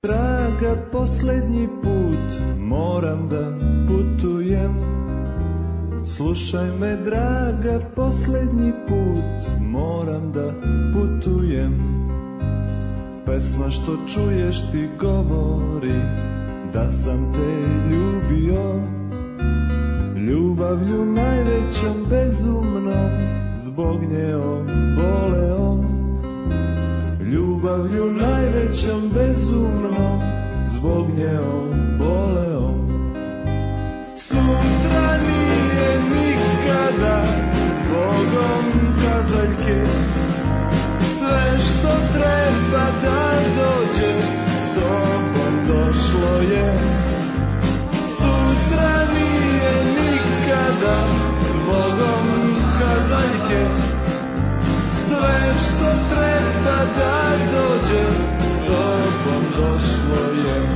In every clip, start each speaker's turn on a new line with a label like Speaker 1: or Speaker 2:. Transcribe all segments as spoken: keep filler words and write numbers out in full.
Speaker 1: Draga, posljednji put moram da putujem. Slušaj me, draga, posljednji put moram da putujem. Pesma što čuješ ti govori da sam te ljubio. Ljubavlju najvećom bezumnom zbog nje oboleo. Ljubavlju najvećom bezumnom zbog nje oboleo. Sutra nije nikada zbogom kazaljke. Sve što treba da dođe s tobom došlo je. Sutra nije nikada zbogom kazaljke. Sve što treba da dođe s tobom došlo je.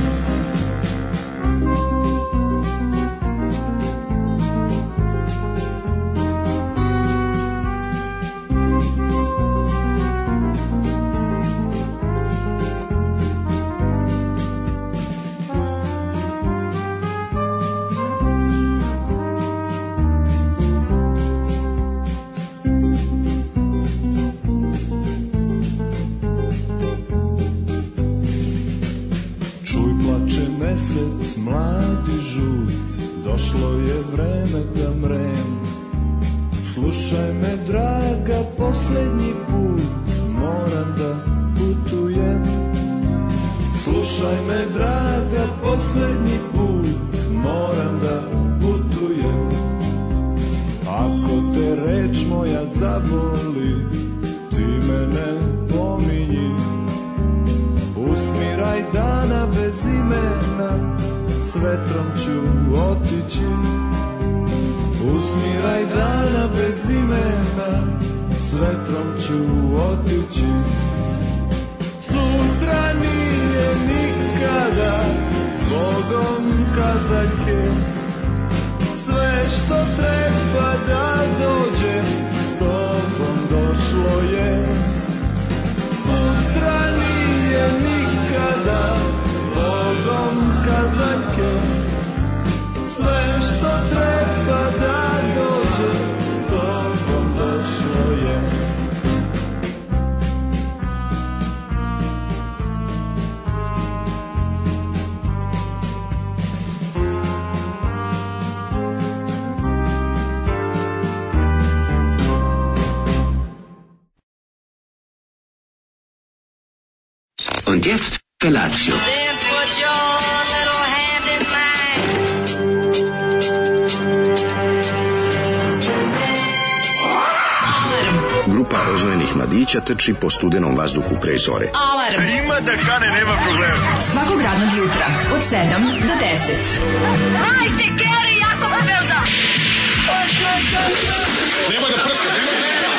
Speaker 1: Mesec mladi žut, došlo je vreme da mrem. Slušaj me, draga, posljednji put moram da putujem. Slušaj me, draga, posljednji put moram da putujem. Ako te reč moja zaboli, ti me ne pominji. Usmiraj dana bez imena, s vetrom ću otići. Usmiraj dana bez imena, s vetrom ću otići. Sutra nije nikada zbogom kazaljke. Sve što treba da dođe s tobom došlo je. Sutra nije nikada zbogom kazaljke. Sve što treba da dođe s tobom došlo je.
Speaker 2: Und jetzt Felatio.
Speaker 3: Then put your little hand in mine.
Speaker 4: Grupa rozvojenih mladića trči po studenom vazduhu pre zore.
Speaker 5: Alarm.
Speaker 6: Ima da kane, nema problema.
Speaker 5: Svakog radnog jutra od sedam do deset.
Speaker 3: Hajde, Geri, jako se velda.
Speaker 6: Nema da prska, nema da prska.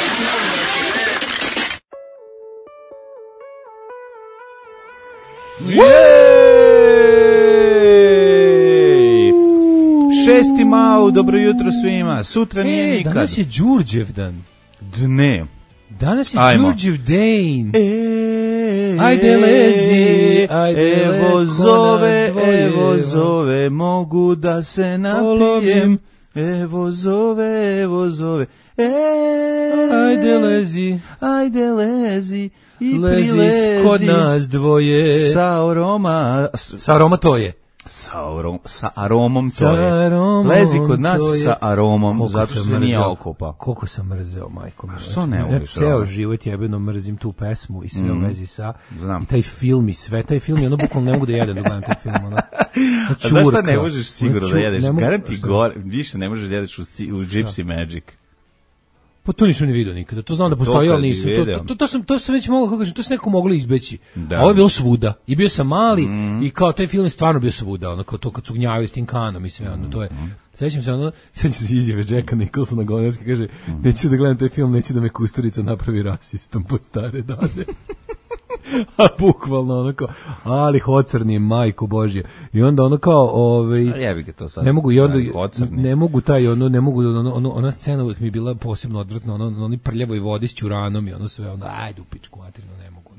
Speaker 7: Jej! Šesti mau, dobro jutro svima. Sutra nije
Speaker 8: e,
Speaker 7: nikad.
Speaker 8: Danas je Đurđev dan.
Speaker 7: Dne.
Speaker 8: Danas je
Speaker 7: Ajmo.
Speaker 8: Đurđev dan.
Speaker 7: E,
Speaker 8: Ajde lezi, ajde
Speaker 7: evo
Speaker 8: leko
Speaker 7: zove,
Speaker 8: nas dvoje.
Speaker 7: evo zove, mogu da se napijem. Evo zove, evo zove. E,
Speaker 8: Ajde lezi,
Speaker 7: ajde lezi i
Speaker 8: lezi
Speaker 7: prilezi
Speaker 8: kod nas dvoje.
Speaker 7: sa aroma,
Speaker 8: Sa aroma to je.
Speaker 7: sa, arom, sa aromom to
Speaker 8: Sa
Speaker 7: je.
Speaker 8: aromom
Speaker 7: Lezi kod nas
Speaker 8: to je.
Speaker 7: sa aromom,
Speaker 8: Koliko
Speaker 7: zato
Speaker 8: sam
Speaker 7: što se nije
Speaker 8: mrzeo.
Speaker 7: okupa.
Speaker 8: Koliko sam mrzeo, majko.
Speaker 7: A što ne voliš
Speaker 8: Ceo
Speaker 7: Roma?
Speaker 8: život jebeno mrzim tu pesmu i sve u
Speaker 7: Mm.
Speaker 8: vezi sa.
Speaker 7: Znam.
Speaker 8: I taj film i sve, taj film, i ono bukvalno ne mogu da jedem da gledam taj film. Ono.
Speaker 7: A znaš šta ne
Speaker 8: Čurka.
Speaker 7: možeš sigurno
Speaker 8: Ču-
Speaker 7: da jedeš?
Speaker 8: ne mogu-
Speaker 7: Garanti
Speaker 8: šta?
Speaker 7: gore, više ne možeš da jedeš u, sti- u Gypsy Magic.
Speaker 8: Pa to nisam ni vidio nikada. To znam da postoji,
Speaker 7: kad
Speaker 8: ali
Speaker 7: bi
Speaker 8: nisam. To,
Speaker 7: video.
Speaker 8: to, to, to sam to sam već mogao, kako kažem, to se neko moglo izbeći.
Speaker 7: Da.
Speaker 8: A ovo je bilo svuda. I bio sam mali
Speaker 7: Mm.
Speaker 8: i kao taj film je stvarno bio svuda, ono kao to kad su gnjavili s tim kanom i sve, ono to je. Sećam se ono, sećam se izjave Jacka Nicholsona Govorski, kaže, neću da gledam taj film, neću da me Kusturica napravi rasistom pod stare dane. A bukvalno ono kao, ali hocrni je, majko Božje. I onda ono kao, ovaj,
Speaker 7: A jebi ga to sad.
Speaker 8: ne mogu i onda,
Speaker 7: Da, hocrni.
Speaker 8: ne mogu taj, ono, ne mogu, ono, ono, ona scena uvijek mi je bila posebno odvratna, ono, oni prljavoj vodi s ćuranom i ono sve, onda, ajde u pičku materinu, ne mogu.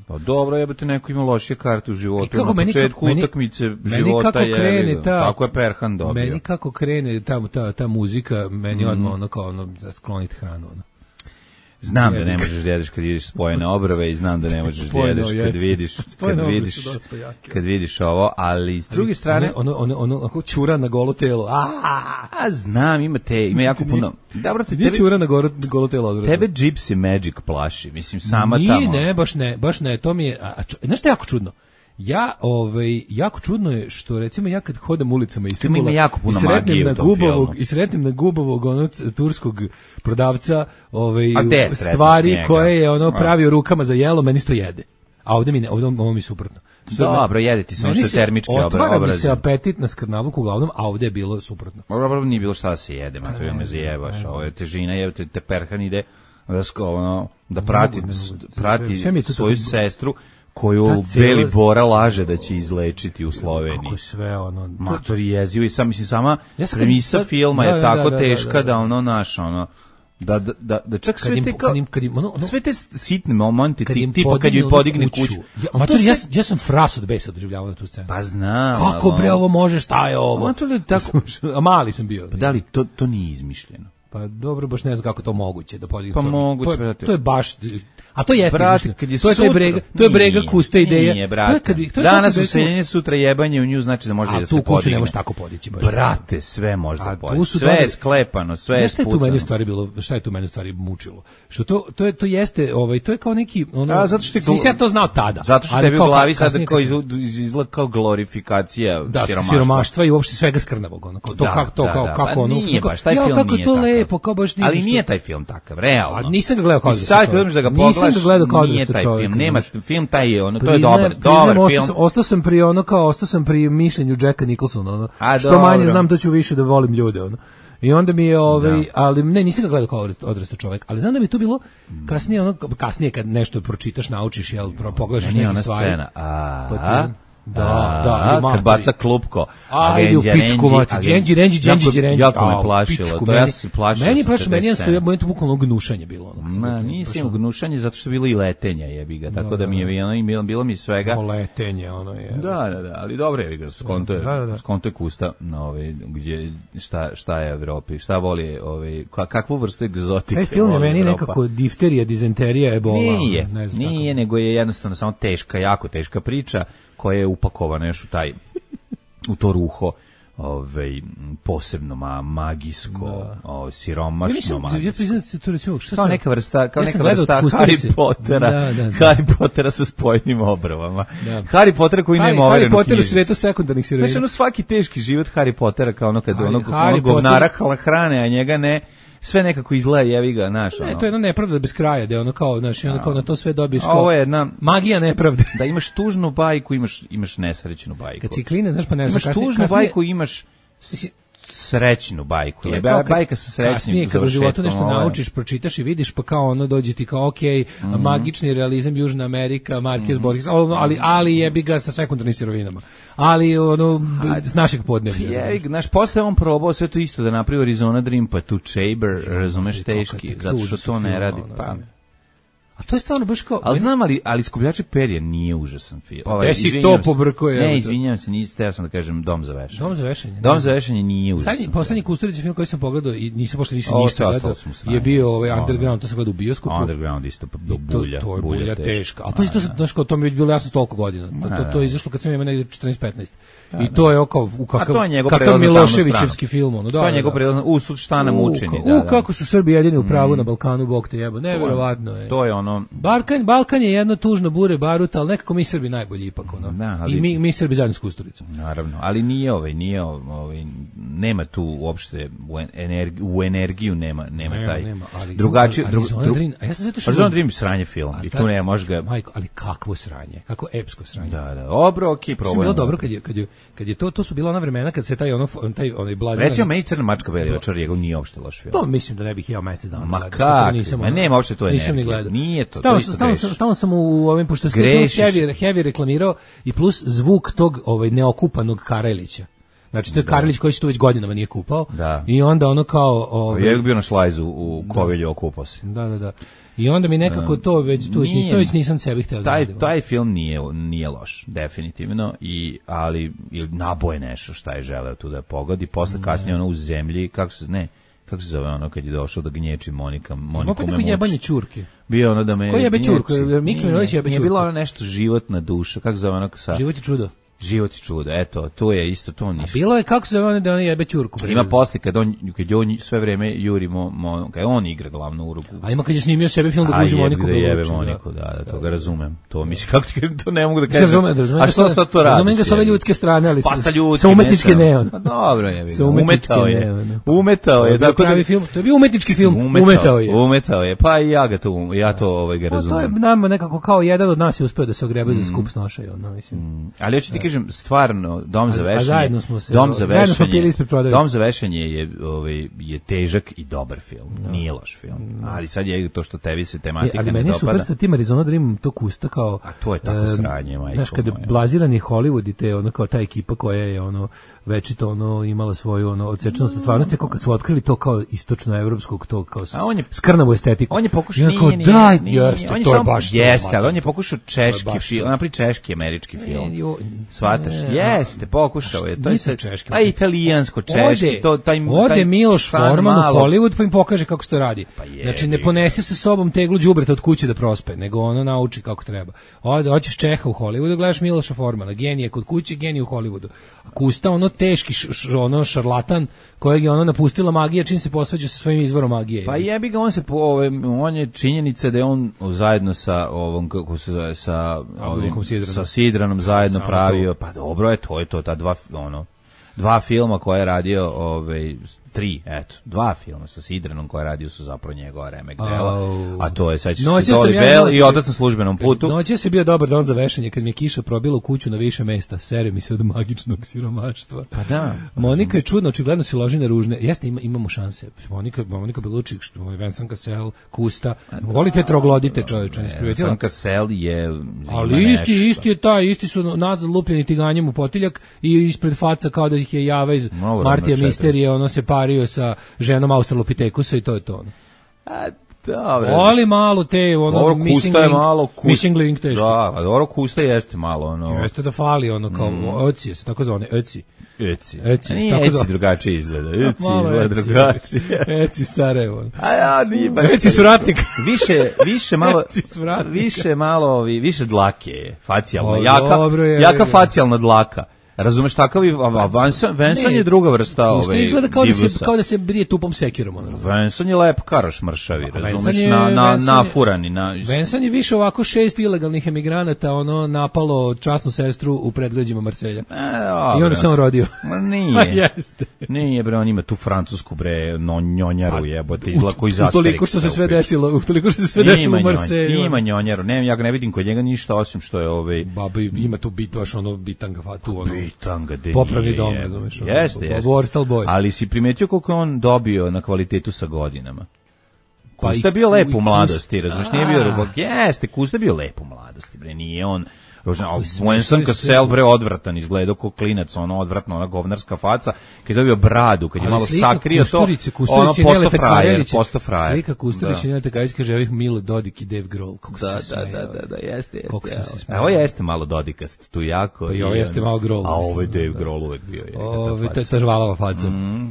Speaker 7: Pa dobro, jebote, neko ima lošije karte u životu.
Speaker 8: kako
Speaker 7: na
Speaker 8: meni-
Speaker 7: početku
Speaker 8: meni-
Speaker 7: utakmice
Speaker 8: meni
Speaker 7: života
Speaker 8: kako
Speaker 7: je,
Speaker 8: krene
Speaker 7: vidio.
Speaker 8: ta-
Speaker 7: Tako je Perhan dobio.
Speaker 8: Meni kako krene ta, ta, ta muzika, meni odmah ono kao ono, za skloniti hranu. Ono.
Speaker 7: Znam da
Speaker 8: Jebi
Speaker 7: ne
Speaker 8: ga.
Speaker 7: možeš da jedeš kad vidiš spojene obrve i znam da ne možeš da
Speaker 8: Spojeno,
Speaker 7: jedeš kad
Speaker 8: jeste.
Speaker 7: vidiš kad
Speaker 8: Spojene obrve
Speaker 7: vidiš
Speaker 8: su dosta jake.
Speaker 7: kad vidiš ovo, ali s druge strane,
Speaker 8: Ono, ono, ono, ono, ako čura na golo telo. A,
Speaker 7: a znam, ima te, ima jako puno. Dobro, te
Speaker 8: Nije
Speaker 7: tebe,
Speaker 8: čura na golo, golo telo odvratno.
Speaker 7: tebe Gypsy Magic plaši, mislim sama
Speaker 8: Nije,
Speaker 7: tamo.
Speaker 8: ne, baš ne, baš ne, to mi je, a, a, ču- znaš što je jako čudno? Ja, ovaj, jako čudno je što recimo ja kad hodam ulicama iz
Speaker 7: ima jako puno
Speaker 8: i sretnem
Speaker 7: magije u
Speaker 8: na
Speaker 7: tom
Speaker 8: gubovog
Speaker 7: filmu.
Speaker 8: i sretnem na gubovog onog c- turskog prodavca, ovaj
Speaker 7: A gde sretneš
Speaker 8: stvari
Speaker 7: njega?
Speaker 8: koje je ono
Speaker 7: A.
Speaker 8: pravio rukama za jelo, meni isto jede. A ovde mi ne, ovde ovo mi je suprotno.
Speaker 7: Dobro, jede ti samo
Speaker 8: Meni
Speaker 7: što je
Speaker 8: se
Speaker 7: termički
Speaker 8: otvara mi
Speaker 7: obrazan.
Speaker 8: se apetit na skrnavluku uglavnom, a ovde je bilo suprotno.
Speaker 7: Dobro, nije bilo šta da se jede, ma to je me zajebaš, ovo je težina, je te, te Perhan ide da, sko, ono, da prati,
Speaker 8: mogu, ne mogu.
Speaker 7: da prati
Speaker 8: Sve- sve mi je to
Speaker 7: svoju
Speaker 8: tako-
Speaker 7: sestru koju
Speaker 8: Ta cijela-
Speaker 7: Beli Bora laže da će izlečiti u Sloveniji.
Speaker 8: Kako je sve ono...
Speaker 7: Mator jezivo i sam, mislim, sama
Speaker 8: Ja sam kad-
Speaker 7: premisa
Speaker 8: sad-
Speaker 7: filma
Speaker 8: da,
Speaker 7: je
Speaker 8: da,
Speaker 7: tako
Speaker 8: da, da,
Speaker 7: teška
Speaker 8: da,
Speaker 7: da,
Speaker 8: da.
Speaker 7: ono naš, ono, da, da, da, da čak sve
Speaker 8: Kad im,
Speaker 7: te kao,
Speaker 8: kad im, kad im, ono, ono,
Speaker 7: sve te sitne momente,
Speaker 8: kad
Speaker 7: ti,
Speaker 8: im
Speaker 7: tipa kad joj
Speaker 8: onu
Speaker 7: podigne kuću.
Speaker 8: Ja,
Speaker 7: Ali
Speaker 8: mater,
Speaker 7: to
Speaker 8: ja,
Speaker 7: sve-
Speaker 8: ja sam fras od besa doživljavao na tu scenu.
Speaker 7: Pa znam.
Speaker 8: Kako
Speaker 7: ali
Speaker 8: bre
Speaker 7: ono-
Speaker 8: ovo može, šta je ovo?
Speaker 7: Ma to je tako,
Speaker 8: A mali sam bio.
Speaker 7: pa da li to, to nije izmišljeno?
Speaker 8: Pa dobro, baš ne znam kako to moguće da podigne.
Speaker 7: Pa
Speaker 8: to,
Speaker 7: moguće,
Speaker 8: to, je,
Speaker 7: brate.
Speaker 8: to je baš a to jeste
Speaker 7: Brate,
Speaker 8: izmišljeno.
Speaker 7: kad je
Speaker 8: to je taj
Speaker 7: sutra,
Speaker 8: brega, to je brega
Speaker 7: nije,
Speaker 8: kusta ideja.
Speaker 7: Nije,
Speaker 8: To
Speaker 7: brate.
Speaker 8: je kad bi to je
Speaker 7: Danas
Speaker 8: kako bi recimo-
Speaker 7: useljenje, sutra jebanje u nju znači da može
Speaker 8: A
Speaker 7: da
Speaker 8: tu
Speaker 7: se
Speaker 8: kuću ne
Speaker 7: podigne.
Speaker 8: možeš tako podići baš.
Speaker 7: Brate, sve može
Speaker 8: A
Speaker 7: da
Speaker 8: tu
Speaker 7: podigne.
Speaker 8: su
Speaker 7: Sve je
Speaker 8: dole-
Speaker 7: sklepano, sve je
Speaker 8: Znaš šta je tu meni u
Speaker 7: spucano.
Speaker 8: stvari bilo, šta je tu meni u stvari mučilo? Što to to je to jeste, ovaj to je kao neki ono
Speaker 7: A, zato što je glo-
Speaker 8: nisam ja to znao tada.
Speaker 7: Zato što
Speaker 8: ali
Speaker 7: tebi u
Speaker 8: kao
Speaker 7: glavi
Speaker 8: kasnije
Speaker 7: sada
Speaker 8: kad
Speaker 7: kao
Speaker 8: sam-
Speaker 7: iz- izgleda kao glorifikacija
Speaker 8: da,
Speaker 7: siromaštva.
Speaker 8: siromaštva i uopšte svega skrnavog, ono, kao to
Speaker 7: Da,
Speaker 8: kako to,
Speaker 7: da,
Speaker 8: kao,
Speaker 7: da.
Speaker 8: kako
Speaker 7: Pa
Speaker 8: ono,
Speaker 7: nije
Speaker 8: kako-
Speaker 7: baš, taj
Speaker 8: ja,
Speaker 7: film
Speaker 8: kako
Speaker 7: nije
Speaker 8: to
Speaker 7: takav.
Speaker 8: lepo, kao baš nije
Speaker 7: Ali
Speaker 8: ništa.
Speaker 7: nije taj film takav, realno.
Speaker 8: A nisam ga gledao kao
Speaker 7: I
Speaker 8: odrastao
Speaker 7: sad kad
Speaker 8: čovjek.
Speaker 7: uzmeš da ga
Speaker 8: Nisam
Speaker 7: pogledaš,
Speaker 8: ga gledao kao
Speaker 7: nije
Speaker 8: odrastao
Speaker 7: taj
Speaker 8: čovjek,
Speaker 7: film. Nema,
Speaker 8: znaš.
Speaker 7: film taj je, ono, to je
Speaker 8: Priznajem-
Speaker 7: dobar,
Speaker 8: priznajem,
Speaker 7: dobar
Speaker 8: ostao
Speaker 7: film.
Speaker 8: sam- Ostao sam pri ono kao, ostao sam pri mišljenju Jacka Nicholsona, ono.
Speaker 7: A,
Speaker 8: što
Speaker 7: dobro.
Speaker 8: manje znam, to ću više da volim ljude, ono. I onda mi je ovaj,
Speaker 7: Da.
Speaker 8: ali ne, nisam ga gledao kao odrastao odrastao čovjek, ali znam da mi je to bilo kasnije, ono, kasnije kad nešto pročitaš, naučiš, jel, pro- pogledaš
Speaker 7: Meni je
Speaker 8: neke
Speaker 7: ona
Speaker 8: stvari.
Speaker 7: scena. A,
Speaker 8: Pa ti- Da, da,
Speaker 7: a,
Speaker 8: i matori.
Speaker 7: kad baca klupko.
Speaker 8: Ajde u pičku, mati, dženđi, renđi, dženđi, dženđi.
Speaker 7: Jako me
Speaker 8: Au,
Speaker 7: plašilo,
Speaker 8: pičku,
Speaker 7: to ja
Speaker 8: meni-
Speaker 7: sam se plašio.
Speaker 8: Meni
Speaker 7: sam
Speaker 8: baš,
Speaker 7: se
Speaker 8: meni
Speaker 7: te
Speaker 8: je
Speaker 7: scene.
Speaker 8: stoje, meni to bukvalno gnušanje bilo. Ono, kad sam
Speaker 7: Ma,
Speaker 8: gledao,
Speaker 7: nisam
Speaker 8: baš
Speaker 7: imao
Speaker 8: ono-
Speaker 7: gnušanje zato što je bilo i letenja, jebi ga, tako da mi je bilo, i bilo, bilo mi svega.
Speaker 8: O, letenje, ono je.
Speaker 7: Da, da, da, ali dobro je ga, skonto je,
Speaker 8: Da, da, da.
Speaker 7: skonto je kusta, no, ovaj, gdje, šta, šta je Evropi, šta voli, ovaj, ka- kakvu vrstu egzotike
Speaker 8: Taj film je
Speaker 7: voli
Speaker 8: meni
Speaker 7: Evropa?
Speaker 8: nekako difterija, dizenterija, ebola.
Speaker 7: Nije,
Speaker 8: ne znam
Speaker 7: nije,
Speaker 8: kako.
Speaker 7: nego je jednostavno samo teška, jako teška priča koja je upakovana još u taj, u to ruho, ovaj, posebno ma, magijsko, o,
Speaker 8: Ja
Speaker 7: siromašno
Speaker 8: nisam, ja
Speaker 7: magijsko.
Speaker 8: priznam da se to recimo, šta
Speaker 7: Kao
Speaker 8: sam-
Speaker 7: neka vrsta, kao
Speaker 8: ja sam
Speaker 7: neka
Speaker 8: gledao
Speaker 7: vrsta
Speaker 8: od Kusturice.
Speaker 7: Harry Pottera,
Speaker 8: Da, da, da.
Speaker 7: Harry Pottera sa spojenim obrvama.
Speaker 8: Da.
Speaker 7: Harry Pottera koji
Speaker 8: Harry,
Speaker 7: nema
Speaker 8: Harry
Speaker 7: overenu
Speaker 8: Potter u
Speaker 7: knjižicu.
Speaker 8: svetu sekundarnih sirovina.
Speaker 7: Znaš, ono svaki teški život Harry Pottera kao ono kad
Speaker 8: Harry-
Speaker 7: onog,
Speaker 8: Harry
Speaker 7: onog govnara
Speaker 8: Potter-
Speaker 7: hala hrane, a njega ne, sve nekako izgleda jevi ga, znaš,
Speaker 8: Ne,
Speaker 7: ono.
Speaker 8: to je jedna nepravda bez kraja, da je ono kao, znaš, i onda kao na to sve dobiješ
Speaker 7: A
Speaker 8: kao
Speaker 7: ovo je jedna,
Speaker 8: magija nepravde.
Speaker 7: da imaš tužnu bajku, imaš, imaš nesrećnu bajku.
Speaker 8: Kad si klinac, znaš, pa ne znam,
Speaker 7: Imaš
Speaker 8: kasnije-
Speaker 7: tužnu
Speaker 8: kasnije-
Speaker 7: bajku, imaš s- srećnu bajku.
Speaker 8: To
Speaker 7: Je
Speaker 8: je kao kad-
Speaker 7: bajka sa srećnim
Speaker 8: kasnije kad u životu
Speaker 7: završetkom,
Speaker 8: nešto
Speaker 7: ovo je-
Speaker 8: naučiš, pročitaš i vidiš, pa kao ono dođe ti kao, ok,
Speaker 7: Mhm.
Speaker 8: magični realizam Južna Amerika, Marquez Borges, ono, ali, ali jebi ga sa sekundarnim sirovinama. Ali ono, b- s našeg podneblja.
Speaker 7: Jevi ga, znaš, posle on probao sve to isto da napravi Arizona Dream, pa tu Chamber, razumeš,
Speaker 8: ali kao kad
Speaker 7: teški,
Speaker 8: tek
Speaker 7: zato
Speaker 8: tu
Speaker 7: što
Speaker 8: užas
Speaker 7: to
Speaker 8: u
Speaker 7: ne
Speaker 8: filmu,
Speaker 7: radi.
Speaker 8: ono,
Speaker 7: Pa,
Speaker 8: ne. A to je stvarno baš kao...
Speaker 7: ali
Speaker 8: meni-
Speaker 7: znam, ali, ali Skupljačak perja nije užasan film. Ovaj,
Speaker 8: gde si
Speaker 7: izvinjavam
Speaker 8: to
Speaker 7: se.
Speaker 8: pobrkao,
Speaker 7: Ne,
Speaker 8: jebote?
Speaker 7: izvinjavam se, nisi, teo sam da kažem Dom za vešanje.
Speaker 8: Dom za vešanje.
Speaker 7: Dom
Speaker 8: ne.
Speaker 7: za vešanje nije užasan.
Speaker 8: Zadnji, poslednji Kusturica film koji sam pogledao i nisam posle više
Speaker 7: Ovo
Speaker 8: ništa
Speaker 7: sve ostalo
Speaker 8: gledao,
Speaker 7: smo sranje.
Speaker 8: je bio ovaj
Speaker 7: Ono.
Speaker 8: Underground, to sam gledao u bioskopu.
Speaker 7: Underground isto, do
Speaker 8: I to,
Speaker 7: bulja.
Speaker 8: to je bulja,
Speaker 7: teška.
Speaker 8: teška. A pa to, znaš, kao, to mi je već bilo jasno toliko godina. To, to, to je izašlo kad sam imao negdje četrnaest petnaest. I to je oko, u
Speaker 7: A
Speaker 8: kakav,
Speaker 7: to je njegov
Speaker 8: kakav
Speaker 7: prelaz na tamnu
Speaker 8: Miloševićevski
Speaker 7: stranu.
Speaker 8: film. Ono, da,
Speaker 7: To je
Speaker 8: da,
Speaker 7: njegov
Speaker 8: da.
Speaker 7: prelaz, u sud šta nam
Speaker 8: U,
Speaker 7: učini.
Speaker 8: ka-
Speaker 7: Da,
Speaker 8: U,
Speaker 7: da.
Speaker 8: kako su Srbi jedini u pravu na Balkanu, Bog te jebo. Neverovatno je.
Speaker 7: To je ono,
Speaker 8: Balkan, Balkan je jedno tužno bure baruta, ali nekako mi Srbi najbolji ipak. Ono.
Speaker 7: Da, ali-
Speaker 8: I mi, mi Srbi zajedno s Kusturicom.
Speaker 7: naravno, ali nije ovaj, nije ovaj, nema tu uopšte u, energiju, u energiju nema, nema,
Speaker 8: Nema,
Speaker 7: taj
Speaker 8: nema, ali-
Speaker 7: drugačiji,
Speaker 8: ali
Speaker 7: dru,
Speaker 8: Arizona
Speaker 7: dru,
Speaker 8: Dream- a ja sam zato što-
Speaker 7: Arizona Dream je sranje film
Speaker 8: A
Speaker 7: i
Speaker 8: ta-
Speaker 7: tu ne može ga,
Speaker 8: Majko, ali kakvo sranje, kako epsko sranje.
Speaker 7: da, da, dobro, okej,
Speaker 8: Što je bilo
Speaker 7: probajmo.
Speaker 8: dobro kad je, kad je, kad je to, to su bila ona vremena kad se taj ono, taj onaj blazirani...
Speaker 7: Recimo, meni Crna mačka beli večer, njegov nije uopšte loš film.
Speaker 8: To mislim da ne bih jeo mesec dana.
Speaker 7: Ma
Speaker 8: gledao,
Speaker 7: kakvi,
Speaker 8: tako da nisam,
Speaker 7: ma
Speaker 8: ono,
Speaker 7: nema uopšte tu
Speaker 8: nisam ni
Speaker 7: energije.
Speaker 8: gledao.
Speaker 7: Nije to, to
Speaker 8: Stalno
Speaker 7: isto
Speaker 8: sam, stalno sam,
Speaker 7: grešiš.
Speaker 8: stalno sam u ovim, pošto sam
Speaker 7: Grešiš.
Speaker 8: heavy, heavy reklamirao i plus zvuk tog ovaj, neokupanog Karajlića. Znači to je Karlić koji se tu već godinama nije kupao.
Speaker 7: Da.
Speaker 8: I onda ono kao ovaj
Speaker 7: je bio na šlajzu u Kovilju, okupao se.
Speaker 8: Da, da, da. I onda mi nekako to već tu
Speaker 7: Nije,
Speaker 8: to već nisam sebi hteo da
Speaker 7: taj
Speaker 8: radim.
Speaker 7: taj film nije nije loš definitivno i ali ili naboje nešto šta je želeo tu da pogodi posle kasnije ono u zemlji kako se ne kako se zove ono kad je došao da gnječi Monika Moniku
Speaker 8: Opet neko jebanje ćurke.
Speaker 7: bio ono da me
Speaker 8: ko jebe ćurku
Speaker 7: gnječi.
Speaker 8: Miki Milović jebe
Speaker 7: Nije
Speaker 8: ćurku.
Speaker 7: bilo ono nešto životna duša kako se zove ono sa
Speaker 8: Život je čudo.
Speaker 7: Život je čudo, eto, to je isto to ništa.
Speaker 8: Bilo je kako se zove da on jebe ćurku.
Speaker 7: Ima posle kad on, kad on sve vreme juri mo, mo, kad on igra glavnu ulogu.
Speaker 8: A ima kad je snimio sebe film da guži Moniku.
Speaker 7: A jebe, da jebe Moniku, da, da, to ga razumem. To mislim, kako ti to ne mogu da kažem.
Speaker 8: Razumem, razumem.
Speaker 7: A što sad to radi?
Speaker 8: Razumem ga sa ove ljudske strane, ali
Speaker 7: pa sa, ljudske,
Speaker 8: sa umetničke ne on.
Speaker 7: Pa dobro je,
Speaker 8: sa
Speaker 7: umetao je. Umetao je.
Speaker 8: Tako pravi film. To je bio umetnički film. Umetao je.
Speaker 7: Umetao je. Pa i ja ga to, ja to ovaj ga razumem.
Speaker 8: To je nama nekako kao jedan od nas je uspeo da se ogrebe za skup snošaj, ono mislim.
Speaker 7: Ali hoću ti kažem stvarno dom za vešanje.
Speaker 8: Zajedno smo se.
Speaker 7: Dom za vešanje.
Speaker 8: Dom
Speaker 7: Dom za vešanje je ovaj je težak i dobar film. No. Nije loš film. No. Ali sad je to što tebi se tematika
Speaker 8: ali
Speaker 7: ne
Speaker 8: meni
Speaker 7: dopada.
Speaker 8: Super sa tim Arizona Dream to kusta kao.
Speaker 7: A to je tako sranje, majko.
Speaker 8: Znaš kad je blazirani Hollywood i te ono kao ta ekipa koja je ono večito ono imala svoju ono odsečenost stvarnosti kako kad su otkrili to kao istočno evropskog to kao sa skrnavu estetiku.
Speaker 7: On je pokušao
Speaker 8: nije, nije, daj, jeste,
Speaker 7: on je
Speaker 8: to
Speaker 7: sam,
Speaker 8: je baš
Speaker 7: jeste, ali on je pokušao češki film, napravi češki američki film. Svataš? Jeste, pokušao je. To je sa češki. A italijansko češki, to taj
Speaker 8: ode Miloš Forman u Hollywood pa im pokaže kako se to radi.
Speaker 7: Pa je,
Speaker 8: znači ne ponese sa sobom teglu đubreta od kuće da prospe, nego ono nauči kako treba. Ode hoćeš Čeha u Hollywoodu, gledaš Miloša Formana, genije kod kuće, genije u Hollywoodu. A Kusta ono teški š, š, ono šarlatan kojeg je ono napustila magija čim se posvađa sa svojim izvorom magije.
Speaker 7: Pa jebi ga, on se po, ove, on je činjenica da je on zajedno sa ovom kako se zove sa ovim Sidranom. sa Sidranom zajedno Samo pravio, to. Pa dobro je to je to ta dva ono dva filma koje je radio, ovaj tri, eto, dva filma sa Sidranom koje radio su zapravo njegova remek dela, oh. A to je sad Dolly Bell ja, i Otac na službenom putu.
Speaker 8: Noće se bio dobar dan za vešanje kad mi je kiša probila u kuću na više mesta, sere mi se od magičnog siromaštva.
Speaker 7: Pa da.
Speaker 8: Monika je čudno, očigledno se loži na ružne. Jeste, ima, imamo šanse. Monika, Monika Belučik, što je Vincent Cassel, Kusta. Volite troglodite, čoveče, ne sprijetila.
Speaker 7: Vincent Cassel je
Speaker 8: ali isti, nešto. isti je taj, isti su nazad lupljeni tiganjem u potiljak i ispred faca kao da ih je Java iz Martija Misterije, ono se pario sa ženom Australopithekusa i to je to ono.
Speaker 7: A dobro.
Speaker 8: Oli malo te ono
Speaker 7: dobro,
Speaker 8: missing
Speaker 7: link,
Speaker 8: malo kusta. Missing link teško.
Speaker 7: Da, dobro Kusta jeste malo ono.
Speaker 8: Jeste da fali ono kao mm. oci, se tako zvane oci.
Speaker 7: Eci.
Speaker 8: Eci,
Speaker 7: nije Eci zvane. Drugačije izgleda. Eci izgleda drugačije.
Speaker 8: Eci Sarajevo.
Speaker 7: A ja, nije baš.
Speaker 8: Eci svratnik.
Speaker 7: Više, više malo, više malo, više dlake je, facijalna, o, jaka,
Speaker 8: je,
Speaker 7: jaka facijalna dlaka. Razumeš, takav i Venson je druga vrsta ove
Speaker 8: divusa. Izgleda kao da, se, kao da se brije tupom sekirom.
Speaker 7: Venson je lep karaš mršavi, razumeš, je, na, na, na furani. Na...
Speaker 8: Venson je više ovako šest ilegalnih emigranata ono napalo časnu sestru u predgrađima Marselja. E, I onda se on rodio.
Speaker 7: Ma nije. Jeste. Nije, bre, on ima tu francusku, bre, no, njonjaru jebote, izgleda koji zastarik.
Speaker 8: Utoliko što se sve desilo, utoliko što se sve desilo u Marselju.
Speaker 7: Ima njonjaru, ne, ja ga ne vidim kod njega ništa, osim što je ovaj...
Speaker 8: Baba ima tu bit, baš ono bitanga, tu ono...
Speaker 7: Bitanga, de
Speaker 8: popravni dom, razumeš.
Speaker 7: Jeste, jeste. Ali si primetio koliko je on dobio na kvalitetu sa godinama? Kusta je bio lep u mladosti, razumeš, nije bio... Jeste, Kusta je bio lep u mladosti, bre, nije on... Vincent Cassel, bre, odvratan, izgledao kao klinac, ono odvratno, ona govnarska faca, kad je dobio bradu, kad je malo sakrio to, ono posto frajer, posto frajer.
Speaker 8: Slika Kusturić i Nele Tekajski kaže, ovih Milo Dodik i Dave Grohl, kako
Speaker 7: da,
Speaker 8: se
Speaker 7: da, da, da, da, jeste, jeste. Ovo jeste malo Dodikast, tu jako.
Speaker 8: Pa i ovo jeste malo Grohl.
Speaker 7: A ovo je Dave Grohl uvek bio.
Speaker 8: Ovo je ta žvalava faca.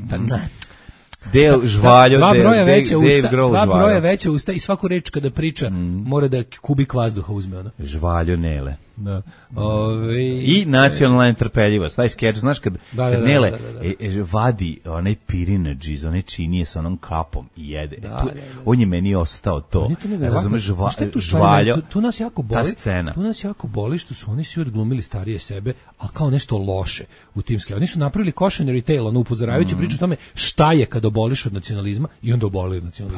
Speaker 7: Del žvaljo,
Speaker 8: dva
Speaker 7: del,
Speaker 8: broja veća
Speaker 7: Dave,
Speaker 8: usta,
Speaker 7: Dave
Speaker 8: dva broja veća usta i svaku reč kada priča mm. mora da kubik vazduha uzme ona.
Speaker 7: Žvaljo Nele.
Speaker 8: Da. Ove,
Speaker 7: i nacionalna netrpeljivost. Taj skeč, znaš, kad,
Speaker 8: da,
Speaker 7: kad
Speaker 8: da,
Speaker 7: Nele
Speaker 8: da, da, da.
Speaker 7: E, e, vadi onaj pirinađiz, onaj činije sa onom kapom i jede.
Speaker 8: Da,
Speaker 7: tu,
Speaker 8: da, da.
Speaker 7: On je meni ostao to.
Speaker 8: Ne
Speaker 7: razumeš, žva,
Speaker 8: tu
Speaker 7: žvaljo.
Speaker 8: Tu, tu nas jako boli.
Speaker 7: Ta scena.
Speaker 8: Tu nas jako boli što su oni svi odglumili starije sebe, a kao nešto loše u tim skečima. Oni su napravili cautionary tale, ono upozoravajući mm. priču o tome šta je kad oboliš od nacionalizma i onda oboli od nacionalizma.
Speaker 7: Pa da.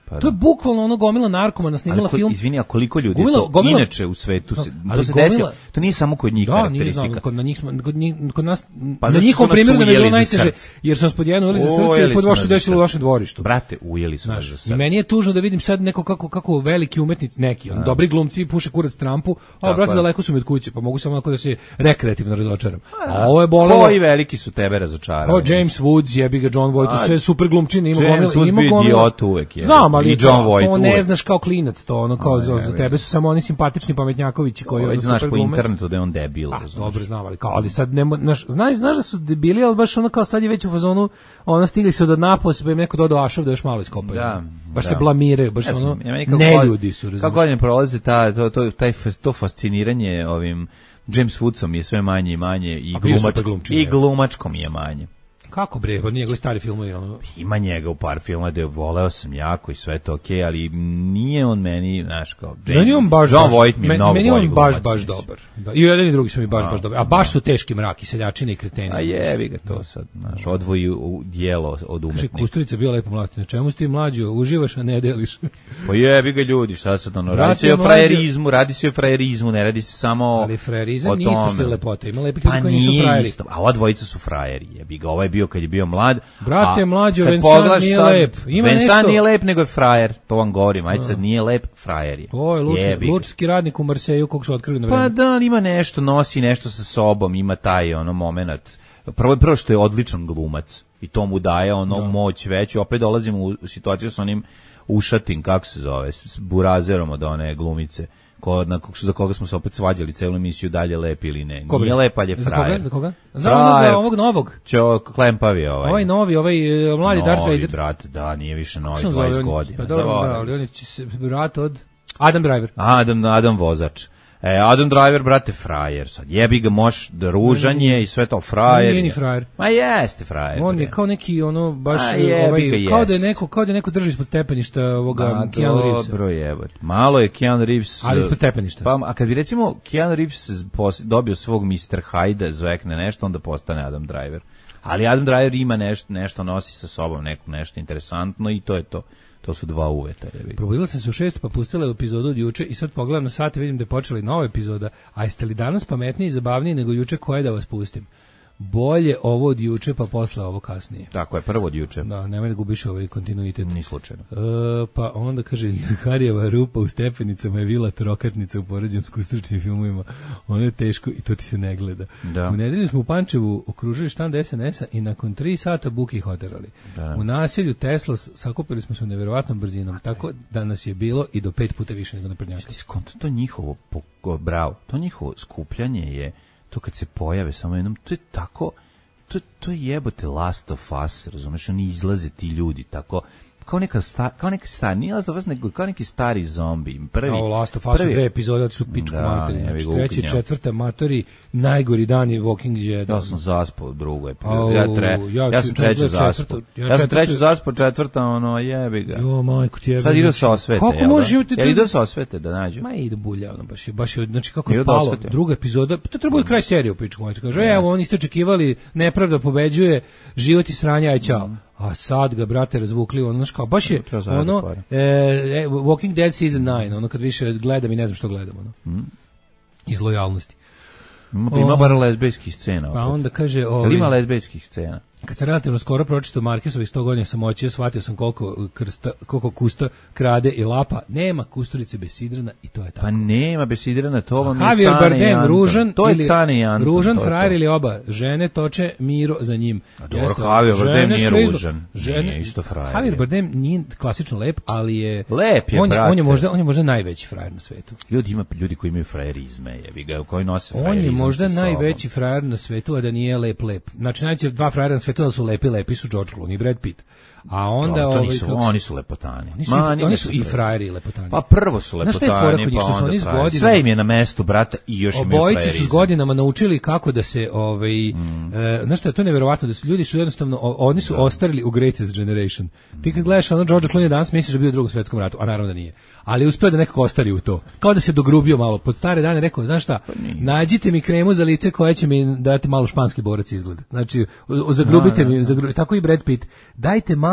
Speaker 7: Pa
Speaker 8: to je bukvalno ono gomila narkomana snimala
Speaker 7: ko,
Speaker 8: film.
Speaker 7: Izvini, a koliko ljudi
Speaker 8: gomila,
Speaker 7: to
Speaker 8: gomila,
Speaker 7: inače u svetu se,
Speaker 8: ali
Speaker 7: to se
Speaker 8: gomila,
Speaker 7: desilo, to nije samo kod njih
Speaker 8: da,
Speaker 7: karakteristika.
Speaker 8: Da, kod, na njih smo, kod, njih, kod nas,
Speaker 7: pa
Speaker 8: na njihovom primjeru nam je bilo najteže,
Speaker 7: srce.
Speaker 8: jer smo spod jedno ujeli za srce i pod vašu desilo u vašem dvorištu.
Speaker 7: Brate, ujeli su nas za srce.
Speaker 8: I meni je tužno da vidim sad neko kako, kako veliki umetnici, neki, on, dobri glumci puše kurac Trumpu, a brate, daleko su mi od kuće, pa mogu samo onako da se rekreativno razočaram. A ovo je bolelo.
Speaker 7: Koji veliki su tebe razočarali?
Speaker 8: O, James Woods, jebi ga, John Voight, sve super glumčine, ima gomila.
Speaker 7: James Woods bio idiot uvek.
Speaker 8: Znam, ali
Speaker 7: i John Voight
Speaker 8: on ne znaš kao klinac to, ono kao za, za tebe su samo oni simpatični pametnjakovići koji
Speaker 7: ono
Speaker 8: super
Speaker 7: znaš po
Speaker 8: glume.
Speaker 7: internetu da je on debil.
Speaker 8: A, dobro znam, ali kao, ali sad ne, znaš, znaš, znaš da su debili, ali baš ono kao sad je već u fazonu, ono stigli su do dna, pa im neko dodao ašov da još malo iskopaju.
Speaker 7: Da,
Speaker 8: baš
Speaker 7: da.
Speaker 8: se blamiraju, baš
Speaker 7: ja sam,
Speaker 8: ono,
Speaker 7: ja
Speaker 8: ne ljudi su.
Speaker 7: Kako godine prolaze ta, to, to, taj, to fasciniranje ovim James Woodsom je sve manje i manje i, glumač, i glumačkom je manje.
Speaker 8: Kako bre, pa njegovi stari filmovi ono.
Speaker 7: Ima njega u par filma da je voleo sam jako i sve to okej, okay, ali nije on meni, znaš, kao James,
Speaker 8: meni on baš,
Speaker 7: John Voight mi je mnogo
Speaker 8: meni
Speaker 7: bolji
Speaker 8: on baš,
Speaker 7: glumac,
Speaker 8: baš dobar. Da. I jedan i drugi su mi baš, a, baš dobri. A baš su teški mraki, seljačine i kreteni.
Speaker 7: A jebi ga to sad, znaš, odvoji u dijelo od umetnika.
Speaker 8: Kaže, Kusturica bio lepo mlasto, na čemu si ti mlađo, uživaš, a ne deliš?
Speaker 7: Pa jebi ga ljudi, šta sad ono, radi se o frajerizmu, radi se o frajerizmu, ne radi se samo
Speaker 8: ali frajerizam nije isto što je lepota, ima lepih
Speaker 7: pa
Speaker 8: ljudi koji nisu frajeri.
Speaker 7: Isto, a ova dvojica su frajeri, jebi ga, ovaj bio kad je bio mlad.
Speaker 8: Brate,
Speaker 7: a,
Speaker 8: mlađo, Vincent nije sad, lep. Ima
Speaker 7: Vincent
Speaker 8: nešto...
Speaker 7: nije lep, nego je frajer, to vam govorim, ajde sad nije lep, frajer je.
Speaker 8: To je lučki, lučki radnik u Marseju, kog su otkrili na vreme.
Speaker 7: Pa da, ima nešto, nosi nešto sa sobom, ima taj ono moment. Prvo, prvo što je odličan glumac i to mu daje ono da. Moć veću, opet dolazimo u situaciju sa onim Ušatin, kako se zove, s burazerom od one glumice. Ko, na, za koga smo se opet svađali celu emisiju, dalje lep ili ne. Ko nije lep, ali je frajer.
Speaker 8: Za koga? Za koga? Za ovog novog.
Speaker 7: Čo, klempavi ovaj.
Speaker 8: Ovaj novi, ovaj mladi
Speaker 7: novi,
Speaker 8: Darth Vader.
Speaker 7: Novi, brate, da, nije više novi, dvadeset godina.
Speaker 8: Pa dobro, da, ali on će se brat od Adam Driver.
Speaker 7: Adam, Adam vozač. E, Adam Driver, brate, frajer sad. Jebi ga, moš da ružan je i sve to frajer.
Speaker 8: On nije ni frajer.
Speaker 7: Ma jeste frajer.
Speaker 8: On
Speaker 7: bre.
Speaker 8: je kao neki, ono, baš,
Speaker 7: A,
Speaker 8: ovaj,
Speaker 7: ga,
Speaker 8: kao da je neko, kao da je neko drži ispod stepeništa ovoga Keanu Reevesa.
Speaker 7: Dobro jebate. Malo je Keanu Reeves.
Speaker 8: Ali ispod stepeništa.
Speaker 7: Pa, a kad bi recimo Keanu Reeves dobio svog mister Hyde, zvekne nešto, onda postane Adam Driver. Ali Adam Driver ima nešto, nešto nosi sa sobom, neko nešto interesantno i to je to. To su dva uveta.
Speaker 8: Probudila sam se u šest, pa pustila epizodu od juče i sad pogledam na sat i vidim da je počela i nova epizoda. A jeste li danas pametniji i zabavniji nego juče, koje da vas pustim? Bolje ovo od juče, pa posle ovo kasnije.
Speaker 7: Tako je, prvo od juče.
Speaker 8: Da, nemoj da gubiš ovaj kontinuitet.
Speaker 7: Ni slučajno.
Speaker 8: E, pa onda kaže, Harijeva rupa u stepenicama je vila trokatnica u poređenju s kustričnim filmovima. Ono je teško i to ti se ne gleda.
Speaker 7: Da.
Speaker 8: U nedelju smo u Pančevu okružili štand es en es a i nakon tri sata buki ih oterali. Da. U naselju Tesla sakupili smo se u neverovatnom brzinom, tako da nas je bilo i do pet puta više nego na prednjaku.
Speaker 7: To njihovo, bravo, to njihovo skupljanje je to kad se pojave samo jednom, to je tako, to, to je jebote Last of Us, razumeš, oni izlaze ti ljudi tako, kao neka sta, kao neki stari, nije Last of Us, nego kao neki stari zombi. Prvi,
Speaker 8: kao Last of Us prvi, dve epizode su pičku da, materi, znači treći i četvrta matori, najgori dan je Walking Dead.
Speaker 7: Ja sam zaspao drugu epizodu, ja, tre, ja, ja sam treću zaspao, ja, ja sam treću zaspao, četvrta, ono, jebi ga.
Speaker 8: Jo, majko ti jebi.
Speaker 7: Sad idu sa osvete,
Speaker 8: kako
Speaker 7: jel
Speaker 8: može
Speaker 7: da? Jel idu sa osvete da nađu?
Speaker 8: Ma idu bulja, ono, baš je, baš je, znači kako je palo, druga epizoda, to treba biti kraj serije u pičku materi, kaže, evo, oni ste očekivali, nepravda pobeđuje, život i sranja, aj čao. A sad ga, brate, razvukli, ono, znaš kao, baš je, ono, e, e, Walking Dead season nine, ono, kad više gledam i ne znam što gledam, ono, mm. iz lojalnosti.
Speaker 7: Ima, ima oh. bar lezbejskih scena.
Speaker 8: Pa onda kaže...
Speaker 7: Ovi, ima lezbejskih scena?
Speaker 8: Kad sam relativno skoro pročitao Markesovih sto godina samoće, shvatio sam koliko, krsta, koliko kusta krade i lapa. Nema Kusturice bez Sidrana i to je tako.
Speaker 7: Pa nema bez Sidrana, to vam je
Speaker 8: Javier Bardem, ružan,
Speaker 7: to je Cane i Anton.
Speaker 8: Ružan frajer ili oba. Žene toče Miro za njim.
Speaker 7: A dobro, Javier Bardem nije ružan. Žene, nije isto frajer.
Speaker 8: Javier Bardem nije klasično lep, ali je...
Speaker 7: Lep je,
Speaker 8: on,
Speaker 7: brate.
Speaker 8: On je, možda, on je možda najveći frajer na svetu.
Speaker 7: Ljudi, ima ljudi koji imaju frajerizme, jebi ga, koji nose frajerizam.
Speaker 8: On je možda najveći frajer na svetu, a da nije lep lep. Znači, najveći dva frajera na svetu da su lepi, lepi su George Clooney i Brad Pitt. A onda
Speaker 7: no,
Speaker 8: ovaj,
Speaker 7: nisu, oni su lepotani.
Speaker 8: Oni su, Ma, i, oni su i frajeri i lepotani.
Speaker 7: Pa prvo su lepotani, pa onda
Speaker 8: oni
Speaker 7: frajeri. Sve im je na mestu, brata, i još imaju frajerizam.
Speaker 8: Obojice su s godinama naučili kako da se, ovaj, mm. e, znaš što je to nevjerovatno, da su ljudi su jednostavno, o, oni su da. ostarili u Greatest Generation. Ti kad gledaš ono George Clooney danas, misliš da je bio u drugom svetskom ratu, a naravno da nije. Ali uspeo da nekako ostari u to. Kao da se dogrubio malo. Pod stare dane rekao, znaš šta, pa nađite mi kremu za lice koja će mi dati malo španski borac izgled. Znači, zagrubite mi, zagru, tako i Brad Pitt, dajte malo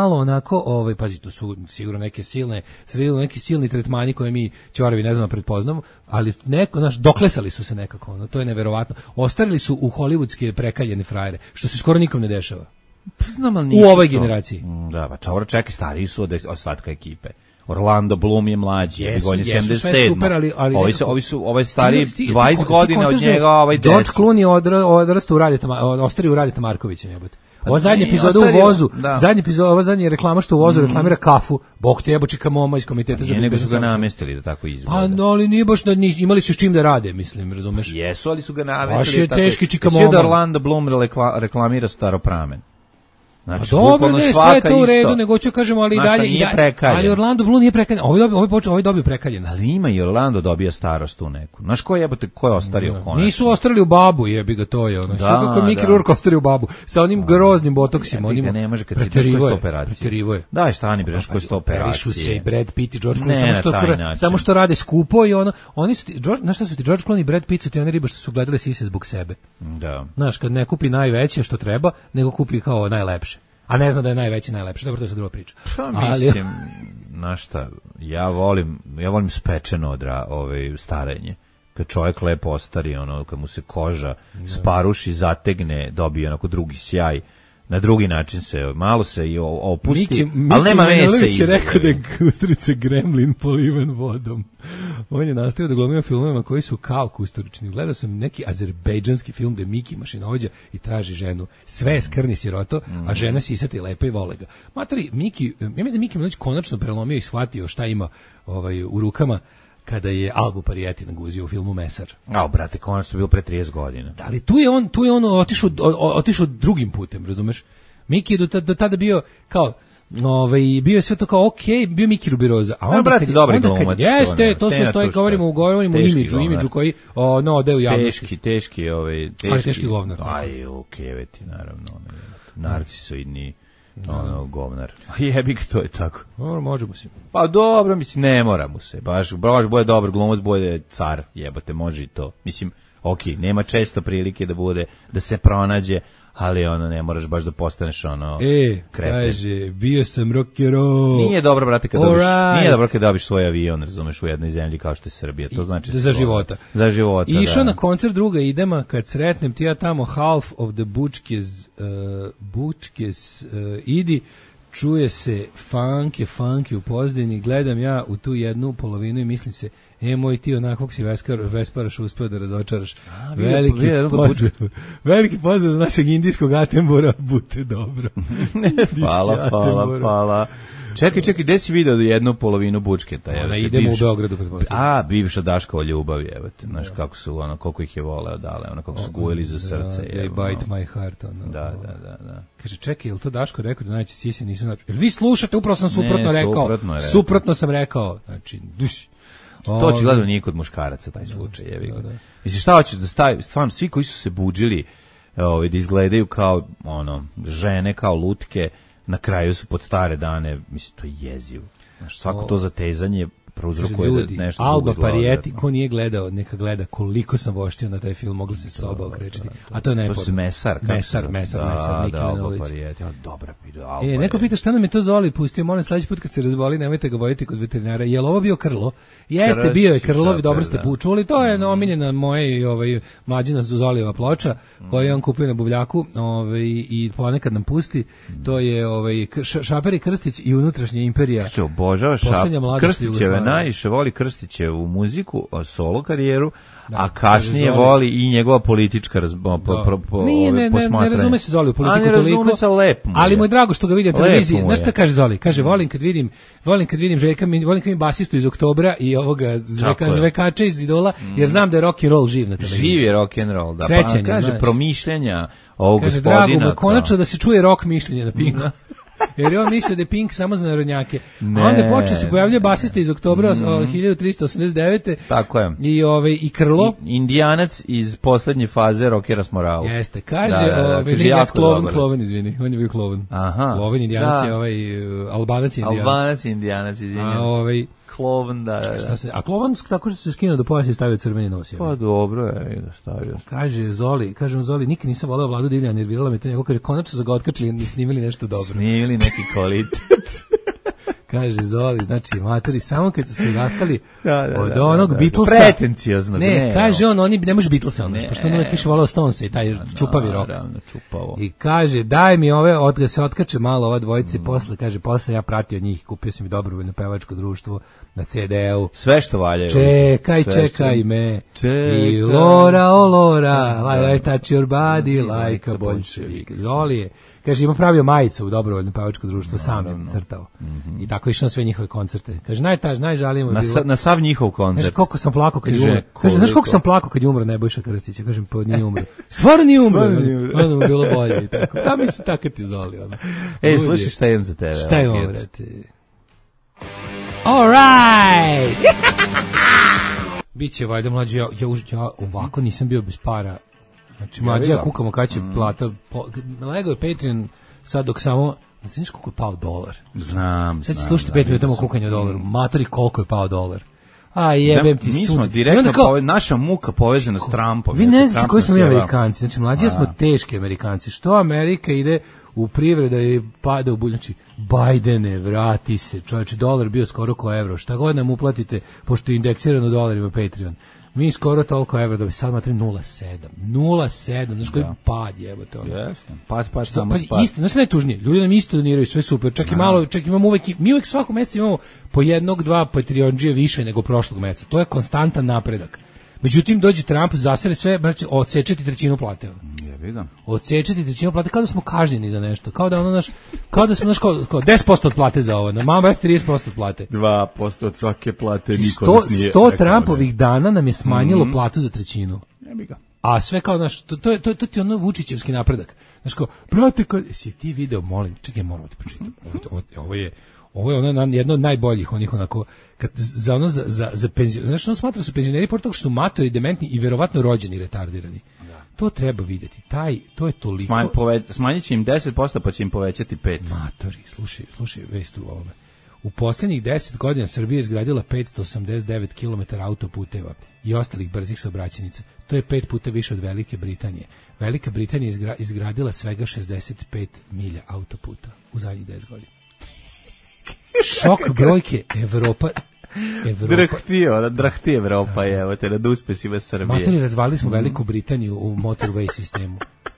Speaker 8: malo onako, ovaj, pazi, to su sigurno neke silne, sigurno neki silni tretmani koje mi ćoravi ne znamo prepoznamo, ali neko, znaš, doklesali su se nekako, ono, to je neverovatno. Ostarili su u hollywoodske prekaljene frajere, što se skoro nikom ne dešava.
Speaker 7: Znam, ali
Speaker 8: u ovoj
Speaker 7: to.
Speaker 8: generaciji.
Speaker 7: Da, pa čovra čekaj, stariji su od ostatka ekipe. Orlando Bloom je mlađi,
Speaker 8: Jesu,
Speaker 7: on je
Speaker 8: jesu,
Speaker 7: sedamdeset
Speaker 8: sve
Speaker 7: sedam.
Speaker 8: super, ali- ali
Speaker 7: ovi
Speaker 8: nekako-
Speaker 7: su, ovi su, ovaj stari
Speaker 8: Ti- ti-
Speaker 7: dvadeset
Speaker 8: ti- ti
Speaker 7: godina
Speaker 8: kontaš
Speaker 7: od
Speaker 8: da je
Speaker 7: njega, ovaj
Speaker 8: George
Speaker 7: deset.
Speaker 8: Clooney odra, odrastao u Radeta, ostari u Radeta Markovića, jebote. Ova zadnja
Speaker 7: ne,
Speaker 8: epizoda u
Speaker 7: ostario,
Speaker 8: vozu,
Speaker 7: da.
Speaker 8: zadnja epizoda, ova zadnja reklama što u vozu reklamira kafu, bog te jebo čika moma iz komiteta za
Speaker 7: Nije, nego su ga
Speaker 8: bezbednost.
Speaker 7: namestili da tako izgleda.
Speaker 8: Pa no, ali nije baš da ni, imali su s čim da rade, mislim, razumeš?
Speaker 7: Jesu, ali su ga
Speaker 8: Baš
Speaker 7: namestili
Speaker 8: je
Speaker 7: tako.
Speaker 8: teški čika
Speaker 7: Jesi vidio da
Speaker 8: momo.
Speaker 7: Orlando Bloom rekla- reklamira Staropramen. Znači,
Speaker 8: Dobro,
Speaker 7: bukvalno
Speaker 8: ne, sve
Speaker 7: svaka
Speaker 8: to u
Speaker 7: isto.
Speaker 8: redu, nego ću kažemo, ali i
Speaker 7: Znaš, a
Speaker 8: dalje, i
Speaker 7: nije
Speaker 8: dalje-
Speaker 7: prekaljen.
Speaker 8: ali Orlando Bloom nije prekaljen. Ovaj dobio, ovaj počeo, ovaj dobio prekaljenost.
Speaker 7: Ali ima i Orlando dobija starost tu neku. Znaš ko jebote, ko je ostario konačno?
Speaker 8: Nisu ostrali u babu, jebi ga to je ono.
Speaker 7: Da,
Speaker 8: Što kako Mickey
Speaker 7: da.
Speaker 8: Rourke ostario u babu sa onim groznim botoksima,
Speaker 7: Jebi
Speaker 8: onim.
Speaker 7: ga, ne može kad si
Speaker 8: Preterivo
Speaker 7: ideš
Speaker 8: je,
Speaker 7: kroz operacije.
Speaker 8: preterivo je.
Speaker 7: Daj, stani, bre, kroz to
Speaker 8: Operišu se i
Speaker 7: operacije.
Speaker 8: Brad Pitt i George
Speaker 7: Ne,
Speaker 8: Clooney, samo
Speaker 7: na
Speaker 8: što,
Speaker 7: taj
Speaker 8: kra-
Speaker 7: način.
Speaker 8: samo što rade skupo i ono, oni su ti, George, znaš šta su ti, George Clooney i Brad Pitt su ti one riba što su gledali sise zbog sebe.
Speaker 7: Da.
Speaker 8: Znaš, kad ne kupi najveće što treba, nego kupi kao najlepše. A ne zna da je najveće najlepše, dobro, to je sad druga priča.
Speaker 7: Pa
Speaker 8: Ali-
Speaker 7: mislim, znaš šta, ja volim, ja volim spečeno odra, ovaj, starenje. Kad čovjek lepo ostari, ono, kad mu se koža sparuši, zategne, dobije onako drugi sjaj. Na drugi način se, malo se i o- opusti,
Speaker 8: Miki,
Speaker 7: ali nema mesa
Speaker 8: Manojlović je
Speaker 7: iza.
Speaker 8: rekao da je kusturica gremlin poliven vodom. On je nastavio da glumio filmovima koji su kao kusturični. Gledao sam neki azerbejdžanski film gde Miki mašinovođa i traži ženu. Sve je skrni siroto, a žena sisata i lepa i vole ga. Matori, Miki, ja mislim da Miki Manojlović konačno prelomio i shvatio šta ima ovaj, u rukama kada je Albu Parijeti naguzio u filmu Mesar.
Speaker 7: A, brate, konačno je bilo pre trideset godina.
Speaker 8: Da, ali tu je on, tu je on otišao, o- o- otišao drugim putem, razumeš? Miki je do, tada- do tada bio kao, ovaj, bio je sve to kao okej, bio Miki Rubiroza. A onda,
Speaker 7: A, brate,
Speaker 8: kad, je-
Speaker 7: dobri
Speaker 8: onda kad,
Speaker 7: glumac, to
Speaker 8: jeste,
Speaker 7: ne,
Speaker 8: to sve
Speaker 7: tema
Speaker 8: stoji,
Speaker 7: tu šta
Speaker 8: govorimo,
Speaker 7: su.
Speaker 8: govorimo o
Speaker 7: Teški
Speaker 8: imidžu,
Speaker 7: govnar.
Speaker 8: imidžu koji, o, no, ode u javnosti.
Speaker 7: Teški, teški, ovaj, teški.
Speaker 8: Ali teški govnar.
Speaker 7: Aj, okej, veti, naravno. ono, narcisoidni, ono, govnar. A jebi ga, to je tako.
Speaker 8: Dobro, možemo si.
Speaker 7: Pa dobro, mislim, ne mora mu se. Baš, baš bude dobar glumac, bude car, jebote, može i to. Mislim, okej, nema često prilike da bude, da se pronađe, ali ono, ne moraš baš da postaneš ono,
Speaker 8: E,
Speaker 7: kreten.
Speaker 8: kaže, bio sam rock'n'roll.
Speaker 7: Nije dobro, brate, kad dobiš,
Speaker 8: Alright.
Speaker 7: nije dobro kad dobiš svoj avion, razumeš, u jednoj zemlji kao što je Srbija. To znači
Speaker 8: za
Speaker 7: skoro.
Speaker 8: života.
Speaker 7: Za života,
Speaker 8: Išao
Speaker 7: da.
Speaker 8: na koncert druga idema, kad sretnem ti ja tamo half of the Bučkes, uh, Bučkes uh, idi, čuje se funke, funke u pozdini, gledam ja u tu jednu polovinu i mislim se, e, moj ti onakvog si Veskar, Vesparaš uspeo da razočaraš.
Speaker 7: vidio-
Speaker 8: Veliki
Speaker 7: vidio jednog
Speaker 8: pozdrav. Veliki pozdrav za našeg indijskog Atembora, bute dobro.
Speaker 7: Hvala, hvala, hvala. Čekaj, čekaj, gde si video jednu polovinu Bučketa?
Speaker 8: Ona
Speaker 7: Evo te,
Speaker 8: idemo u
Speaker 7: bivša-
Speaker 8: Beogradu, pretpostavljam.
Speaker 7: A, bivša Daškova ljubav, evo te, znaš kako su, ono, koliko ih je voleo dale, ono, kako su gujili za srce.
Speaker 8: Da, they
Speaker 7: evo, ono.
Speaker 8: bite my heart. Ono.
Speaker 7: Da, da, da, da.
Speaker 8: Kaže, čekaj, je li to Daško rekao da najveće sise nisu znači? Jel vi slušate, upravo sam suprotno
Speaker 7: Ne,
Speaker 8: rekao.
Speaker 7: suprotno je rekao.
Speaker 8: Suprotno sam rekao. Znači, duš.
Speaker 7: To očigledno nije kod muškaraca taj slučaj, jevi ga. Mislim, šta hoćeš da stavi, stvarno, svi koji su se budžili, ovaj, da izgledaju kao, ono, žene, kao lutke, na kraju su pod stare dane, mislim, to je jezivo. Znaš, svako to zatezanje prouzrokuje da
Speaker 8: Ljudi,
Speaker 7: nešto
Speaker 8: Alba
Speaker 7: drugo izgleda
Speaker 8: Parijeti,
Speaker 7: odvratno.
Speaker 8: ko nije gledao, neka gleda koliko sam voštio na taj film, mogli se soba okrećiti. A to je
Speaker 7: To
Speaker 8: najbolje.
Speaker 7: se mesar. kako
Speaker 8: Mesar,
Speaker 7: se-
Speaker 8: mesar,
Speaker 7: da,
Speaker 8: mesar, Miki
Speaker 7: da, Alba
Speaker 8: Manojlović.
Speaker 7: Parijeti, a, dobra, Alba
Speaker 8: E, neko
Speaker 7: Parijeti.
Speaker 8: pita šta nam je to Zoli pustio, molim sledeći put kad se razboli, nemojte ga vojiti kod veterinara. Je li ovo bio Krlo? Jeste,
Speaker 7: Krstić
Speaker 8: bio je Krlovi,
Speaker 7: šaper,
Speaker 8: dobro ste
Speaker 7: da.
Speaker 8: počuli. To je omiljena moja i ovaj mlađina Zolijeva ploča koju je on kupio na buvljaku, ovaj i ponekad nam pusti. To je ovaj K- Š- Šaper i Krstić i unutrašnja imperija.
Speaker 7: Što obožava Šap.
Speaker 8: Poslednja mladost
Speaker 7: Krstićeve
Speaker 8: Jugoslavije.
Speaker 7: najviše voli Krstićevu muziku, a solo karijeru,
Speaker 8: Da,
Speaker 7: a kasnije
Speaker 8: kaže Zoli.
Speaker 7: voli i njegova politička razbo, po,
Speaker 8: Da.
Speaker 7: pro, po,
Speaker 8: Nije,
Speaker 7: ove,
Speaker 8: ne, ne, ne
Speaker 7: posmatranje.
Speaker 8: razume se Zoli u politiku
Speaker 7: A ne razume
Speaker 8: toliko,
Speaker 7: se, lep mu je.
Speaker 8: ali mu je drago što ga vidi na
Speaker 7: Lepo
Speaker 8: televiziji.
Speaker 7: mu
Speaker 8: Znaš
Speaker 7: je.
Speaker 8: šta kaže Zoli? Kaže, volim kad vidim, volim kad vidim Željka, Min- volim kad vidim basistu iz Oktobra i ovoga zveka,
Speaker 7: Tako je.
Speaker 8: zvekača iz Idola, jer znam da je rock and roll živ na televiziji.
Speaker 7: Živ je rock and roll, da.
Speaker 8: Srećan
Speaker 7: Pa
Speaker 8: je,
Speaker 7: kaže
Speaker 8: znaš.
Speaker 7: promišljanja ovog
Speaker 8: Kaže,
Speaker 7: gospodina.
Speaker 8: drago mu je, konačno
Speaker 7: kao-
Speaker 8: da se čuje rock mišljenje na Pinku. Jer je on mislio da je Pink samo za narodnjake.
Speaker 7: Ne,
Speaker 8: A onda je počeo se pojavljuje
Speaker 7: ne.
Speaker 8: basista iz Oktobra o, hiljadu trista osamdeset devete.
Speaker 7: Tako je.
Speaker 8: I, ovaj, i Krlo.
Speaker 7: I- Indijanac iz poslednje faze rockera s moralu.
Speaker 8: Jeste, kaže,
Speaker 7: Da, da, da,
Speaker 8: ovaj,
Speaker 7: kaže,
Speaker 8: nije
Speaker 7: jako
Speaker 8: Kloven,
Speaker 7: dobar.
Speaker 8: Kloven, izvini, on je bio Kloven.
Speaker 7: Aha.
Speaker 8: Kloven, Indijanac
Speaker 7: Da.
Speaker 8: je ovaj, uh, Albanac je Indijanac.
Speaker 7: Albanac, Indijanac, izvinjam
Speaker 8: A,
Speaker 7: se.
Speaker 8: ovaj,
Speaker 7: Klovan, da, da.
Speaker 8: Šta se, a Klovan tako što se skinuo do pojasa i stavio crveni nos. Je.
Speaker 7: Pa dobro je, da stavio.
Speaker 8: Kaže Zoli, kaže Zoli, nikad nisam voleo Vladu Divlja, nervirala me to njegov, kaže, konačno su ga otkačili i snimili nešto dobro.
Speaker 7: Snimili neki kvalitet.
Speaker 8: Kaže Zoli, znači matori samo kad su se rastali
Speaker 7: da, da,
Speaker 8: od
Speaker 7: da,
Speaker 8: onog
Speaker 7: da, da,
Speaker 8: Beatlesa.
Speaker 7: Pretenciozno.
Speaker 8: Ne, ne, kaže on, oni ne može Beatlesa, ono, pošto on uvek više volao Stonesa i taj čupavi rok.
Speaker 7: Naravno, čupavo.
Speaker 8: I kaže, daj mi ove, od ga se otkače malo ova dvojice, mm. posle, kaže, posle ja pratio njih, kupio sam i dobrovoljno pevačko društvo na ce de u.
Speaker 7: Sve što valja.
Speaker 8: Čekaj, sve čekaj što... me. Čekaj. I Lora, o Lora, like I touch your body, like a bolševik. Zoli je. Kaže, ima pravio majicu u dobrovoljno pevačko društvo, sam je crtao. Mm-hmm. I tako išao na sve njihove koncerte. Kaže, najtaž, najžalimo
Speaker 7: na, sa, na sav njihov koncert.
Speaker 8: Kaže, koliko sam plakao kad je umro. Kaže, znaš koliko sam plakao kad je umro Nebojša Krstića? Kažem, pa nije umro. Stvarno nije umro. Onda mu je bilo bolje. I tako. Da mi se tako ti Zoli. Ono.
Speaker 7: Ej, slušaj, šta imam za tebe?
Speaker 8: Šta imam, vrati? All right! Biće, valjda, mlađe, ja, ja, ja ovako nisam bio bez para. Znači, mlađe, ja kukamo kada će mm. plata. Po, lego je Patreon sad dok samo... Znaš koliko je pao dolar?
Speaker 7: Znam,
Speaker 8: sad
Speaker 7: znam.
Speaker 8: Sad slušajte pet minuta o kukanju o dolaru. Matori, koliko je pao dolar. A jebem ti
Speaker 7: mi
Speaker 8: sud.
Speaker 7: Smo direktno, kao, pove, naša muka povezana s Trumpom.
Speaker 8: Vi ne znate koji smo mi Amerikanci. Znači, mlađe smo teški Amerikanci. Što Amerika ide u privreda i pada u bulj. Znači, Bajdene, vrati se. Čovječe, dolar bio skoro ko evro. Šta god nam uplatite, pošto je indeksirano dolarima Patreon. Mi skoro toliko evra da bi sad matri nula sedam. nula sedam, znaš koji pad jebote ono.
Speaker 7: Jeste. Pad, pad, samo
Speaker 8: pa,
Speaker 7: spad.
Speaker 8: Isto, znaš najtužnije, ljudi nam isto doniraju, sve super, čak i malo, čak imamo uvek, mi uvek svako mjeseca imamo po jednog, dva Patreondžije više nego prošlog mjeseca. To je konstantan napredak. Međutim, dođe Trump, zasere sve, znači, odsečeti trećinu plate.
Speaker 7: Jebi ga.
Speaker 8: Odsečeti trećinu plate, kao da smo kažnjeni za nešto. Kao da ono naš, kao da smo naš, kao, kao deset posto od plate za ovo. Na mama je trideset posto od plate.
Speaker 7: dva posto od svake plate, niko
Speaker 8: sto,
Speaker 7: nas nije...
Speaker 8: sto Trumpovih dana nam je smanjilo mm-hmm. platu za trećinu.
Speaker 7: Jebi ga.
Speaker 8: A sve kao, znaš, to, to, to, to ti je ono Vučićevski napredak. Znaš kao, brate, kad... Jesi ti video, molim, čekaj, moram ti pročitam. Ovo, ovo je... Ovo je ono jedno od najboljih onih onako kad za ono za za za penzioner. Znaš, on smatra su penzioneri pored toga što su matori, dementni i verovatno rođeni retardirani. Da. To treba vidjeti. Taj to je toliko.
Speaker 7: Smanj, pove, smanjit će im deset posto pa će im povećati pet.
Speaker 8: Matori, slušaj, slušaj vest u ovome. U posljednjih deset godina Srbija je izgradila petsto osamdeset devet kilometara autoputeva i ostalih brzih saobraćajnica. To je pet puta više od Velike Britanije. Velika Britanija je izgradila svega šezdeset pet milja autoputa u zadnjih deset godina. Šok brojke Evropa Evropa
Speaker 7: drhti, ona drhti Evropa je, evo te nad uspesima Srbije.
Speaker 8: Matori, razvalili smo Veliku Britaniju u motorway sistemu.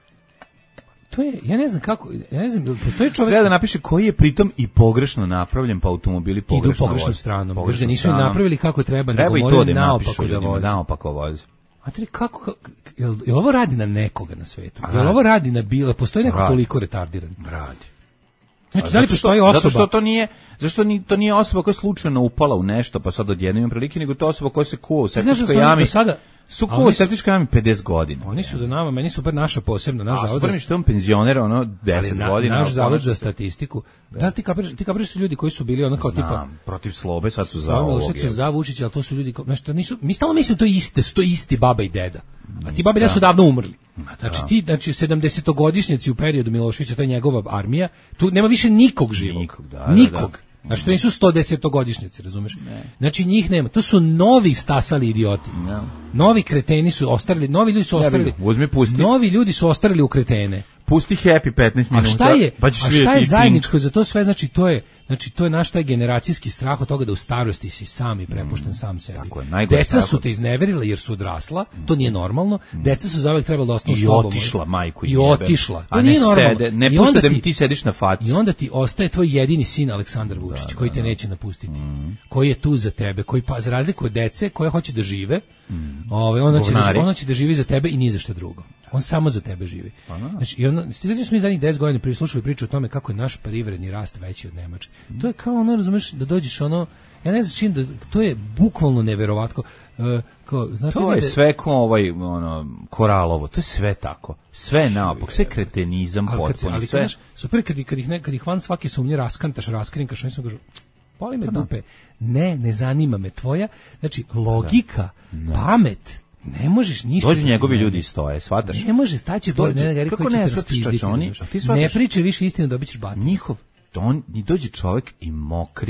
Speaker 8: To je, ja ne znam kako, ja ne znam, postoji čovjek...
Speaker 7: Treba da napiše koji je pritom i pogrešno napravljen, pa automobili pogrešno
Speaker 8: idu pogrešnom
Speaker 7: voze.
Speaker 8: stranom. Pogrešno nisu stranom. Napravili kako treba,
Speaker 7: treba
Speaker 8: nego moraju da naopako da voze.
Speaker 7: Naopako voze.
Speaker 8: Matori, kako, kako jel, jel ovo radi na nekoga na svetu? Jel ovo radi na bilo? Postoji neko radi. Toliko retardiran?
Speaker 7: Radi.
Speaker 8: Znači, da li postoji osoba?
Speaker 7: Zato što to nije, zašto ni to nije osoba koja je slučajno upala u nešto, pa sad odjednom ima prilike, nego to osoba koja se kuva u septičkoj jami.
Speaker 8: Sada
Speaker 7: su kuva u septičkoj jami pedeset godina.
Speaker 8: Oni su da nama, meni super naša posebno, naš
Speaker 7: a,
Speaker 8: zavod.
Speaker 7: A što je on penzioner, ono deset
Speaker 8: na,
Speaker 7: godina.
Speaker 8: Naš zavod za statistiku. Da li ti kapiraš, ti kapiraš su ljudi koji su bili ono kao
Speaker 7: Znam,
Speaker 8: tipa
Speaker 7: protiv Slobe, sad su za ovog.
Speaker 8: Sad su za Vučića, al to su ljudi kao, znači nisu, mi stalno mislimo to je iste, su to isti baba i deda. A ti babe da su davno umrli. Znači ti, znači sedamdesetogodišnjaci u periodu Miloševića, ta njegova armija, tu nema više nikog živog.
Speaker 7: Nikog, da,
Speaker 8: nikog.
Speaker 7: Da, da.
Speaker 8: Znači to nisu stodesetogodišnjaci, razumeš? Ne. Znači njih nema. To su novi stasali idioti. Ne. Novi kreteni su ostarili, novi ljudi su ostarili.
Speaker 7: Ja, uzmi, pusti.
Speaker 8: Novi ljudi su ostarili u kretene.
Speaker 7: Pusti Happy petnaest minuta.
Speaker 8: A šta je,
Speaker 7: pa
Speaker 8: a šta je zajedničko za to sve? Znači to je, znači to je naš taj generacijski strah od toga da u starosti si sam i prepušten mm, sam sebi. Tako je, deca su te izneverila jer su odrasla, to nije normalno. Mm. Deca su zauvek trebalo da ostanu
Speaker 7: i otišla majku i,
Speaker 8: i otišla. To
Speaker 7: a
Speaker 8: nije
Speaker 7: ne
Speaker 8: normalno.
Speaker 7: Sede, ne pušta da mi ti sediš na faci.
Speaker 8: I onda ti ostaje tvoj jedini sin Aleksandar Vučić, da, koji te da, neće napustiti. Mm. Koji je tu za tebe, koji pa za razliku od dece koje hoće da žive, mm. ovaj ona će da, ona će da živi za tebe i ni za šta drugo. On samo za tebe živi. Znači, i ono, znači smo mi zadnjih deset godina prislušali priču o tome kako je naš privredni rast veći od Nemačke. Mm. To je kao ono, razumeš, da dođeš ono, ja ne znam čim da, to je bukvalno neverovatno. Uh, kao, znate,
Speaker 7: to je da, sve kao ovaj, ono, Koralovo, to je sve tako. Sve naopako, sve kretenizam potpuno.
Speaker 8: Ali
Speaker 7: sve...
Speaker 8: Znaš, super kad, kad, ih ne, kad ih van svake sumnje raskantaš, raskrinkaš, oni su kažu, boli me dupe. Ne, ne zanima me tvoja. Znači, logika, da. Pamet, ne možeš ništa.
Speaker 7: Dođu njegovi ljudi stoje, shvataš?
Speaker 8: Ne može staći pored njega,
Speaker 7: kako ne shvataš čoče, oni?
Speaker 8: Ne priče više istinu, dobićeš bat.
Speaker 7: Njihov, on, ni dođe čovjek i mokri,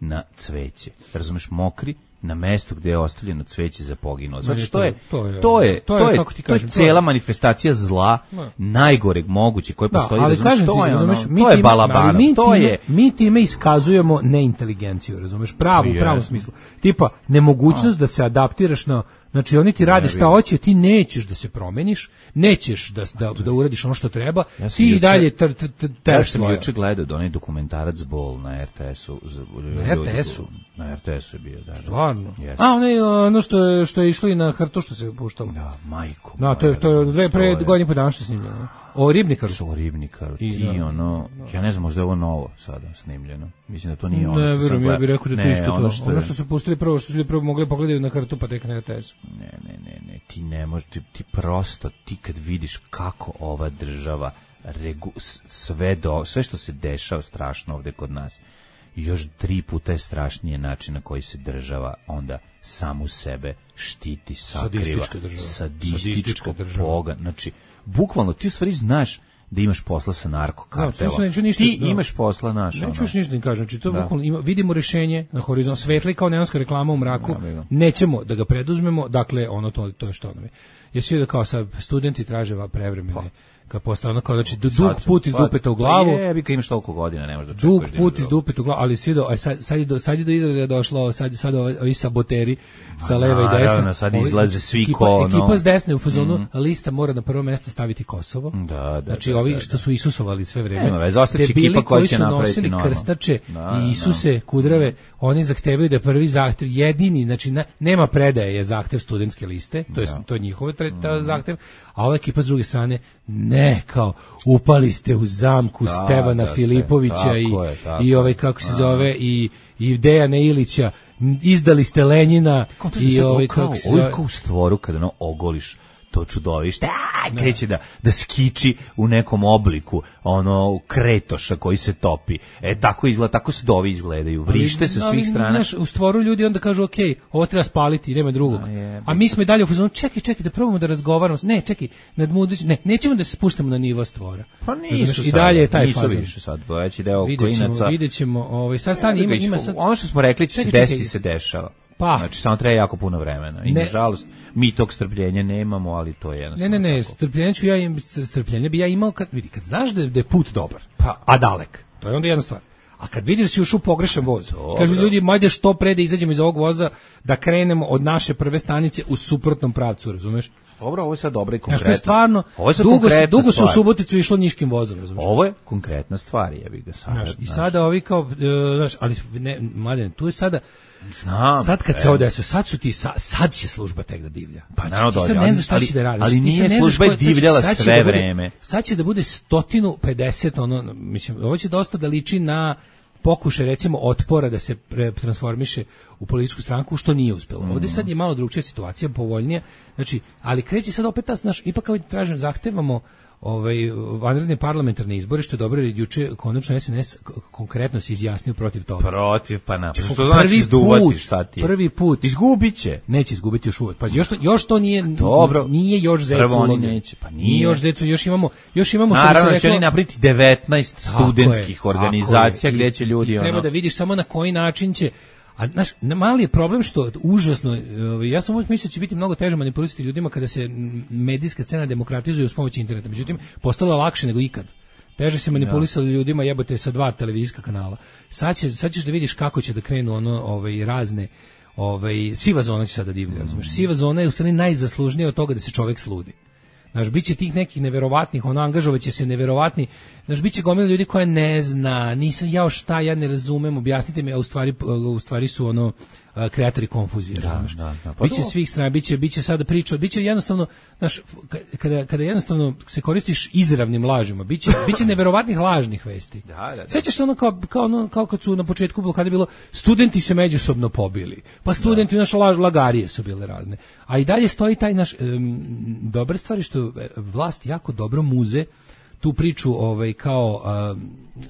Speaker 7: na cveće. Razumeš, mokri na mestu gde je ostavljeno cveće za poginulo. Znači to je to je to je to je, kako ti kažem, to je cela manifestacija zla, no. najgoreg moguće koje postoji. Da, ali kažem ti, razumeš, mi to je balabana, to je
Speaker 8: mi time iskazujemo neinteligenciju, razumeš, pravu u pravom smislu. Tipa nemogućnost da se adaptiraš na, znači oni ti rade šta hoće, ti nećeš da se promeniš, nećeš da da, da uradiš ono što treba, ja ti i dalje tr, tr, tr, tr,
Speaker 7: ja sam juče gledao da onaj dokumentarac Bol na er te esu.
Speaker 8: Na er te esu?
Speaker 7: Na er te esu je bio, da.
Speaker 8: Stvarno? Yes. A, onaj, ono što je, što je išlo i na Hrtu što se puštalo.
Speaker 7: Da, majko.
Speaker 8: Da, to je, to je dve pre godine po dana što je snimljeno. O Ribnikaru.
Speaker 7: O Ribnikaru, ti I, da, ono, da. Ja ne znam, možda je ovo novo sada snimljeno. Mislim da to nije ono
Speaker 8: ne,
Speaker 7: što
Speaker 8: verujem,
Speaker 7: sam gledao.
Speaker 8: Ja bih rekao da
Speaker 7: ne,
Speaker 8: to isto
Speaker 7: ono
Speaker 8: to.
Speaker 7: što,
Speaker 8: ono što su pustili prvo, što su ljudi prvo mogli pogledati na Hrtu, pa tek na er te esu.
Speaker 7: Ne, ne, ne, ne, ti ne možeš, ti, ti prosto, ti kad vidiš kako ova država regu, sve, do, sve što se dešava strašno ovde kod nas, još tri puta je strašnije način na koji se država onda samu sebe štiti, sakriva.
Speaker 8: Sadistička država.
Speaker 7: Sadističko poga. Znači, bukvalno, ti u stvari znaš da imaš posla sa narkokartelom.
Speaker 8: No, ništa,
Speaker 7: ti
Speaker 8: no.
Speaker 7: imaš posla naš.
Speaker 8: Neću još ništa da kažem, znači to bukvalno ima, vidimo rješenje na horizont, svetli kao neonska reklama u mraku, ja, nećemo da ga preduzmemo, dakle ono to, to je što ono. Jesi da kao sad studenti traže va prevremene, pa. Kad postane ono kao, znači dug put iz dupeta u glavu.
Speaker 7: Pa je, bi kad imaš toliko godina, ne možeš da čekaš.
Speaker 8: Dug put iz dupeta u glavu, ali svi do, aj sad, sad, je do, sad je do izražaja došlo, sad, sad ovi, ovi saboteri sa leve i desne.
Speaker 7: Naravno, sad izlaze svi
Speaker 8: ekipa,
Speaker 7: ko,
Speaker 8: ekipa
Speaker 7: no.
Speaker 8: s desne u fazonu, mm. lista mora na prvo mesto staviti Kosovo.
Speaker 7: Da, da,
Speaker 8: znači
Speaker 7: da,
Speaker 8: ovi
Speaker 7: da,
Speaker 8: što su Isusovali sve vreme.
Speaker 7: Nema veze, ostaće ekipa koja će napraviti
Speaker 8: nosili
Speaker 7: normalno.
Speaker 8: Krstače
Speaker 7: Da,
Speaker 8: i Isuse, da. Kudrave, oni zahtevaju da prvi zahtev, jedini, znači na, nema predaje, je zahtev studentske liste, to je, da. To je njihov zahtev, a ova ekipa s druge strane, ne, kao, upali ste u zamku da, Stevana da, Filipovića i, je, i ovaj, kako se zove, i, i Dejana Ilića, izdali ste Lenjina i ovaj, kako se zove.
Speaker 7: Ovo kao u stvoru kada ono ogoliš to čudovište, a kreće da, da skiči u nekom obliku, ono, kretoša koji se topi. E, tako izgleda, tako se dovi izgledaju, vrište se svih strana.
Speaker 8: Znaš, u stvoru ljudi onda kažu, ok, ovo treba spaliti, nema drugog. A, je, a mi smo i dalje u fazonu, čekaj, čekaj, da probamo da razgovaramo. Ne, čekaj, nadmudić, ne, nećemo da se spuštamo na nivo stvora.
Speaker 7: Pa nisu sad,
Speaker 8: i dalje je taj fazon.
Speaker 7: Nisu više sad, veći deo klinaca.
Speaker 8: Vidjet ćemo, ovaj, sad stani, ima, ima sad...
Speaker 7: Ono što smo rekli će se desiti, se dešava. Pa. Znači, samo treba jako puno vremena. I, ne. nažalost, mi tog strpljenja nemamo, ali to je jednostavno.
Speaker 8: Ne, ne, ne, strpljenje ću ja im, strpljenje bi ja imao kad, vidi, kad znaš da je, da je put dobar, pa, a dalek, to je onda jedna stvar. A kad vidiš da si ušao u pogrešan voz, dobro. Kažu ljudi, majde što pre da izađemo iz ovog voza, da krenemo od naše prve stanice u suprotnom pravcu, razumeš?
Speaker 7: Dobro, ovo je sad dobra i konkretna.
Speaker 8: Znaš, stvarno, ovo je dugo, se, dugo se u Suboticu išlo Niškim vozom, razumiješ?
Speaker 7: Ovo je konkretna stvar, jebi ga sad.
Speaker 8: Znaš, i sada ovi kao, uh, znaš, ali ne, mladen, tu je sada,
Speaker 7: znam,
Speaker 8: sad kad e. se ovo desio, sad su ti, sad, sad će služba tek da divlja.
Speaker 7: Pa naravno
Speaker 8: ti sad ne znaš šta će da radiš.
Speaker 7: Ali nije služba ko, divljala sad sve da bude, vreme.
Speaker 8: Sad će da bude sto pedeset, ono, mislim, ovo će dosta da liči na pokušaj recimo otpora da se transformiše u političku stranku, što nije uspelo. Ovdje sad je malo drugčija situacija, povoljnija. Znači, ali kreće sad opet tas naš, ipak kao tražim, zahtevamo ovaj vanredne parlamentarne izbore, što je dobro, jer juče konačno es en es konkretno se izjasnio protiv toga.
Speaker 7: Protiv, pa na. Što znači izduvati, šta ti je?
Speaker 8: Prvi put.
Speaker 7: Izgubiće.
Speaker 8: Neće izgubiti još uvek. Pa još to, još to nije,
Speaker 7: dobro.
Speaker 8: Nije još zecu.
Speaker 7: Prvo oni neće, pa nije.
Speaker 8: Nije još zecu, još imamo, još imamo što
Speaker 7: naravno,
Speaker 8: se reklo.
Speaker 7: će oni napraviti devetnaest studentskih organizacija gdje će ljudi,
Speaker 8: ono. Treba da vidiš samo na koji način će. A znaš, mali je problem što užasno, ja sam uvijek mislio da će biti mnogo teže manipulisati ljudima kada se medijska scena demokratizuje uz pomoć interneta. Međutim, postalo je lakše nego ikad. Teže se manipulisali ja. ljudima, jebote, sa dva televizijska kanala. Sad, će, sad ćeš da vidiš kako će da krenu ono, ovaj, razne, ovaj, siva zona će sada divlja, razumiješ. Siva zona je u stvari najzaslužnija od toga da se čovjek sludi. Znaš, bit će tih nekih neverovatnih, ono, angažovaće se neverovatni, znaš, bit će gomila ljudi koja ne zna, nisam ja šta, ja ne razumem, objasnite mi, a u stvari, u stvari su, ono, kreatori konfuzije,
Speaker 7: da,
Speaker 8: razumeš.
Speaker 7: Da, da, pa
Speaker 8: biće svih strana, biće, biće sada priča, biće jednostavno, znaš, kada, kada jednostavno se koristiš izravnim lažima, biće, biće neverovatnih lažnih vesti.
Speaker 7: Da, da, da.
Speaker 8: Sećaš se ono kao, kao, ono, kao kad su na početku blokade bilo, studenti se međusobno pobili, pa studenti, da. naš laž, lagarije su bile razne. A i dalje stoji taj naš, um, dobra stvar je što vlast jako dobro muze tu priču, ovaj, kao, um,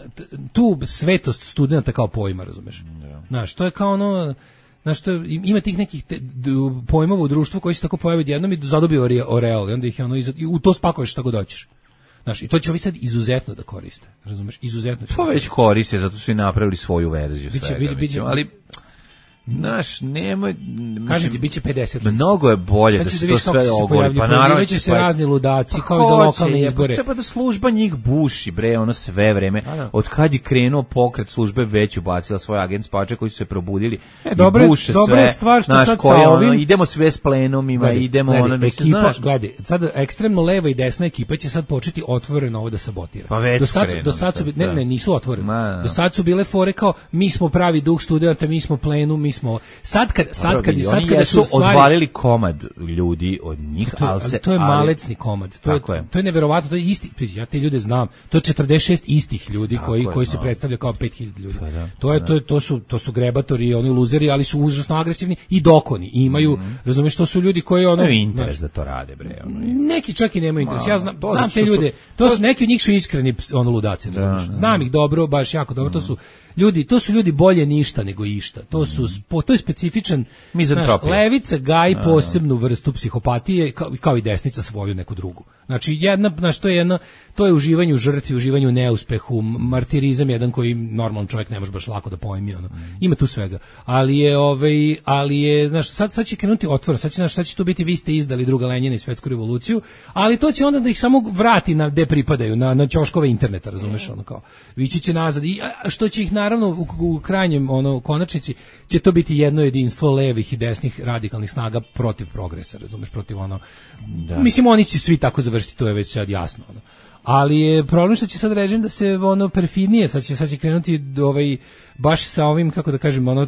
Speaker 8: tu svetost studenta kao pojma, razumeš. Da. Znaš, to je kao ono, znaš, to ima tih nekih te, d, pojmova u društvu koji se tako pojave jednom i zadobio oreol, i onda ih je ono, i u to spakuješ šta god hoćeš. Znaš, i to će ovi sad izuzetno da koriste. Razumeš? Izuzetno.
Speaker 7: To već koriste, zato su i napravili svoju verziju
Speaker 8: biće,
Speaker 7: svega.
Speaker 8: Biće, biće,
Speaker 7: ali Naš, nemoj...
Speaker 8: Kažem ti, bit će pedeset.
Speaker 7: Mnogo je bolje da se to sve ogoli.
Speaker 8: Pa naravno će se pa, razni ludaci, pa kao i za lokalne izbore.
Speaker 7: Treba da služba njih buši, bre, ono sve vreme. Od kad je krenuo pokret službe već ubacila svoj agent spače koji su se probudili
Speaker 8: e,
Speaker 7: i
Speaker 8: dobre,
Speaker 7: buše
Speaker 8: dobre
Speaker 7: sve.
Speaker 8: Stvar što
Speaker 7: naš,
Speaker 8: sad
Speaker 7: koje,
Speaker 8: sa ovim...
Speaker 7: ono, idemo sve s plenomima, gledaj, idemo
Speaker 8: gledaj,
Speaker 7: ono...
Speaker 8: Ekipa,
Speaker 7: znaš,
Speaker 8: gledaj, sad ekstremno leva i desna ekipa će sad početi otvoreno ovo da sabotira.
Speaker 7: Pa već
Speaker 8: do sad,
Speaker 7: krenuo,
Speaker 8: do sad su, ne, ne, nisu otvoreni.
Speaker 7: Ma,
Speaker 8: do sad su bile fore kao, mi smo pravi duh studenta, mi smo plenum, mi smo... Sad kad, sad kad, sad kada su stvari...
Speaker 7: odvalili komad ljudi od njih,
Speaker 8: to,
Speaker 7: ali se...
Speaker 8: To je
Speaker 7: ali,
Speaker 8: malecni komad. To je,
Speaker 7: je.
Speaker 8: to je neverovatno, to je isti, ja te ljude znam, to je četrdeset šest istih ljudi tako koji,
Speaker 7: je,
Speaker 8: koji se
Speaker 7: no.
Speaker 8: predstavlja kao pet hiljada ljudi.
Speaker 7: Pa da,
Speaker 8: to, je,
Speaker 7: da.
Speaker 8: to, je, to, su, to su grebatori i oni luzeri, ali su užasno agresivni i dokoni. I imaju, mm. razumiješ, to su ljudi koji... ono
Speaker 7: nemaju interes da to rade, bre. Ono.
Speaker 8: Neki čak i nemaju interes. Ja znam,
Speaker 7: to
Speaker 8: znam te ljude, to su, neki od njih su iskreni ono ludaci, razumiješ.
Speaker 7: Da,
Speaker 8: znam ih dobro, baš jako dobro, mm. to su... Ljudi, to su ljudi bolje ništa nego išta. To su to je specifičan, znaš, levica gaji posebnu vrstu psihopatije kao, kao i desnica svoju neku drugu. Znači jedna, znaš, to je jedna, to je uživanje u žrtvi, uživanje u neuspehu, martirizam jedan koji normalan čovjek ne može baš lako da pojmi, ono. Ima tu svega. Ali je ovaj, ali je, znaš, sad sad će krenuti otvoreno, sad će, znaš, sad će tu biti vi ste izdali druga Lenjina i svetsku revoluciju, ali to će onda da ih samo vrati na gde pripadaju, na na ćoškove interneta, razumeš, ono kao. Vići će nazad i a, što će ih naravno u, u krajnjem ono konačnici će to biti jedno jedinstvo levih i desnih radikalnih snaga protiv progresa, razumeš, protiv ono da. Mislim oni će svi tako završiti, to je već sad jasno ono. Ali je problem što će sad režim da se ono perfidnije, sad će sad će krenuti do ovaj baš sa ovim, kako da kažem, ono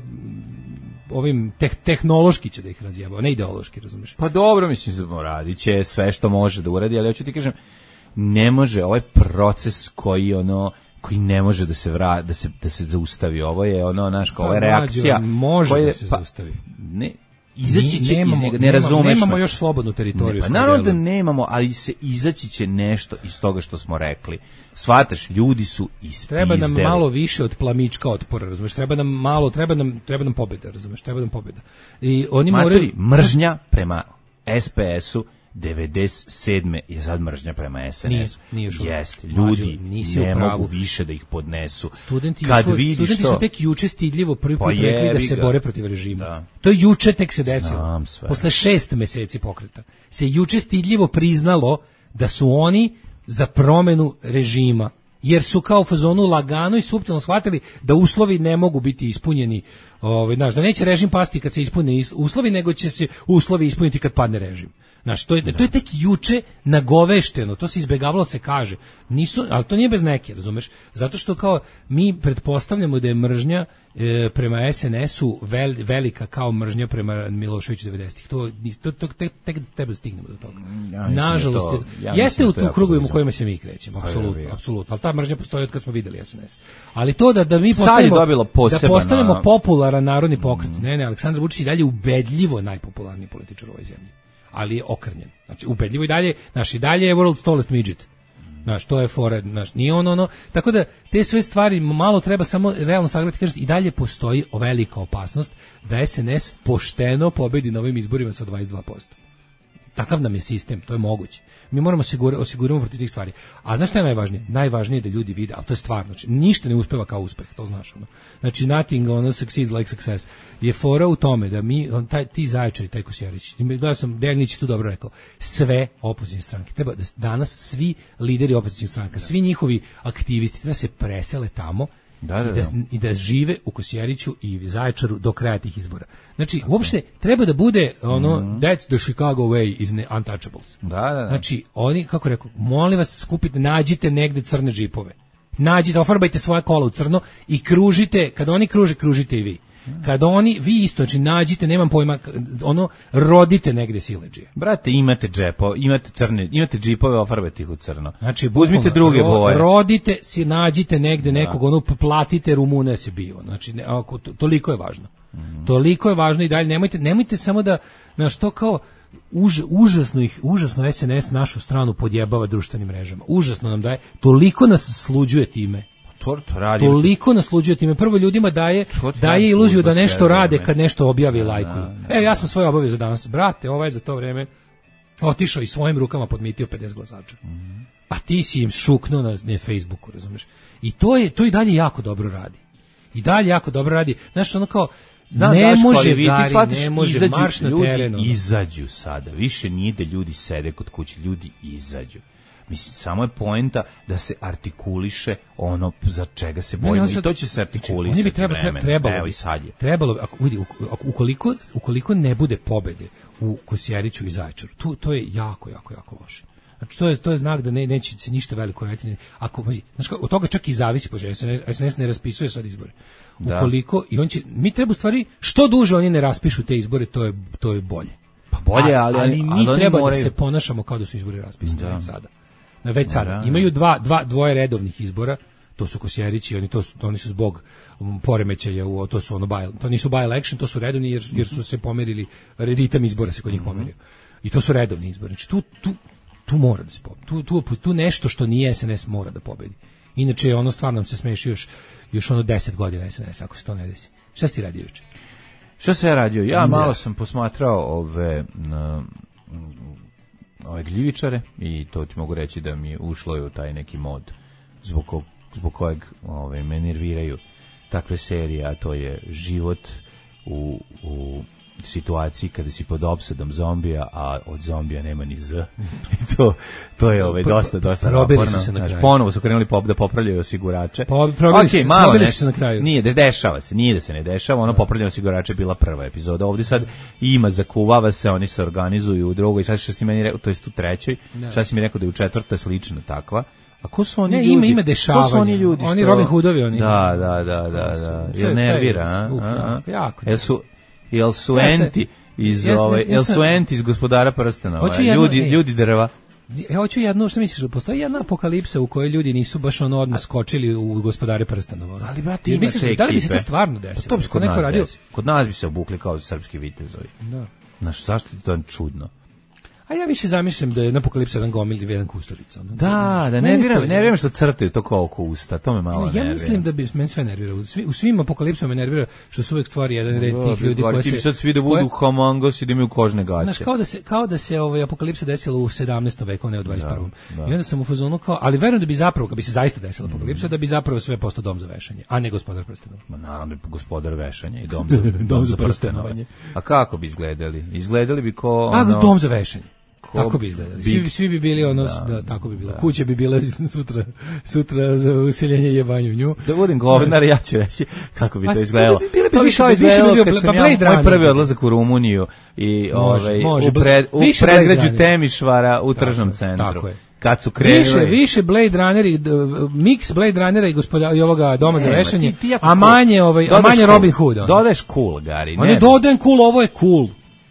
Speaker 8: ovim teh, tehnološki će da ih razjebao, ne ideološki, razumeš.
Speaker 7: Pa dobro, mislim da radit će sve što može da uradi, ali hoću ti kažem, ne može ovaj proces koji ono koji ne može da se vra, da se da se zaustavi. Ovo je ono naš kao ova reakcija
Speaker 8: može
Speaker 7: koje,
Speaker 8: da se
Speaker 7: pa,
Speaker 8: zaustavi.
Speaker 7: Ne, izaći će
Speaker 8: nemamo,
Speaker 7: iz njega, ne razumeš.
Speaker 8: Nemamo još slobodnu teritoriju.
Speaker 7: Ne, pa naravno da nemamo, ali se izaći će nešto iz toga što smo rekli. Shvataš, ljudi su ispizdeli.
Speaker 8: Treba nam malo više od plamička otpora, razumeš? Treba nam malo, treba nam treba nam pobeda, razumeš? Treba nam pobeda. I oni
Speaker 7: Matori,
Speaker 8: moraju
Speaker 7: mržnja prema S P S-u devedeset sedme je sad mržnja prema S N S-u.
Speaker 8: Nije, nije
Speaker 7: Jeste, ljudi ne mogu više da ih podnesu.
Speaker 8: Studenti,
Speaker 7: Kad
Speaker 8: još,
Speaker 7: vidiš
Speaker 8: studenti
Speaker 7: to,
Speaker 8: su tek juče stidljivo prvi put
Speaker 7: pa
Speaker 8: rekli da se
Speaker 7: ga.
Speaker 8: bore protiv režima.
Speaker 7: Da.
Speaker 8: To je juče tek se desilo.
Speaker 7: sve.
Speaker 8: Posle šest meseci pokreta se juče stidljivo priznalo da su oni za promenu režima, jer su kao u fazonu lagano i suptilno shvatili da uslovi ne mogu biti ispunjeni, ovaj, znaš, da neće režim pasti kad se ispune uslovi, nego će se uslovi ispuniti kad padne režim. Znaš, to je, to je tek juče nagovešteno, to se izbegavalo se kaže. Nisu, ali to nije bez neke, razumeš? Zato što kao mi pretpostavljamo da je mržnja e, prema S N S-u vel, velika kao mržnja prema Miloševiću devedesetih. To, to, to tek, tek treba da stignemo do toga.
Speaker 7: Ja
Speaker 8: Nažalost,
Speaker 7: to, ja
Speaker 8: jeste u
Speaker 7: to
Speaker 8: tu krugovima u kojima se mi krećemo, apsolutno, apsolutno. Ali ta mržnja postoji od kad smo videli S N S. Ali to da da mi postanemo da postanemo popularan narodni pokret. Mm. Ne, ne, Aleksandar Vučić i dalje ubedljivo najpopularniji političar u ovoj zemlji. Ali je okrnjen. Znači, ubedljivo i dalje, naš i dalje je world's tallest midget. Znaš, to je fora, znaš, nije ono, ono. Tako da, te sve stvari malo treba samo realno sagledati, kažete, i dalje postoji velika opasnost da S N S pošteno pobedi na ovim izborima sa dvadeset dva posto. Takav nam je sistem, to je moguće. Mi moramo osigurati osiguramo protiv tih stvari. A znaš šta je najvažnije? Najvažnije je da ljudi vide, ali to je stvarno. Znači, ništa ne uspeva kao uspeh, to znaš. Ono. Znači, nothing ono succeeds like success. Je fora u tome da mi, on, taj, ti Zaječari, taj Kosjerić, gledao sam, Dejanić je tu dobro rekao, sve opozicijne stranke, treba da danas svi lideri opozicijnih stranaka, svi njihovi aktivisti treba se presele tamo, Da, da, da. I, da, i da žive u Kosjeriću i Zaječaru do kraja tih izbora. Znači, okay. uopšte treba da bude ono, mm-hmm. that's the Chicago way is untouchables.
Speaker 7: Da, da, da.
Speaker 8: Znači, oni, kako rekao, molim vas skupite, nađite negde crne džipove. Nađite, ofarbajte svoje kola u crno i kružite, kada oni kruže, kružite i vi. Kada oni, vi isto, znači nađite, nemam pojma, ono, rodite negde siledžije.
Speaker 7: Brate, imate džepo, imate crne, imate džipove, ofarbajte ih u crno.
Speaker 8: Znači,
Speaker 7: uzmite druge
Speaker 8: ro,
Speaker 7: boje.
Speaker 8: Rodite, si nađite negde da. nekog, ono, platite Rumune se bio. Znači, ne, ako, to, toliko je važno. Mm. Toliko je važno i dalje, nemojte, nemojte samo da, na što kao, Už, užasno ih, užasno S N S našu stranu podjebava društvenim mrežama. Užasno nam daje, toliko nas sluđuje time.
Speaker 7: To, to radi.
Speaker 8: Toliko nasluđuje time. Prvo ljudima daje, daje iluziju da nešto rade kad nešto objavi i lajkuju. Evo, ja sam svoje obavio za danas. Brate, ovaj za to vreme otišao i svojim rukama podmitio pedeset glasača. Mm-hmm. a ti si im šuknuo na, na Facebooku, razumeš? I to je to i dalje jako dobro radi. I dalje jako dobro radi. Znaš, ono kao,
Speaker 7: Znam,
Speaker 8: ne
Speaker 7: Daško,
Speaker 8: može
Speaker 7: ali
Speaker 8: Gari,
Speaker 7: shvatiš,
Speaker 8: ne može
Speaker 7: izađu,
Speaker 8: marš na
Speaker 7: ljudi
Speaker 8: teren. Ono.
Speaker 7: Izađu sada, više nije da ljudi sede kod kuće, ljudi izađu. Mislim, samo je poenta da se artikuliše ono za čega se bojimo. I to će se artikulisati.
Speaker 8: Oni bi treba, treba, trebalo,
Speaker 7: Evo i sad je.
Speaker 8: Trebalo, ako, vidi, ukoliko, ukoliko ne bude pobede u Kosjeriću i Zaječaru, tu, to je jako, jako, jako loše. Znači, to je, to je znak da ne, neće se ništa veliko raditi. Ako, znači, od toga čak i zavisi, pošto S N S ne raspisuje sad izbore.
Speaker 7: Da.
Speaker 8: Ukoliko, i on će, mi treba u stvari, što duže oni ne raspišu te izbore, to je, to je bolje.
Speaker 7: Pa bolje, ali,
Speaker 8: ali, ali mi
Speaker 7: ali
Speaker 8: treba
Speaker 7: moraju...
Speaker 8: da se ponašamo kao da su izbori raspisani
Speaker 7: da.
Speaker 8: već sada. Već sada.
Speaker 7: Da, da.
Speaker 8: Imaju dva, dva, dvoje redovnih izbora, to su Kosjerići, oni, to su, oni su zbog poremećaja, u, to su ono by, to nisu by election, to su redovni jer, jer su se pomerili, ritam izbora se kod njih pomerio. I to su redovni izbori. Znači, tu, tu, tu mora da se pobedi. Tu, tu, tu nešto što nije S N S mora da pobedi. Inače, ono stvarno nam se smeši još, još ono deset godina S N S, ako se to ne desi. Šta si ti radio juče?
Speaker 7: Šta se ja radio? Ja malo sam posmatrao ove... Na, ove gljivičare i to ti mogu reći da mi ušlo je u taj neki mod zbog, ko, zbog kojeg ove, me nerviraju takve serije, a to je život u, u situaciji kada si pod opsadom zombija, a od zombija nema ni Z. I to, to je ove, dosta, dosta naporno. Znači, ponovo su krenuli pop, da popravljaju osigurače.
Speaker 8: Po, probili
Speaker 7: okay,
Speaker 8: su,
Speaker 7: malo
Speaker 8: probili
Speaker 7: ne,
Speaker 8: su se na kraju.
Speaker 7: Nije, dešava se, nije da se ne dešava, ono popravljanje osigurača je bila prva epizoda. Ovdje sad ima, zakuvava se, oni se organizuju u drugoj, sad što si meni rekao, to jest u trećoj, da. Šta si mi rekao da je u četvrtoj slična takva. A ko su oni
Speaker 8: ne,
Speaker 7: ljudi?
Speaker 8: Ima, ima dešavanja.
Speaker 7: Ko su oni ljudi? Što...
Speaker 8: Oni Robin Hoodovi, oni.
Speaker 7: Da, da, da, da, da. Jel nervira, a?
Speaker 8: Uf, jako, jako.
Speaker 7: Jel su, jel su enti iz ove, jel su enti iz Gospodara prstenova? Ljudi, ljudi drva.
Speaker 8: Ja hoću jednu, šta misliš, postoji jedna apokalipsa u kojoj ljudi nisu baš ono odmah skočili u Gospodare prstenova.
Speaker 7: Ali brate, ima
Speaker 8: misliš,
Speaker 7: te ekipe.
Speaker 8: Da li bi se to stvarno desilo?
Speaker 7: Pa to bi se kod nas radio? Desi. Kod nas bi se obukli kao srpski vitezovi.
Speaker 8: Da.
Speaker 7: Znaš, zašto ti to je čudno?
Speaker 8: A ja više zamišljam da je na apokalipsa jedan gomil ili jedan Kusturica. No?
Speaker 7: Da, da, ne vjerujem, ne vjerujem što crtaju to kao oko usta, to me malo
Speaker 8: ja
Speaker 7: nervira.
Speaker 8: Ja mislim da bi, meni sve nervira, u, svi, u svim apokalipsama me nervira što su uvek stvari jedan red tih ljudi koji se...
Speaker 7: Ti bi sad svi da budu homongos i da imaju kožne gaće.
Speaker 8: Znaš, kao da se, kao da se ovaj, apokalipsa desila u sedamnaestom veku, ne u dvadeset prvom. Da, da. I onda sam u fazonu kao, ali verujem da bi zapravo, kad bi se zaista desila apokalipsa, mm. da bi zapravo sve postao dom za vešanje, a ne Gospodar prstenova.
Speaker 7: Ma naravno, gospodar vešanja i dom za, dom dom za prstenovanje. A kako bi izgledali? Izgledali bi ko... Ono...
Speaker 8: A, dom za vešanje. Tako bi izgledali. Svi, svi bi bili ono, da, da tako bi bilo. Da. Kuće bi bile sutra, sutra za useljenje jebanje u nju.
Speaker 7: Da budem govnar, ja ću reći kako bi to izgledalo.
Speaker 8: Bi, bile bi, to bi više, više bi bio,
Speaker 7: pa ja, moj prvi odlazak u Rumuniju i može, ovaj, može, u, pred, u predgrađu Temišvara u tržnom centru. Tako je. Kad su krenuli...
Speaker 8: Više, više Blade Runneri, mix Blade Runnera i gospoda i ovoga doma za vešanje, a manje, ovaj, a manje Robin Hood.
Speaker 7: Dodaješ cool, Gari.
Speaker 8: Ne, dodajem cool, ovo je cool.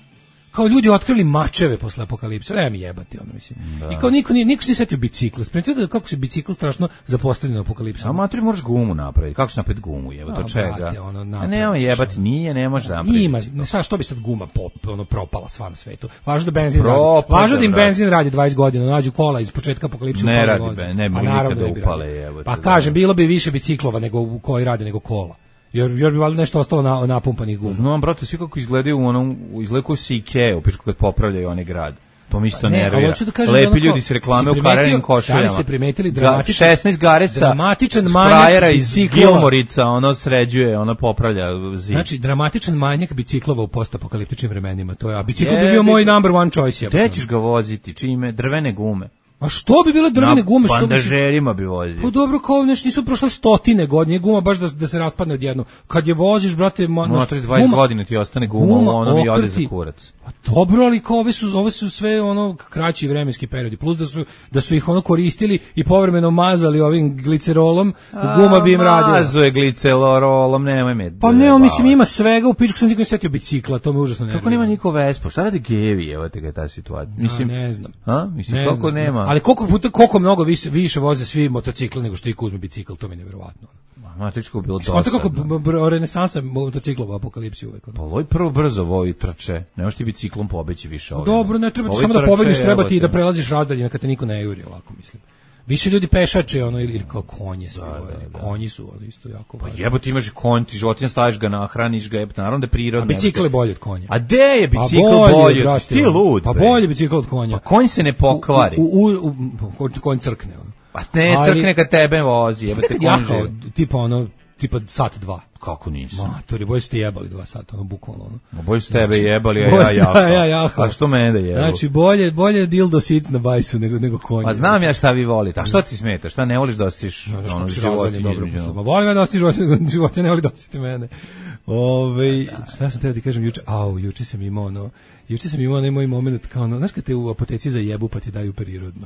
Speaker 8: Kao ljudi otkrili mačeve posle apokalipsa, nema mi jebati, ono mislim. Da. I kao niko, niko se ne setio bicikla. Spremite da kako se bicikl strašno zapostavlja na apokalipsu.
Speaker 7: A matri moraš gumu napraviti. Kako se napraviti gumu, jebote, od čega? Brate, ono, napraviti, nema jebati, nije, ne može da napraviti. Ima,
Speaker 8: sa što bi sad guma pop, ono propala sva na svetu. Važno da benzin Propada, radi. Važno da im benzin radi dvadeset godina, nađu kola iz početka apokalipsa.
Speaker 7: Ne radi, ben, ne bi nikada upale, jebote.
Speaker 8: Pa kažem, bilo bi više biciklova nego koji rade nego kola. Jer, jer bi valjda nešto ostalo na, napumpanih guma.
Speaker 7: Znam, brate, svi kako izgledaju u onom, izgledaju kao si Ikea, u pičku kad popravljaju onaj grad. To mi isto nervira. Da lepi ljudi se reklame u karenim košuljama.
Speaker 8: Da li se primetili dramatičan,
Speaker 7: šesnaest gareca,
Speaker 8: dramatičan manjak
Speaker 7: iz Gilmorica, ono sređuje, ono popravlja zid.
Speaker 8: Znači, dramatičan manjak biciklova u postapokaliptičnim vremenima. To je, a bicikl bi bio moj number one choice.
Speaker 7: Gde ćeš ga voziti? Čime? Drvene gume.
Speaker 8: A što bi bile drvene gume?
Speaker 7: Na bandažerima bi vozili.
Speaker 8: Pa dobro, kao nešto nisu prošle stotine godine, guma baš da, da se raspadne odjednom. Kad je voziš, brate... Ma,
Speaker 7: no, to je dvadeset godina ti ostane guma, guma ono mi ode za kurac.
Speaker 8: Pa dobro, ali kao ove su, ove su sve ono kraći vremenski periodi, plus da su, da su ih ono koristili i povremeno mazali ovim glicerolom, a, guma bi im radila.
Speaker 7: Mazuje glicerolom, nemoj me...
Speaker 8: Pa ne, mislim, ima svega, u pičku sam nikad setio bicikla, to me užasno nervira.
Speaker 7: Kako nema niko Vespo? Šta radi Gevi, evo te ga ta situacija? Mislim,
Speaker 8: a, ne znam.
Speaker 7: A? Mislim,
Speaker 8: ne
Speaker 7: koliko
Speaker 8: znam,
Speaker 7: nema...
Speaker 8: Ali koliko puta, koliko mnogo više, više voze svi motocikli nego što iko uzme bicikl, to mi je nevjerovatno.
Speaker 7: Matičko bilo dosadno.
Speaker 8: Znate kako renesansa motociklova u apokalipsi uvek.
Speaker 7: Pa loj prvo brzo voji trče. Ne možeš ti biciklom pobeći više ovdje.
Speaker 8: Dobro, ne treba ti samo da pobediš, treba ti da prelaziš razdalje kad te niko ne juri ovako, mislim. Više ljudi pešače ono ili, ili kao konje su, da, da, da. Konji su ono isto jako
Speaker 7: važno. Pa jebote, imaš konj, ti životinja, staviš ga, nahraniš ga, jebote, naravno da je prirodno.
Speaker 8: A bicikl je bolji od konja.
Speaker 7: A de je bicikl pa bolji? Bolje, ti lud,
Speaker 8: pa bolje bicikl od konja.
Speaker 7: Pa konj se ne pokvari.
Speaker 8: U, u, u, u, konj crkne ono.
Speaker 7: Pa ne, ali, crkne kad tebe vozi, jebote, konj
Speaker 8: jahao, tipa ono, tipa sat dva.
Speaker 7: Kako nisam?
Speaker 8: Matori, bolje ste jebali dva sata, ono, bukvalno. Ono.
Speaker 7: Bolje ste tebe jebali, a ja jahao.
Speaker 8: Da, ja jahao.
Speaker 7: A što mene da jebo?
Speaker 8: Znači, bolje, bolje dildo sic na bajsu nego, nego konje.
Speaker 7: Pa znam ja šta vi volite, a što ti smeta? Šta ne voliš da ostiš no, ono životinje?
Speaker 8: Ma volim ja da ostiš životinje, ne voli da ostite mene. Ove, šta sam teo ti kažem juče? Au, juče sam imao ono, juče sam imao onaj moj moment kao ono, znaš kad te u apoteci za jebu pa ti daju prirodno.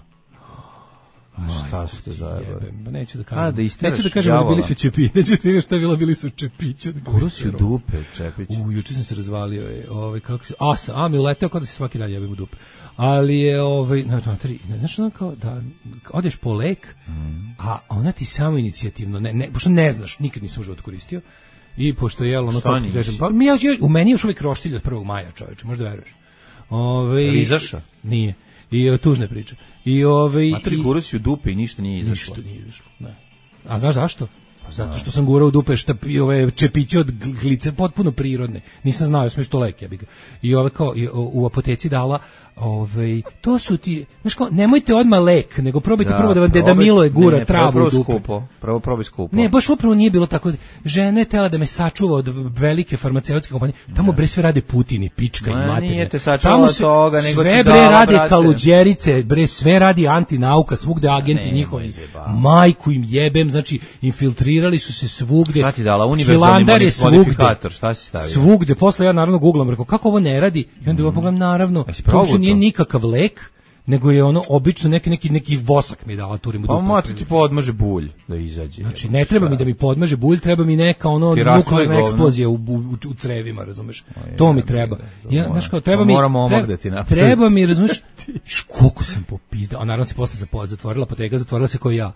Speaker 7: A šta su te zajebali?
Speaker 8: Pa neću da kažem.
Speaker 7: A, da
Speaker 8: neću da kažem, bili su čepi. Neću da kažem šta je bilo, bili su čepići.
Speaker 7: Kuro si u dupe, čepić.
Speaker 8: U, juče sam se razvalio. Je, ovaj, kako se, a, sam, a mi uleteo kao da se svaki dan jebim u dupe. Ali je, ovaj, znači, znaš ono kao da odeš po lek, mm. a ona ti samo inicijativno, ne, ne, pošto ne znaš, nikad nisam u životu koristio, i pošto je jelo, ono kako ti kažem, pa mi ja, u meni je još uvijek roštilj od prvog maja, čoveče, možda veruješ. Ove,
Speaker 7: je li izašao?
Speaker 8: Nije. I o, tužne priče. I ovaj
Speaker 7: Matri gurao si u dupe i ništa nije izašlo.
Speaker 8: Ništa nije izašlo, ne. A znaš zašto? Zato što sam gurao u dupe šta ove čepiće od glice potpuno prirodne. Nisam znao, ja sam isto lek, ja bih ga. I ove kao i, o, u apoteci dala, ovaj to su ti, znaš kao, nemojte odmah lek, nego probajte da, prvo da vam deda Miloje gura ne, travu
Speaker 7: prvo
Speaker 8: u dupe.
Speaker 7: Skupo, prvo probaj skupo.
Speaker 8: Ne, baš upravo nije bilo tako. Žena je tela da me sačuva od velike farmaceutske kompanije. Tamo bre sve rade Putini, pička Ma, i materine.
Speaker 7: Nije te sačuvala toga, nego
Speaker 8: sve bre rade brate. Kaluđerice, bre sve radi antinauka, svugde agenti njihovi. Majku im jebem, znači infiltrirali su se svugde.
Speaker 7: Šta ti dala? Univerzalni modifikator, šta si stavio?
Speaker 8: Svugde, posle ja naravno guglam, rekao kako ovo ne radi? I onda mm. pogledam naravno, to nije nikakav lek, nego je ono obično neki neki neki vosak mi je dala turim u dupe.
Speaker 7: Pa mati ti podmaže bulj da izađe.
Speaker 8: Znači ne treba šta? mi da mi podmaže bulj, treba mi neka ono nuklearna eksplozija u, u, u crevima, razumeš? Je, to mi treba. Ja, znaš kao treba mi treba, treba mi, razumeš? Koliko sam popizdao, a naravno se posle zatvorila apoteka, zatvorila se kao ja.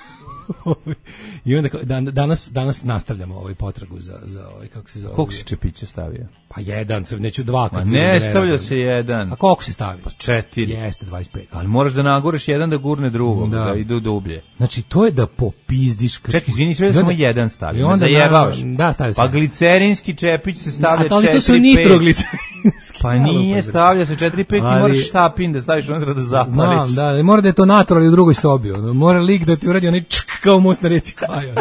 Speaker 8: I onda dan, danas danas nastavljamo ovaj potragu za za ovaj kako se zove.
Speaker 7: Koliko si čepića stavio?
Speaker 8: Pa jedan, neću dva kad.
Speaker 7: Ne, stavlja se jedan.
Speaker 8: A koliko se stavi?
Speaker 7: Pa četiri.
Speaker 8: Jeste dvadeset pet.
Speaker 7: Ali moraš da nagureš jedan da gurne drugog, da, da idu dublje.
Speaker 8: Znači to je da popizdiš.
Speaker 7: Čekaj, izvini, sve da samo jedan stavi. Ne zajebavaš.
Speaker 8: Da, stavi se.
Speaker 7: Pa glicerinski čepić se stavlja četiri pet.
Speaker 8: A to su nitroglicerinski.
Speaker 7: Pa nije, stavlja se četiri pet, ali... moraš štapin da staviš unutra da zapališ.
Speaker 8: Znam, da, mora da je to natural u drugoj sobi. Ono. Mora lik da ti uradi onaj čk kao most na reci Kaja.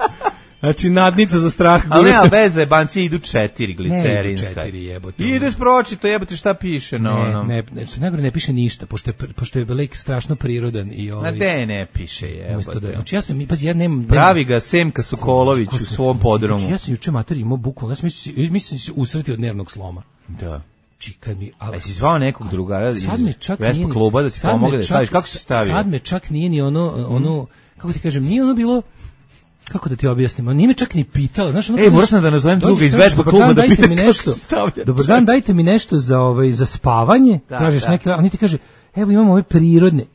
Speaker 8: Znači, nadnica za strah.
Speaker 7: Ali ne, veze, banci idu četiri glicerinska.
Speaker 8: Ne, idu četiri jebote.
Speaker 7: Ideš pročito, jebote, šta piše na
Speaker 8: ne,
Speaker 7: onom?
Speaker 8: Ne, ne, ne, ne piše ništa, pošto je, pošto je lek strašno prirodan. I ovaj,
Speaker 7: na de ne piše jebote.
Speaker 8: Da, znači, ja sam, pazi, ja nemam...
Speaker 7: Pravi ga Semka Sokolović u svom podrumu. Znači,
Speaker 8: ja sam juče mater imao bukvalno, ja sam mislim, mislim se usretio od nervnog sloma.
Speaker 7: Da.
Speaker 8: Čikaj mi, ali...
Speaker 7: A si zvao nekog drugara iz Vespa
Speaker 8: nije,
Speaker 7: kluba da ti pomogne da staviš? Kako si stavio?
Speaker 8: Sad me čak nije ni ono, ono, kako ti kažem, nije ono bilo... Kako da ti objasnim? Nije me čak ni pitala, znaš, ono.
Speaker 7: Ej, moram sam da nazovem druga iz Vespa kluba da pita mi nešto.
Speaker 8: Dobar dan, dajte mi nešto za ovaj za spavanje. Da, tražiš da. Neki, a oni ti kaže, evo imamo ove prirodne.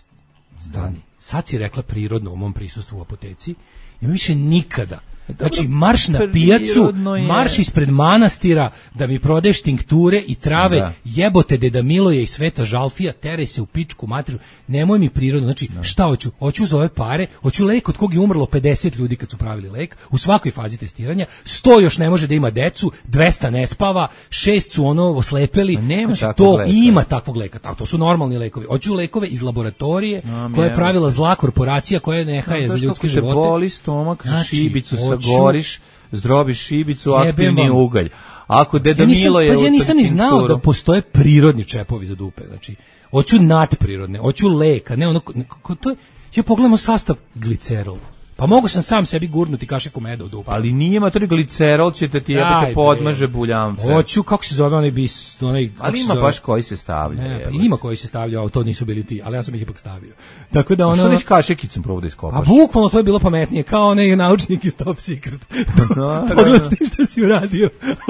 Speaker 8: Stani. Sad si rekla prirodno u mom prisustvu u apoteci. Ja više nikada. Znači, marš na pijacu, marš ispred manastira da mi prodeš tinkture i trave, da. Jebote deda Miloje i Sveta Žalfija, teraj se u pičku materiju, nemoj mi prirodno, znači, da. Šta hoću? Hoću za ove pare, hoću lek od kog je umrlo pedeset ljudi kad su pravili lek, u svakoj fazi testiranja, sto još ne može da ima decu, dvesta ne spava, šest su ono oslepeli, znači, to leka. Ima takvog leka, tako, to su normalni lekovi. Hoću lekove iz laboratorije, no, koja je pravila zla korporacija, koja ne haje no, za ljudske živote.
Speaker 7: Boli stomak, znači, šibicu goriš, zdrobiš šibicu, aktivni ugalj. Ako deda ja nisam, Milo je...
Speaker 8: Pa ja nisam ni znao da postoje prirodni čepovi za dupe. Znači, hoću nadprirodne, hoću leka, ne ono... To je, ja pogledamo sastav glicerol. Pa mogu sam sam sebi gurnuti kašiku meda u dupe.
Speaker 7: Ali nije matori glicerol, će te ti jebate podmaže buljanfe.
Speaker 8: Hoću, kako se zove onaj bis... Onaj,
Speaker 7: ali ima baš koji se stavlja.
Speaker 8: Ne, pa ima koji se stavlja, a to nisu bili ti, ali ja sam ih ipak stavio. Tako da ono...
Speaker 7: A što nisi kašikicom probao da iskopaš?
Speaker 8: A bukvalno to je bilo pametnije, kao onaj naučnik iz Top Secret. No, pogledaj ti šta si uradio.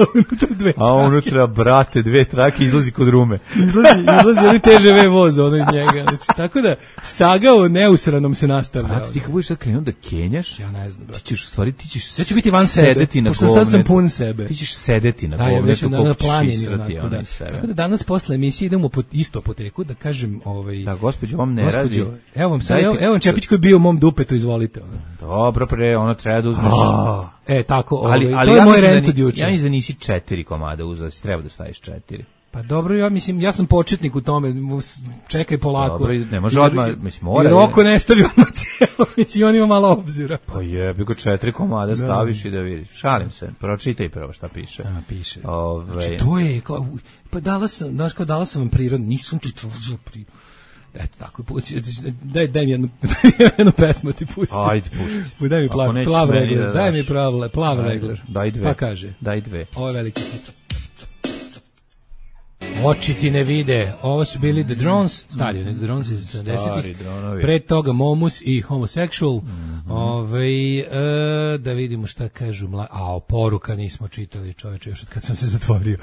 Speaker 8: Dve
Speaker 7: a unutra, brate, dve trake izlazi kod rume.
Speaker 8: Izlazi, izlazi onaj T Ž V voz ono iz njega. Znači, tako da saga o neusranom se nastavlja.
Speaker 7: A ti kako budeš sad krenuo da menjaš?
Speaker 8: Ja ne znam, brate.
Speaker 7: Ti ćeš, u stvari, ti ćeš
Speaker 8: ja ću biti van sebe,
Speaker 7: sedeti na
Speaker 8: pošto sad sam
Speaker 7: govnetu.
Speaker 8: pun sebe.
Speaker 7: Ti ćeš sedeti na
Speaker 8: Da, ja već
Speaker 7: govnetu,
Speaker 8: na, na
Speaker 7: koliko ćeš
Speaker 8: planini,
Speaker 7: israti
Speaker 8: onako,
Speaker 7: onaj
Speaker 8: da.
Speaker 7: sebe.
Speaker 8: Tako da danas posle emisije idemo po istu apoteku, da kažem, ovaj...
Speaker 7: Da, gospođo, vam ne
Speaker 8: gospođo,
Speaker 7: radi.
Speaker 8: evo vam sad,
Speaker 7: Dajte-
Speaker 8: evo, evo vam Čepić koji je bio u mom dupetu, izvolite. Ono.
Speaker 7: Dobro, pre, ono treba da uzmeš...
Speaker 8: A, e, tako, ovaj,
Speaker 7: ali, ali
Speaker 8: to je
Speaker 7: ja
Speaker 8: moj
Speaker 7: mislim da
Speaker 8: rent
Speaker 7: ni-
Speaker 8: od juče.
Speaker 7: Ja mislim da nisi četiri komada uzeo, si treba da staviš četiri.
Speaker 8: Pa dobro, ja mislim, ja sam početnik u tome, mus- čekaj polako.
Speaker 7: Dobro, ne može
Speaker 8: Jer-
Speaker 7: odmah, mislim, mora.
Speaker 8: Jer oko ne stavi odmah cijelo, mislim, on ima malo obzira.
Speaker 7: Pa jebi ga, četiri komada staviš i da vidiš. Šalim se, pročitaj prvo šta piše.
Speaker 8: A, piše.
Speaker 7: Ove,
Speaker 8: Znači, to je, kao, pa dala sam, znaš, kao dala sam vam prirodno, nisam ti tražila pri... Eto tako, pući- daj, daj mi jednu, daj mi jednu pesmu ti pusti.
Speaker 7: Ajde, pušti.
Speaker 8: Daj mi
Speaker 7: Ako
Speaker 8: plav,
Speaker 7: nećeš
Speaker 8: plav
Speaker 7: meni
Speaker 8: regler,
Speaker 7: da
Speaker 8: daj
Speaker 7: daš.
Speaker 8: mi plav, plav
Speaker 7: Ajde,
Speaker 8: regler.
Speaker 7: daj dve.
Speaker 8: Pa kaže,
Speaker 7: Daj dve.
Speaker 8: ovo je veliki hit. Oči ti ne vide. Ovo su bili The Drones, stari, mm -hmm. The Drones iz sedamdesetih.
Speaker 7: dronovi.
Speaker 8: Pre toga Momus i Homosexual. Mm -hmm. Ove, e, da vidimo šta kažu mla... A, poruka nismo čitali, čoveče, još od kad sam se zatvorio.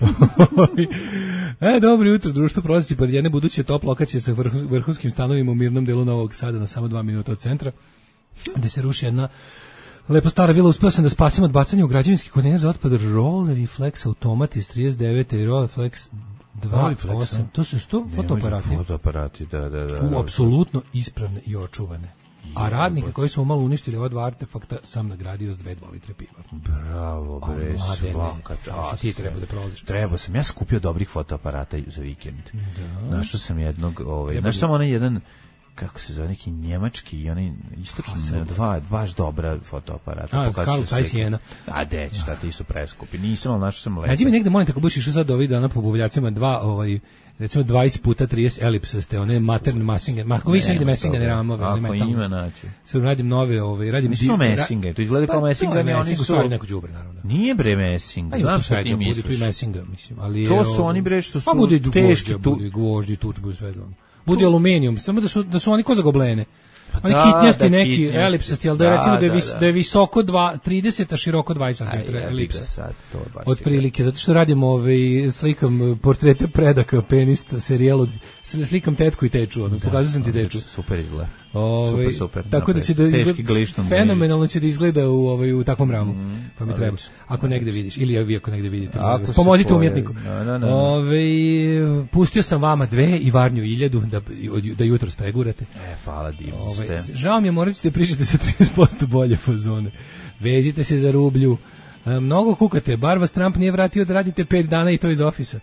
Speaker 8: e, dobro jutro, društvo prolazi pored jedne buduće top lokacije sa vrh, vrhunskim stanovima u mirnom delu Novog Sada na samo dva minuta od centra, gde se ruši jedna lepo stara vila. Uspio sam da spasim od bacanja u građevinski kontejner za otpad Roller Reflex automat iz trideset devete i Roller Reflex dva osam. To su sto fotoaparati.
Speaker 7: Fotoaparati, da, da, da.
Speaker 8: U apsolutno ispravne i očuvane. A radnika koji su umalo uništili ova dva artefakta sam nagradio s dve dva litre piva.
Speaker 7: Bravo, bre, svaka čast.
Speaker 8: Ti treba da prolaziš.
Speaker 7: Treba sam, ja skupio dobrih fotoaparata za vikend.
Speaker 8: Da.
Speaker 7: Našao sam jednog, ovaj, našao sam onaj jedan, kako se zove, neki njemački i onaj istočni, dva, baš dobra fotoaparata.
Speaker 8: A, Carl Zeiss Jena.
Speaker 7: A, deć, šta, ti su preskupi. Nisam, ali našao sam lepo.
Speaker 8: Nađi mi negde, molim te, ako budeš išao sad ovih dana po buvljacima, dva, ovaj, recimo dvadeset puta trideset elipsaste, one materne masinge, ma, ako vi se negde mesingane ramove, ali
Speaker 7: ako
Speaker 8: metalne.
Speaker 7: ima, naći.
Speaker 8: Sad radim nove, ovaj, radim...
Speaker 7: Nisu to mesinge, to izgleda kao mesingane, oni su...
Speaker 8: stvari neko đubre, naravno.
Speaker 7: Nije bre mesing,
Speaker 8: A
Speaker 7: znam
Speaker 8: tu
Speaker 7: što ti
Speaker 8: svega, bude tu i
Speaker 7: misliš.
Speaker 8: mesinga, mislim, ali...
Speaker 7: To
Speaker 8: je,
Speaker 7: su
Speaker 8: ovaj,
Speaker 7: oni bre što su
Speaker 8: pa bude
Speaker 7: teški
Speaker 8: gvožđe,
Speaker 7: tu-
Speaker 8: bude gvožđe, tuč, bude svega. Bude aluminijum, samo da su, da su oni ko za goblene. Oni
Speaker 7: da,
Speaker 8: kitnjasti
Speaker 7: da,
Speaker 8: neki,
Speaker 7: kitnjasti.
Speaker 8: elipsasti, ali da je
Speaker 7: Da,
Speaker 8: recimo da je,
Speaker 7: da,
Speaker 8: vis,
Speaker 7: da.
Speaker 8: da je visoko dva, trideset, a široko dvadeset centimetara
Speaker 7: Aj,
Speaker 8: elipsa.
Speaker 7: jebi ga sad, to baš
Speaker 8: Od
Speaker 7: je-
Speaker 8: prilike, zato što radim ovaj, slikam portrete predaka, penista, serijal, od, slikam tetku i teču, ono, pokazao sam ti teču.
Speaker 7: Super izgleda.
Speaker 8: Ovaj,
Speaker 7: Super, super.
Speaker 8: Tako da će da
Speaker 7: Teški
Speaker 8: izgleda,
Speaker 7: glištom
Speaker 8: fenomenalno će da izgleda u ovaj u takvom ramu.
Speaker 7: Mm,
Speaker 8: Pa mi
Speaker 7: pa
Speaker 8: treba.
Speaker 7: već.
Speaker 8: Ako negde vidiš ili vi ako negde vidite.
Speaker 7: Ako
Speaker 8: molim vas,
Speaker 7: se
Speaker 8: pomozite
Speaker 7: pojavi.
Speaker 8: umjetniku.
Speaker 7: Da, da, da.
Speaker 8: Ovaj, pustio sam vama dve i Varnju iljadu da da jutro spregurate.
Speaker 7: E, hvala, divni
Speaker 8: Ovaj,
Speaker 7: ste.
Speaker 8: žao mi je, morat ćete pričati sa trideset posto bolje fazone. Vezite se za rublju. E, mnogo kukate, bar vas Trump nije vratio da radite pet dana i to iz ofisa.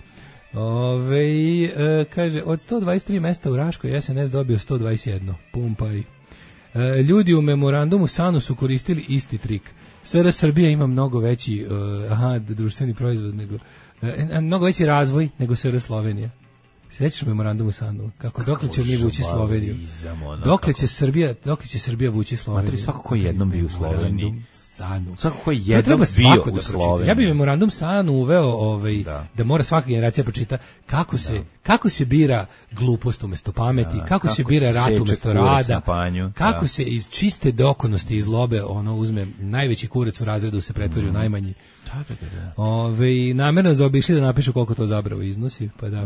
Speaker 8: Ove, e, kaže, od sto dvadeset tri mesta u Raškoj S N S dobio sto dvadeset jedan. Pumpaj. E, ljudi u memorandumu SANU su koristili isti trik. S R Srbija ima mnogo veći uh, aha, društveni proizvod nego uh, mnogo veći razvoj nego S R Slovenija. Sećaš memorandumu SANU? Kako dokle ćemo mi vući Sloveniju? Dokle će Srbija, dokle će Srbija vući Sloveniju?
Speaker 7: Matri, svako ko je jednom bio u Sloveniji.
Speaker 8: SANU.
Speaker 7: Svako ko je jednom bio u Sloveniji.
Speaker 8: Ja bih memorandum SANU uveo ovaj,
Speaker 7: Da.
Speaker 8: da mora svaka generacija pročita kako se,
Speaker 7: Da.
Speaker 8: kako se bira glupost umjesto pameti,
Speaker 7: Da,
Speaker 8: kako,
Speaker 7: kako
Speaker 8: se bira
Speaker 7: se
Speaker 8: rat
Speaker 7: seče
Speaker 8: umjesto
Speaker 7: kurac na
Speaker 8: rada,
Speaker 7: panju,
Speaker 8: kako
Speaker 7: da.
Speaker 8: se iz čiste dokonosti i zlobe ono uzme najveći kurac u razredu se pretvori u najmanji.
Speaker 7: Da, da, da, da.
Speaker 8: Ove, namjerno zaobišli da napišu koliko to zapravo iznosi, pa da.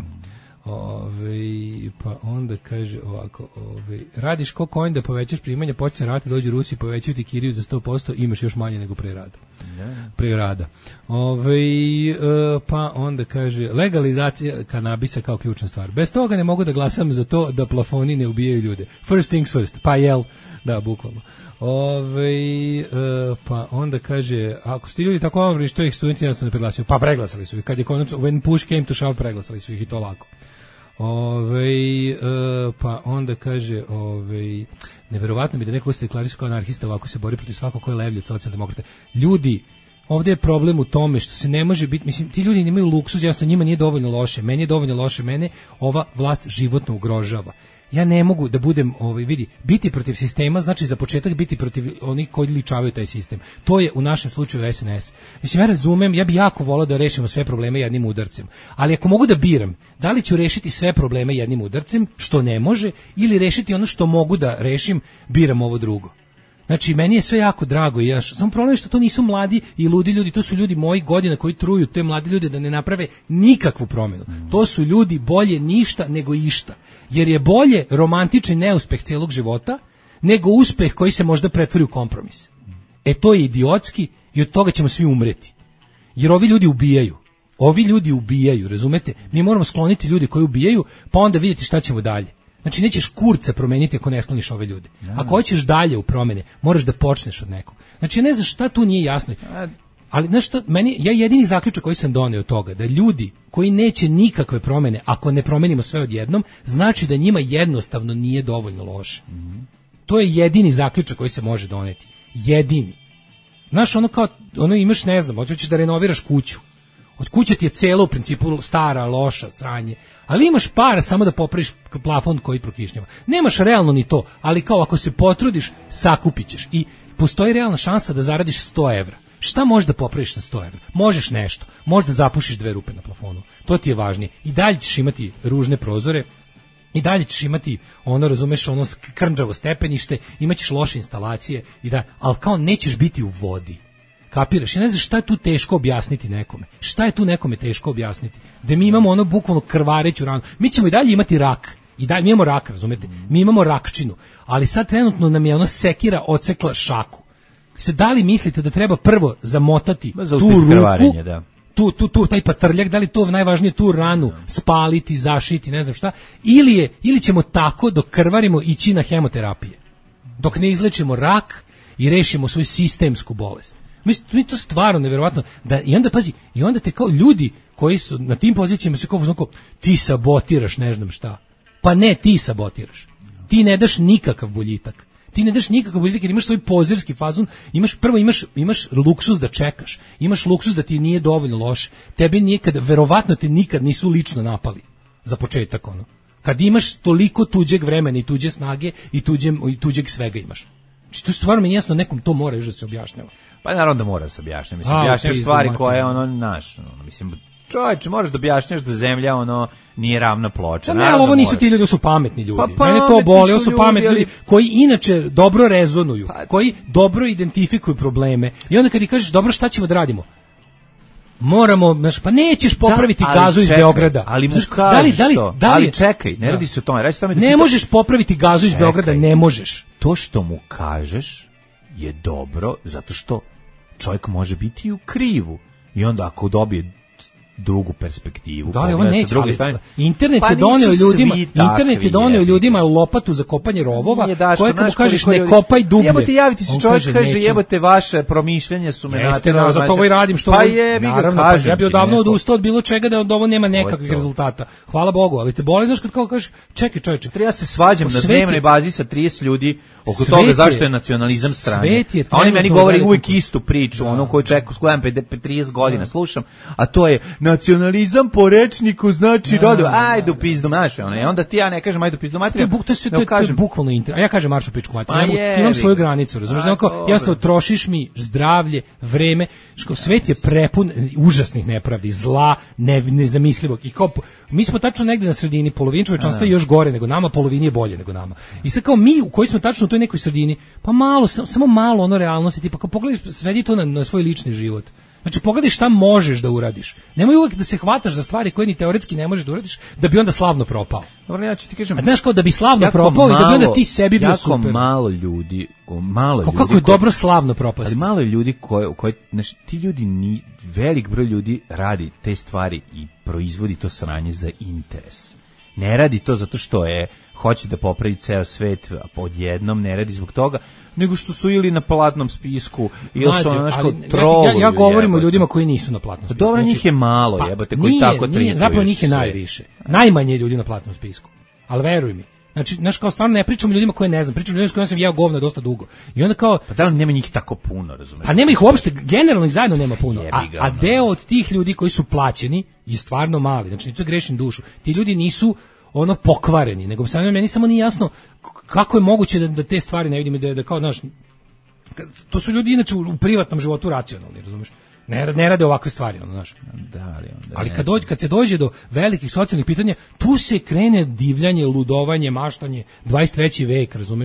Speaker 8: Ove, pa onda kaže ovako, ove, radiš ko coin da povećaš primanja, počne rata, dođu Rusi, povećaju ti kiriju za sto posto, imaš još manje nego pre rada. Pre rada. Ove, e, pa onda kaže, legalizacija kanabisa kao ključna stvar. Bez toga ne mogu da glasam za to da plafoni ne ubijaju ljude. First things first. Pa jel? Da, bukvalno. Ove, e, pa onda kaže, ako su ti ljudi tako omri, što ih studenti jednostavno ne preglasaju? Pa preglasali su ih. Kad je konačno, when push came to shove, preglasali su ih i to lako. Ove, e, pa onda kaže, ove, neverovatno bi da neko se deklarisao kao anarhista ovako se bori protiv svakog ko je levlji od socijaldemokrata. Ljudi, ovdje je problem u tome što se ne može biti, mislim, ti ljudi nemaju luksuz, jasno, njima nije dovoljno loše, meni je dovoljno loše, mene ova vlast životno ugrožava. Ja ne mogu da budem, ovaj, vidi, biti protiv sistema znači za početak biti protiv onih koji ličavaju taj sistem. To je u našem slučaju S N S. Mislim, ja razumem, ja bi jako volao da rešimo sve probleme jednim udarcem, ali ako mogu da biram, da li ću rešiti sve probleme jednim udarcem, što ne može, ili rešiti ono što mogu da rešim, biram ovo drugo. Znači, meni je sve jako drago i ja, samo problem je što to nisu mladi i ludi ljudi, to su ljudi mojih godina koji truju te mladi ljude da ne naprave nikakvu promjenu. To su ljudi bolje ništa nego išta. Jer je bolje romantični neuspeh celog života nego uspeh koji se možda pretvori u kompromis. E to je idiotski i od toga ćemo svi umreti. Jer ovi ljudi ubijaju. Ovi ljudi ubijaju, razumete? Mi moramo skloniti ljude koji ubijaju, pa onda vidjeti šta ćemo dalje. Znači nećeš kurce promeniti ako ne skloniš ove ljude. Ako hoćeš dalje u promene, moraš da počneš od nekog. Znači ne znaš šta tu nije jasno. Ali znaš šta, meni, ja jedini zaključak koji sam doneo od toga, da ljudi koji neće nikakve promene, ako ne promenimo sve odjednom, znači da njima jednostavno nije dovoljno loše. To je jedini zaključak koji se može doneti. Jedini. Znaš, ono kao, ono imaš, ne znam, hoćeš da renoviraš kuću. Od kuće ti je celo u principu stara, loša, sranje, ali imaš para samo da popraviš plafon koji prokišnjava. Nemaš realno ni to, ali kao ako se potrudiš, sakupit ćeš. I postoji realna šansa da zaradiš sto evra. Šta možeš da popraviš sa sto evra? Možeš nešto. Možda zapušiš dve rupe na plafonu. To ti je važnije. I dalje ćeš imati ružne prozore, i dalje ćeš imati ono, razumeš, ono krnđavo stepenište, imaćeš loše instalacije, i da, ali kao nećeš biti u vodi. Kapiraš? Ja ne znam šta je tu teško objasniti nekome. Šta je tu nekome teško objasniti? Da mi imamo ono bukvalno krvareću ranu. Mi ćemo i dalje imati rak. I dalje mi imamo rak, razumete? Mi imamo rakčinu. Ali sad trenutno nam je ono sekira odsekla šaku. Se da li mislite da treba prvo zamotati tu ruku,
Speaker 7: da.
Speaker 8: tu, tu, tu, taj patrljak, da li to najvažnije tu ranu spaliti, zašiti, ne znam šta, ili, je, ili ćemo tako dok krvarimo ići na hemoterapije. Dok ne izlečimo rak i rešimo svoju sistemsku bolest. Mislim, mi to stvarno nevjerovatno. Da, I onda, pazi, i onda te kao ljudi koji su na tim pozicijama su kao, kao ti sabotiraš, ne znam šta. Pa ne, ti sabotiraš. Ti ne daš nikakav boljitak. Ti ne daš nikakav boljitak jer imaš svoj pozirski fazon, imaš, prvo imaš, imaš luksus da čekaš, imaš luksus da ti nije dovoljno loše. Tebi nikad, verovatno te nikad nisu lično napali, za početak ono. Kad imaš toliko tuđeg vremena i tuđe snage i, tuđe, i tuđeg svega imaš. Znači, to stvarno mi jasno, nekom to mora još da se objašnjava.
Speaker 7: Pa naravno da mora da se objašnjava. Mislim, objašnjavaš stvari koje, ono, naš, ono, mislim, čovječe, moraš da objašnjaš da zemlja, ono, nije ravna ploča.
Speaker 8: Pa ne, ali ovo nisu ti ljudi, ovo su pametni ljudi. Pa, pa, Mene to boli, ovo su pametni ljudi koji inače dobro rezonuju, pa, koji dobro identifikuju probleme. I onda kad ti kažeš, dobro, šta ćemo da radimo? Moramo, znaš, pa nećeš popraviti da, gazu iz
Speaker 7: čekaj,
Speaker 8: Beograda.
Speaker 7: Ali mu
Speaker 8: znaš,
Speaker 7: kažeš
Speaker 8: da li, da li,
Speaker 7: to.
Speaker 8: Da li,
Speaker 7: ali čekaj, ne da. radi se o tome. Radi se o tome da
Speaker 8: ne
Speaker 7: to...
Speaker 8: možeš popraviti gazu čekaj. iz Beograda, ne možeš.
Speaker 7: To što mu kažeš je dobro, zato što čovjek može biti u krivu. I onda ako dobije drugu perspektivu,
Speaker 8: da li on neće, ali
Speaker 7: strane,
Speaker 8: internet pa je doneo ljudima, internet je doneo ljudima lopatu za kopanje rovova, koje kad mu kažeš ne kopaj dublje.
Speaker 7: Jebote, javiti se čovjek kaže, kaže jebote, vaše promišljanje su me naterala.
Speaker 8: Za to i radim što
Speaker 7: pa je, naravno,
Speaker 8: pa ja bih odavno odustao od bilo čega da od ovo nema nekakvih rezultata. Hvala Bogu, ali te boli znaš kad kao kažeš, čekaj čoveče,
Speaker 7: ja se svađam na dnevnoj bazi sa trideset ljudi oko toga zašto je nacionalizam strani. A oni meni govore uvijek istu priču, ono koju čekam, gledam trideset godina, slušam, a to je nacionalizam po rečniku znači rodu, ajde u pizdu naše, ono, i onda ti ja ne kažem ajde u pizdu materiju,
Speaker 8: to, to, to, to, to je bukvalno inter, a ja kažem maršu pičku materiju, imam, imam svoju granicu, razumiješ, znači, kao, jasno, trošiš mi zdravlje, vreme, ško, svet je prepun užasnih nepravdi, zla, ne, nezamislivog, i kao, mi smo tačno negde na sredini, polovina čovečanstva je još gore nego nama, polovini je bolje nego nama, i sad kao mi, u koji smo tačno u toj nekoj sredini, pa malo, sam, samo malo ono realnosti, tipa, kao pogledaj, svedi to na, na svoj lični život. Znači, pogledaj šta možeš da uradiš. Nemoj uvek da se hvataš za stvari koje ni teoretski ne možeš da uradiš, da bi onda slavno propao.
Speaker 7: Dobro, ja ću ti kažem.
Speaker 8: A znaš kao da bi slavno propao malo, i da bi onda ti sebi bio super.
Speaker 7: Jako malo ljudi, malo
Speaker 8: Ko,
Speaker 7: ljudi.
Speaker 8: Kako je koji, dobro slavno propasti.
Speaker 7: Ali malo je ljudi koji, koji znači, ti ljudi, ni, velik broj ljudi radi te stvari i proizvodi to sranje za interes. Ne radi to zato što je hoće da popravi ceo svet odjednom, ne radi zbog toga, nego što su ili na platnom spisku ili su ono naško trolu.
Speaker 8: Ja, ja, ja govorim o ljudima koji nisu na platnom spisku.
Speaker 7: Dobro, njih je malo, pa, jebate, koji
Speaker 8: nije,
Speaker 7: tako
Speaker 8: nije,
Speaker 7: tricuju.
Speaker 8: Zapravo njih je najviše. Najmanje ljudi na platnom spisku. Ali veruj mi. Znači, znaš, kao stvarno ne pričam o ljudima koje ne znam, pričam o ljudima s kojima sam jeo govna dosta dugo. I onda kao...
Speaker 7: Pa da li nema njih tako puno, razumiješ?
Speaker 8: Pa nema ih uopšte, generalno ih zajedno nema puno. A, a deo od tih ljudi koji su plaćeni je stvarno mali. Znači, nisu grešim dušu. Ti ljudi nisu ono pokvareni, nego sam meni samo nije jasno kako je moguće da, da te stvari ne vidim, da, da kao, znaš, to su ljudi inače u, u privatnom životu racionalni, razumiješ? Ne, ne rade ovakve stvari, ono, znaš.
Speaker 7: Da, ali onda
Speaker 8: ali kad, dođe, kad se dođe do velikih socijalnih pitanja, tu se krene divljanje, ludovanje, maštanje, dvadeset treći vek, razumeš?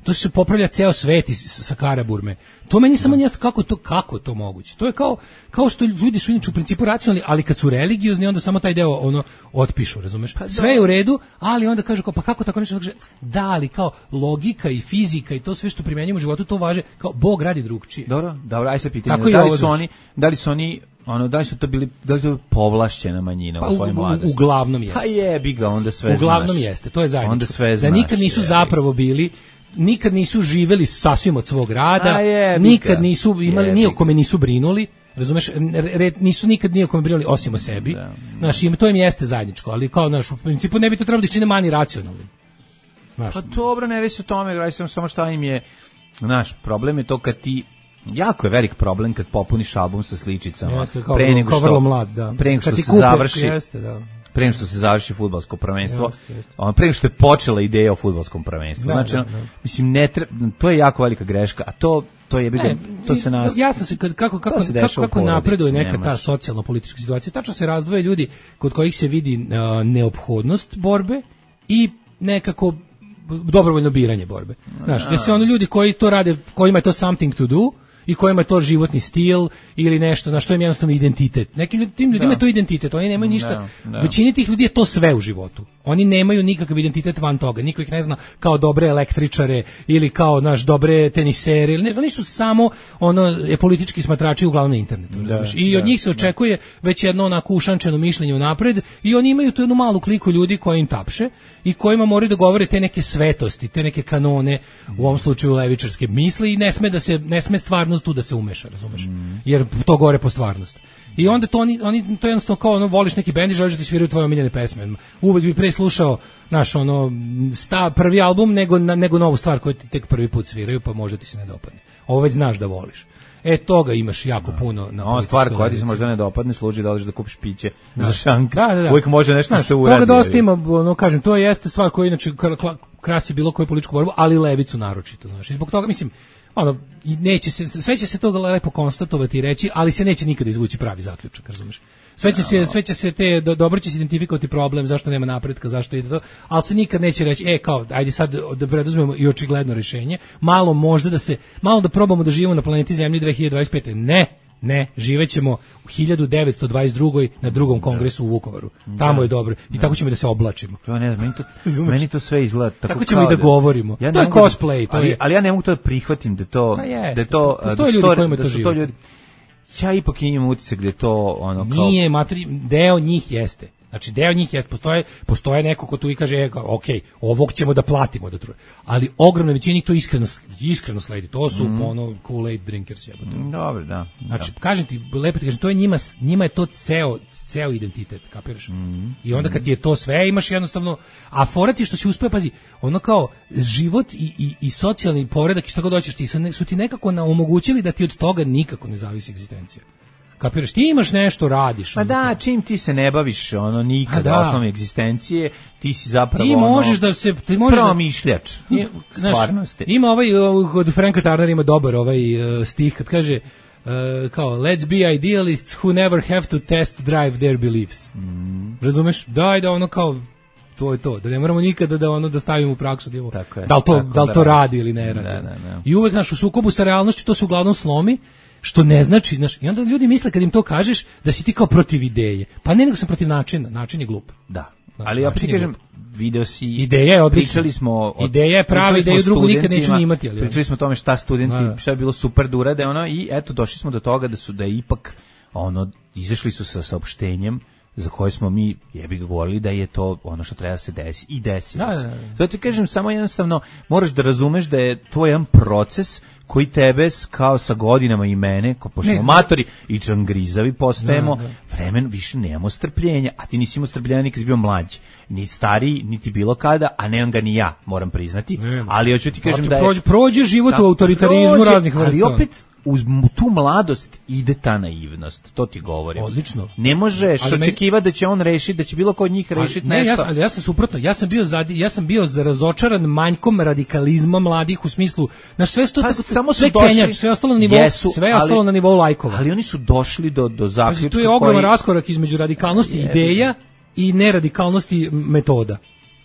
Speaker 8: to se popravlja ceo svet iz, sa Karaburme. To meni samo nije kako to kako je to moguće. To je kao kao što ljudi su inače u principu racionalni, ali kad su religiozni onda samo taj deo ono otpišu, razumeš? Pa sve je u redu, ali onda kažu kao pa kako tako nešto kaže da, ali kao logika i fizika i to sve što primenjujemo u životu to važe kao Bog radi drugčije.
Speaker 7: Dobro, dobro, aj se pitanje da li su oni da li su oni ono da li su to bili da li su povlašćena manjina
Speaker 8: pa,
Speaker 7: u svojoj mladosti.
Speaker 8: Uglavnom jeste.
Speaker 7: Pa jebi ga, onda sve znaš.
Speaker 8: Uglavnom jeste, to je zajedničko.
Speaker 7: Onda sve
Speaker 8: da
Speaker 7: znaš,
Speaker 8: nikad nisu
Speaker 7: jebi.
Speaker 8: zapravo bili nikad nisu živeli sasvim od svog rada,
Speaker 7: je,
Speaker 8: nikad nisu imali,
Speaker 7: je,
Speaker 8: ni o kome nisu brinuli, razumeš, red, nisu nikad ni o kome brinuli osim o sebi, da, znaš, im, to im jeste zajedničko, ali kao, znaš, u principu ne bi to trebalo da čine mani racionalni. Znaš.
Speaker 7: Pa dobro, ne reći se o tome, radi se samo šta im je, znaš, problem je to kad ti, jako je velik problem kad popuniš album sa sličicama,
Speaker 8: jeste, kao,
Speaker 7: pre nego
Speaker 8: kao
Speaker 7: što,
Speaker 8: vrlo mlad, da.
Speaker 7: pre nego što
Speaker 8: kad
Speaker 7: se
Speaker 8: kupe,
Speaker 7: završi,
Speaker 8: jeste, da.
Speaker 7: pre nego što se završi fudbalsko prvenstvo,
Speaker 8: Jeste, jeste.
Speaker 7: on pre nego što je počela ideja o fudbalskom prvenstvu.
Speaker 8: Da,
Speaker 7: znači,
Speaker 8: da,
Speaker 7: ono,
Speaker 8: da.
Speaker 7: mislim, ne tre, to je jako velika greška, a to to je
Speaker 8: Ne,
Speaker 7: to se nas
Speaker 8: jasno se kad, kako kako
Speaker 7: se
Speaker 8: kako,
Speaker 7: dešava u
Speaker 8: kako napreduje
Speaker 7: porodici,
Speaker 8: neka ta
Speaker 7: nemaš.
Speaker 8: socijalno politička situacija, tačno se razdvoje ljudi kod kojih se vidi uh, neophodnost borbe i nekako dobrovoljno biranje borbe. Znaš, jer se ono ljudi koji to rade, kojima je to something to do i kojima je to životni stil ili nešto na što im je jednostavno identitet. Nekim ljudi, tim ljudima je to identitet, oni nemaju ništa.
Speaker 7: Da, da.
Speaker 8: Većini tih ljudi je to sve u životu. Oni nemaju nikakav identitet van toga. Niko ih ne zna kao dobre električare ili kao naš dobre tenisere. Ili ne, oni su samo ono je politički smatrači uglavnom na internetu.
Speaker 7: Da,
Speaker 8: I od
Speaker 7: da,
Speaker 8: njih se očekuje već jedno onako ušančeno mišljenje unapred i oni imaju tu jednu malu kliku ljudi koji im tapše i kojima moraju da govore te neke svetosti, te neke kanone, u ovom slučaju levičarske misli i ne sme da se ne sme stvarnost tu da se umeša, razumeš? Jer to gore po stvarnost. I onda to oni oni to jednostavno kao ono voliš neki bend i želiš da sviraju tvoje omiljene pesme. Uvek bi pre slušao naš ono sta prvi album nego na, nego novu stvar koju ti tek prvi put sviraju, pa možda ti se ne dopadne. Ovo već znaš da voliš. E toga imaš jako puno na.
Speaker 7: Ona stvar koja ti se možda ne dopadne, služi da odeš da kupiš piće
Speaker 8: da.
Speaker 7: za šank.
Speaker 8: Da, da, da.
Speaker 7: Uvijek može nešto
Speaker 8: znaš,
Speaker 7: da se uradi.
Speaker 8: Toga dosta ima, ono kažem, to jeste stvar koja inače krasi bilo koju političku borbu, ali levicu naročito, znaš. I zbog toga mislim ono i neće se sve će se to lepo konstatovati i reći, ali se neće nikada izvući pravi zaključak, razumeš? Sve će se sve će se te do, dobro će se identifikovati problem zašto nema napretka, zašto ide to, ali se nikad neće reći e kao ajde sad da preduzmemo i očigledno rješenje, malo možda da se malo da probamo da živimo na planeti Zemlji dve hiljade dvadeset pete. Ne, ne, živećemo u hiljadu devetsto dvadeset druge na drugom kongresu u Vukovaru. Tamo je dobro i tako ćemo da se oblačimo.
Speaker 7: To ne znam, meni to, meni to sve izgleda tako.
Speaker 8: Tako ćemo i da govorimo.
Speaker 7: Ja
Speaker 8: to je cosplay, to
Speaker 7: ali,
Speaker 8: je.
Speaker 7: Ali ja ne mogu to da prihvatim da to
Speaker 8: Pa jest,
Speaker 7: da je to
Speaker 8: postoje
Speaker 7: da
Speaker 8: ljudi
Speaker 7: to,
Speaker 8: kojima
Speaker 7: da
Speaker 8: to
Speaker 7: su
Speaker 8: život.
Speaker 7: to ljudi. Ja ipak imam utisak da je to ono kao
Speaker 8: Nije, matri, deo njih jeste. Znači, deo njih jeste, postoje, postoje neko ko tu i kaže, e, ok, ovog ćemo da platimo da truje. Ali ogromna većina njih to iskreno, iskreno sledi. To su mm. ono Kool-Aid drinkers jebote.
Speaker 7: Dobro, da.
Speaker 8: Znači,
Speaker 7: da.
Speaker 8: kažem ti, lepo ti kažem, to je njima, njima je to ceo, ceo identitet, kapiraš? Mm. I onda kad ti je to sve, imaš jednostavno, a fora ti što si uspeo, pazi, ono kao život i, i, i socijalni poredak i što god hoćeš, ti su, su ti nekako na, omogućili da ti od toga nikako ne zavisi egzistencija. Kapiraš, ti imaš nešto, radiš.
Speaker 7: Pa da, čim ti se ne baviš ono nikada da. Osnovne egzistencije, ti si zapravo
Speaker 8: ti možeš
Speaker 7: ono,
Speaker 8: da se ti možeš
Speaker 7: promišljač.
Speaker 8: Da,
Speaker 7: stvarnosti.
Speaker 8: Ima ovaj kod Franka Tarnera ima dobar ovaj uh, stih kad kaže uh, kao let's be idealists who never have to test drive their beliefs. Mm. Razumeš? Daj da ono kao to je to, da ne moramo nikada da ono da stavimo u praksu da, da li to, da li to radi ili ne radi. Da, da, da. I uvek naš u sukobu sa realnošću to se uglavnom slomi. Što ne znači, znaš, i onda ljudi misle kad im to kažeš da si ti kao protiv ideje. Pa ne, nego sam protiv načina, način je glup.
Speaker 7: Da, ali ja ti kažem, video si,
Speaker 8: ideja je odlična.
Speaker 7: Pričali smo o,
Speaker 8: ideja je prava, ideju drugu nikad neću ni imati. Ali
Speaker 7: pričali smo o tome šta studenti, da. Šta je bilo super da urade, ono, i eto, došli smo do toga da su, da je ipak, ono, izašli su sa saopštenjem za koje smo mi, jebi ga govorili da je to ono što treba da se desi i desilo
Speaker 8: da,
Speaker 7: se.
Speaker 8: Da, da.
Speaker 7: Zato ti kažem, samo jednostavno moraš da razumeš da je to jedan proces koji tebe kao sa godinama i mene, kao pošto smo matori i džangrizavi postajemo, da, da. Vremen više nemamo strpljenja, a ti nisi imao strpljenja ni kad si bio mlađi, ni stariji, niti bilo kada, a nemam ga ni ja, moram priznati, ne, ali hoću ti kažem da je...
Speaker 8: Prođe, prođe život da, u autoritarizmu prođe, raznih vrsta.
Speaker 7: Ali opet, uz tu mladost ide ta naivnost, to ti govorim.
Speaker 8: Odlično.
Speaker 7: Ne možeš očekivati da će on rešiti, da će bilo ko od njih rešiti nešto.
Speaker 8: Ne, ja, ali ja sam suprotno, ja sam bio zadi, ja sam bio razočaran manjkom radikalizma mladih u smislu, na sve sto
Speaker 7: pa,
Speaker 8: tako,
Speaker 7: samo
Speaker 8: sve
Speaker 7: došli,
Speaker 8: Kenjač, sve ostalo na nivou,
Speaker 7: jesu,
Speaker 8: sve
Speaker 7: ali,
Speaker 8: ostalo na nivou lajkova.
Speaker 7: Ali oni su došli do do zaključka.
Speaker 8: Tu je ogroman raskorak između radikalnosti je, ideja i neradikalnosti metoda.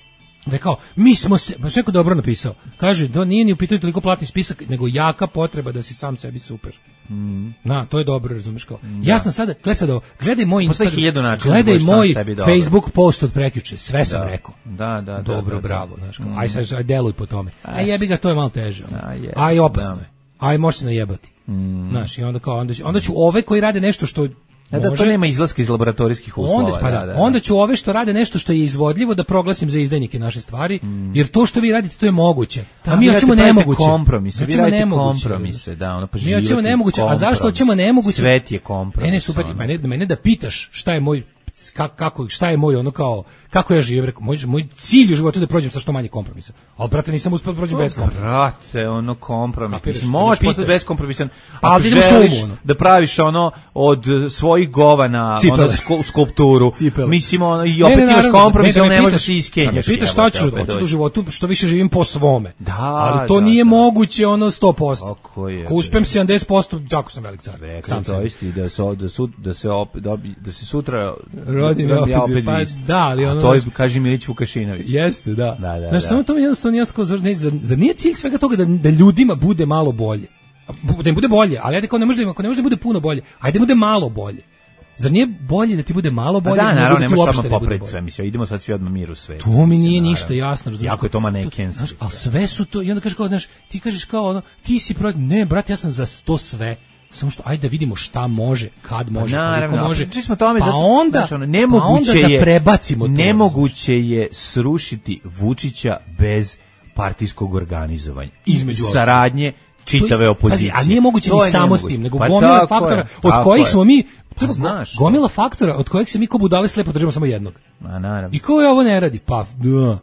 Speaker 8: Da je kao, mi smo se, baš neko dobro napisao, kaže, da nije ni u pitanju toliko platni spisak, nego jaka potreba da si sam sebi super. Mm. Na, to je dobro, razumiješ kao. Da. Ja sam sada, gledaj sad ovo, gledaj moj Instagram, gledaj moj Facebook post od prekjuče, sve sam
Speaker 7: da.
Speaker 8: rekao.
Speaker 7: Da, da,
Speaker 8: dobro,
Speaker 7: da, da,
Speaker 8: bravo, znaš kao,
Speaker 7: mm.
Speaker 8: aj sad, aj deluj po tome.
Speaker 7: Aj,
Speaker 8: aj jebi ga, to je malo teže.
Speaker 7: A, je,
Speaker 8: aj opasno
Speaker 7: da.
Speaker 8: je. Aj može se najebati. Mm. Znaš, i onda kao, onda ću, onda ću ove koji rade nešto što
Speaker 7: Da, da, to nema izlaska iz laboratorijskih uslova.
Speaker 8: Onda, pa da,
Speaker 7: da, da,
Speaker 8: onda ću ove što rade nešto što je izvodljivo da proglasim za izdajnike naše stvari, mm. jer to što vi radite to je moguće.
Speaker 7: Da,
Speaker 8: a mi hoćemo nemoguće.
Speaker 7: Kompromise, vi radite kompromise, da, ono pa
Speaker 8: mi hoćemo nemoguće, a zašto hoćemo nemoguće?
Speaker 7: Svet je kompromis.
Speaker 8: Mene super, ono. mene, mene da pitaš šta je moj kako šta je moj ono kao kako ja živim, rekao moj moj cilj u životu je da prođem sa što manje kompromisa. Al brate nisam uspeo da prođem bez kompromisa.
Speaker 7: Brate, ono kompromis. Mislim, možeš postati beskompromisan.
Speaker 8: Ali
Speaker 7: želiš ono. Da praviš ono od svojih govana,
Speaker 8: Cipele.
Speaker 7: ono skulpturu.
Speaker 8: Cipele.
Speaker 7: Mislim ono i opet ne, ne, imaš kompromis, al ne, ne možeš se iskenjaš.
Speaker 8: Me pitaš šta ću hoću u životu, što više živim po svome.
Speaker 7: Da,
Speaker 8: ali to
Speaker 7: da,
Speaker 8: nije
Speaker 7: da.
Speaker 8: moguće ono sto posto.
Speaker 7: Kako je?
Speaker 8: Ako uspem sedamdeset posto, tako sam velik car.
Speaker 7: Sam to isti da se da su da se opet da se sutra
Speaker 8: rodim ja opet, pa da, ali ono
Speaker 7: to je kaže Milić Vukašinović.
Speaker 8: Jeste, da.
Speaker 7: da, da
Speaker 8: znači,
Speaker 7: da.
Speaker 8: samo to mi jednostavno nije tako, zar, zar nije cilj svega toga da, da ljudima bude malo bolje? Da im bude bolje, ali ajde kao ne može da, ako ne može da bude puno bolje, ajde da bude malo bolje. Zar nije bolje da ti bude malo bolje?
Speaker 7: Da, naravno, ne možeš odmah
Speaker 8: popraviti
Speaker 7: sve, mislim, idemo sad svi odmah mir u svetu.
Speaker 8: To mi nije ništa jasno, razumiješ.
Speaker 7: Jako je to manekenski.
Speaker 8: Ali sve su to, i onda kažeš kao, znaš, ti kažeš kao, ono, ti si protiv, ne, brate, ja sam za to sve. Samo što ajde da vidimo šta može, kad može,
Speaker 7: pa, naravno,
Speaker 8: koliko može.
Speaker 7: Smo tome,
Speaker 8: pa
Speaker 7: zato,
Speaker 8: onda,
Speaker 7: znaš, ono, nemoguće
Speaker 8: pa onda
Speaker 7: je,
Speaker 8: da prebacimo to.
Speaker 7: Nemoguće je srušiti Vučića bez partijskog organizovanja.
Speaker 8: Između
Speaker 7: saradnje čitave opozicije.
Speaker 8: Pazi, a nije moguće
Speaker 7: to
Speaker 8: ni samo s tim, nego
Speaker 7: pa
Speaker 8: gomila faktora od kojih smo mi,
Speaker 7: pa, znaš,
Speaker 8: gomila faktora od kojih se mi ko budale slepo držimo samo jednog.
Speaker 7: A naravno.
Speaker 8: I ko je ovo ne radi? Pa, da.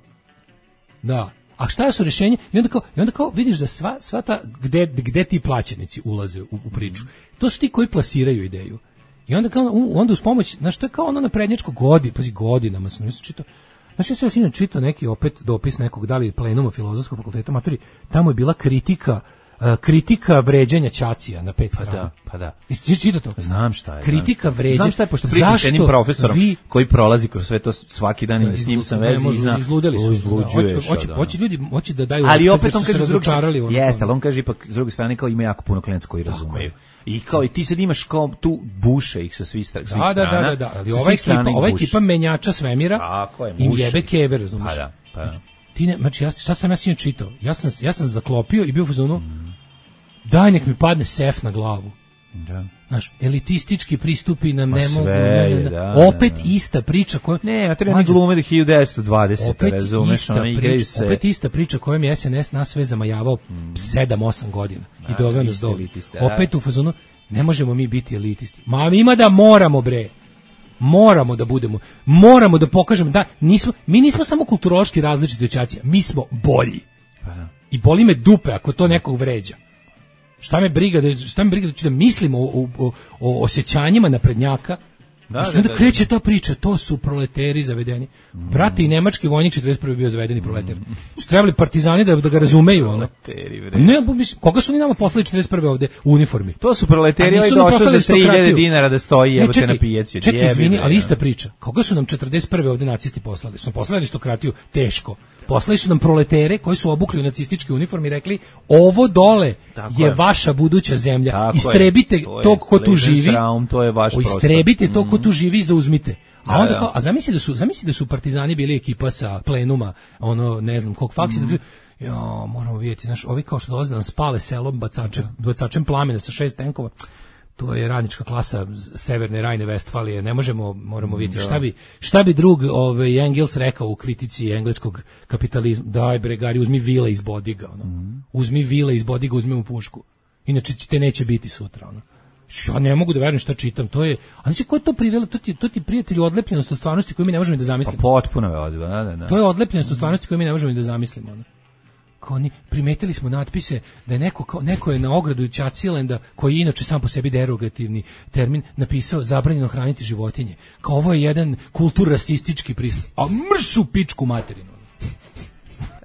Speaker 8: Da. A šta su rješenje? I onda kao, i onda kao vidiš da sva, sva ta, gde, gde ti plaćenici ulaze u, u priču. To su ti koji plasiraju ideju. I onda kao, onda uz pomoć, znaš, to je kao ono naprednjačko godi, pazi, godinama sam mislim čitao. Znaš, ja sam sinoć čitao neki opet dopis nekog, da li plenuma Filozofskog fakulteta, maturi, tamo je bila kritika, uh, kritika vređanja Ćacija na pet strana.
Speaker 7: Pa da, pa da.
Speaker 8: Jesi čitao to?
Speaker 7: Znam šta je.
Speaker 8: Kritika vređanja.
Speaker 7: Znam šta je, pošto pričam s jednim profesorom vi, koji prolazi kroz sve to svaki dan i s njim sam vezi i zna.
Speaker 8: Izludeli su.
Speaker 7: Izluđuješ.
Speaker 8: Hoće, hoće ljudi, hoće da daju.
Speaker 7: Ali opet on kaže,
Speaker 8: razočarali.
Speaker 7: Jeste, ali on kaže ipak, s druge strane, kao ima jako puno klijenata koji razumeju. I kao i ti sad imaš kao tu buše ih sa svih strana.
Speaker 8: Da, da, da, da, ali ova ekipa, ova ekipa menjača svemira.
Speaker 7: Tako je,
Speaker 8: im jebe kever, razumiješ?
Speaker 7: Pa da, pa da.
Speaker 8: Ti ne, znači ja šta sam ja sinoć čitao? Ja sam ja sam zaklopio i bio u fazonu. Mm. Daj nek mi padne sef na glavu.
Speaker 7: Da.
Speaker 8: Znaš, elitistički pristupi nam ne mogu,
Speaker 7: ne,
Speaker 8: ne, ne,
Speaker 7: da,
Speaker 8: opet
Speaker 7: da, da.
Speaker 8: ista priča koja
Speaker 7: ne, a treba ni glume do hiljadu devetsto dvadesete, razumeš, ona igraju se.
Speaker 8: Opet ista priča kojom je S N S nas sve zamajavao mm. sedam osam godina i doveo nas do. Opet u fazonu ne možemo mi biti elitisti. Ma ima da moramo, bre. Moramo da budemo, moramo da pokažemo da nismo, mi nismo samo kulturološki različiti od Ćacija, mi smo bolji.
Speaker 7: Pa da.
Speaker 8: I boli me dupe ako to nekog vređa. Šta me briga da šta me briga da ću da mislim o, o, o, o osjećanjima naprednjaka. Da, da, onda kreće ta priča, to su proleteri zavedeni. Mm. Brate, i nemački vojnik četrdeset prve bio zavedeni proleter. Su trebali partizani da, da ga razumeju. Ono. Ne, mislim, koga su ni nama poslali četrdeset prve ovde u uniformi?
Speaker 7: To su proleteri, ovaj došao za tri hiljade dinara da stoji, jebote na pijaci.
Speaker 8: Čekaj, izvini, ali ista priča. Koga su nam četrdeset prve ovde nacisti poslali? Su nam poslali aristokratiju teško. Poslali su nam proletere koji su obukli u nacističke uniforme i rekli ovo dole je, je vaša buduća zemlja. Tako istrebite to tog ko tu živi.
Speaker 7: Sraum, to je vaš
Speaker 8: istrebite to ko tu živi i zauzmite. A onda kao, a zamisli da su, zamisli da su partizani bili ekipa sa plenuma, ono ne znam kog faksa, mm. ja moramo vidjeti, znaš, ovi kao što dolaze da nam spale selom bacačem, bacačem plamena sa šest tenkova. To je radnička klasa Severne Rajne Vestfalije. Ne možemo, moramo vidjeti šta bi šta bi drug ovaj Engels rekao u kritici engleskog kapitalizma. Daj bre, Gari, uzmi vile iz Bodiga, ono. Mm. Uzmi vile iz Bodiga, uzmi mu pušku. Inače te neće biti sutra, ono. Ja ne mogu da verujem šta čitam. To je, a znači ko je to privelo? To ti to ti prijatelji odlepljenost od stvarnosti koju mi ne možemo da zamislimo.
Speaker 7: Pa potpuno je odvojeno, da, da.
Speaker 8: To je odlepljenost od stvarnosti koju mi ne možemo da zamislimo, ono. Kao ni primetili smo natpise da je neko kao, neko je na ogradu Ćacilenda, koji je inače sam po sebi derogativni termin, napisao zabranjeno hraniti životinje. Kao ovo je jedan kulturrasistički pristup. A mršu pičku materinu.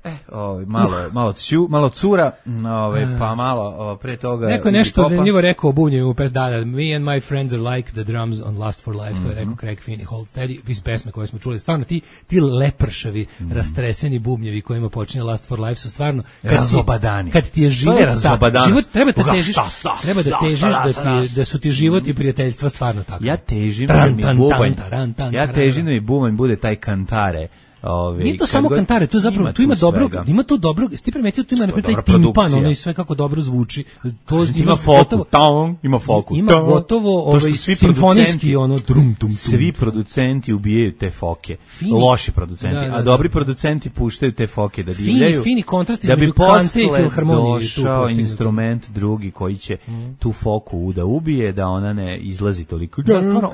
Speaker 7: E, ovaj malo malo ću, malo cura, ovaj pa malo o, pre toga.
Speaker 8: Neko je nešto zanimljivo rekao o bubnjevima u pesmi, da, da, me and my friends are like the drums on Lust for Life, mm-hmm. to je rekao Craig Finney, Hold Steady, iz pesme koje smo čuli. Stvarno ti ti lepršavi, mm-hmm. rastreseni bubnjevi kojima počinje Lust for Life su stvarno
Speaker 7: razobadani.
Speaker 8: Kad ti je život, je ta, život treba da težiš, treba da težiš da ti da su ti život i prijateljstva stvarno tako.
Speaker 7: Ja težim da mi bubanj. Ja težim da mi bubanj bude taj kantare. Ove,
Speaker 8: nije to samo kantare, to zapravo tu ima dobrog, svega. Ima to dobrog, ti primetio tu ima na taj timpan, ono i sve kako dobro zvuči. To
Speaker 7: ima foku, tong, ima foku.
Speaker 8: Ima gotovo ovaj simfonijski ono drum tum.
Speaker 7: Svi producenti ubijaju te foke. Fini. Loši producenti, da, da, a dobri producenti puštaju te foke da divljaju.
Speaker 8: Fini, fini kontrast između kante i filharmonije.
Speaker 7: Došao instrument drugi koji će mm. tu foku da ubije, da ona ne izlazi toliko.
Speaker 8: Da, stvarno,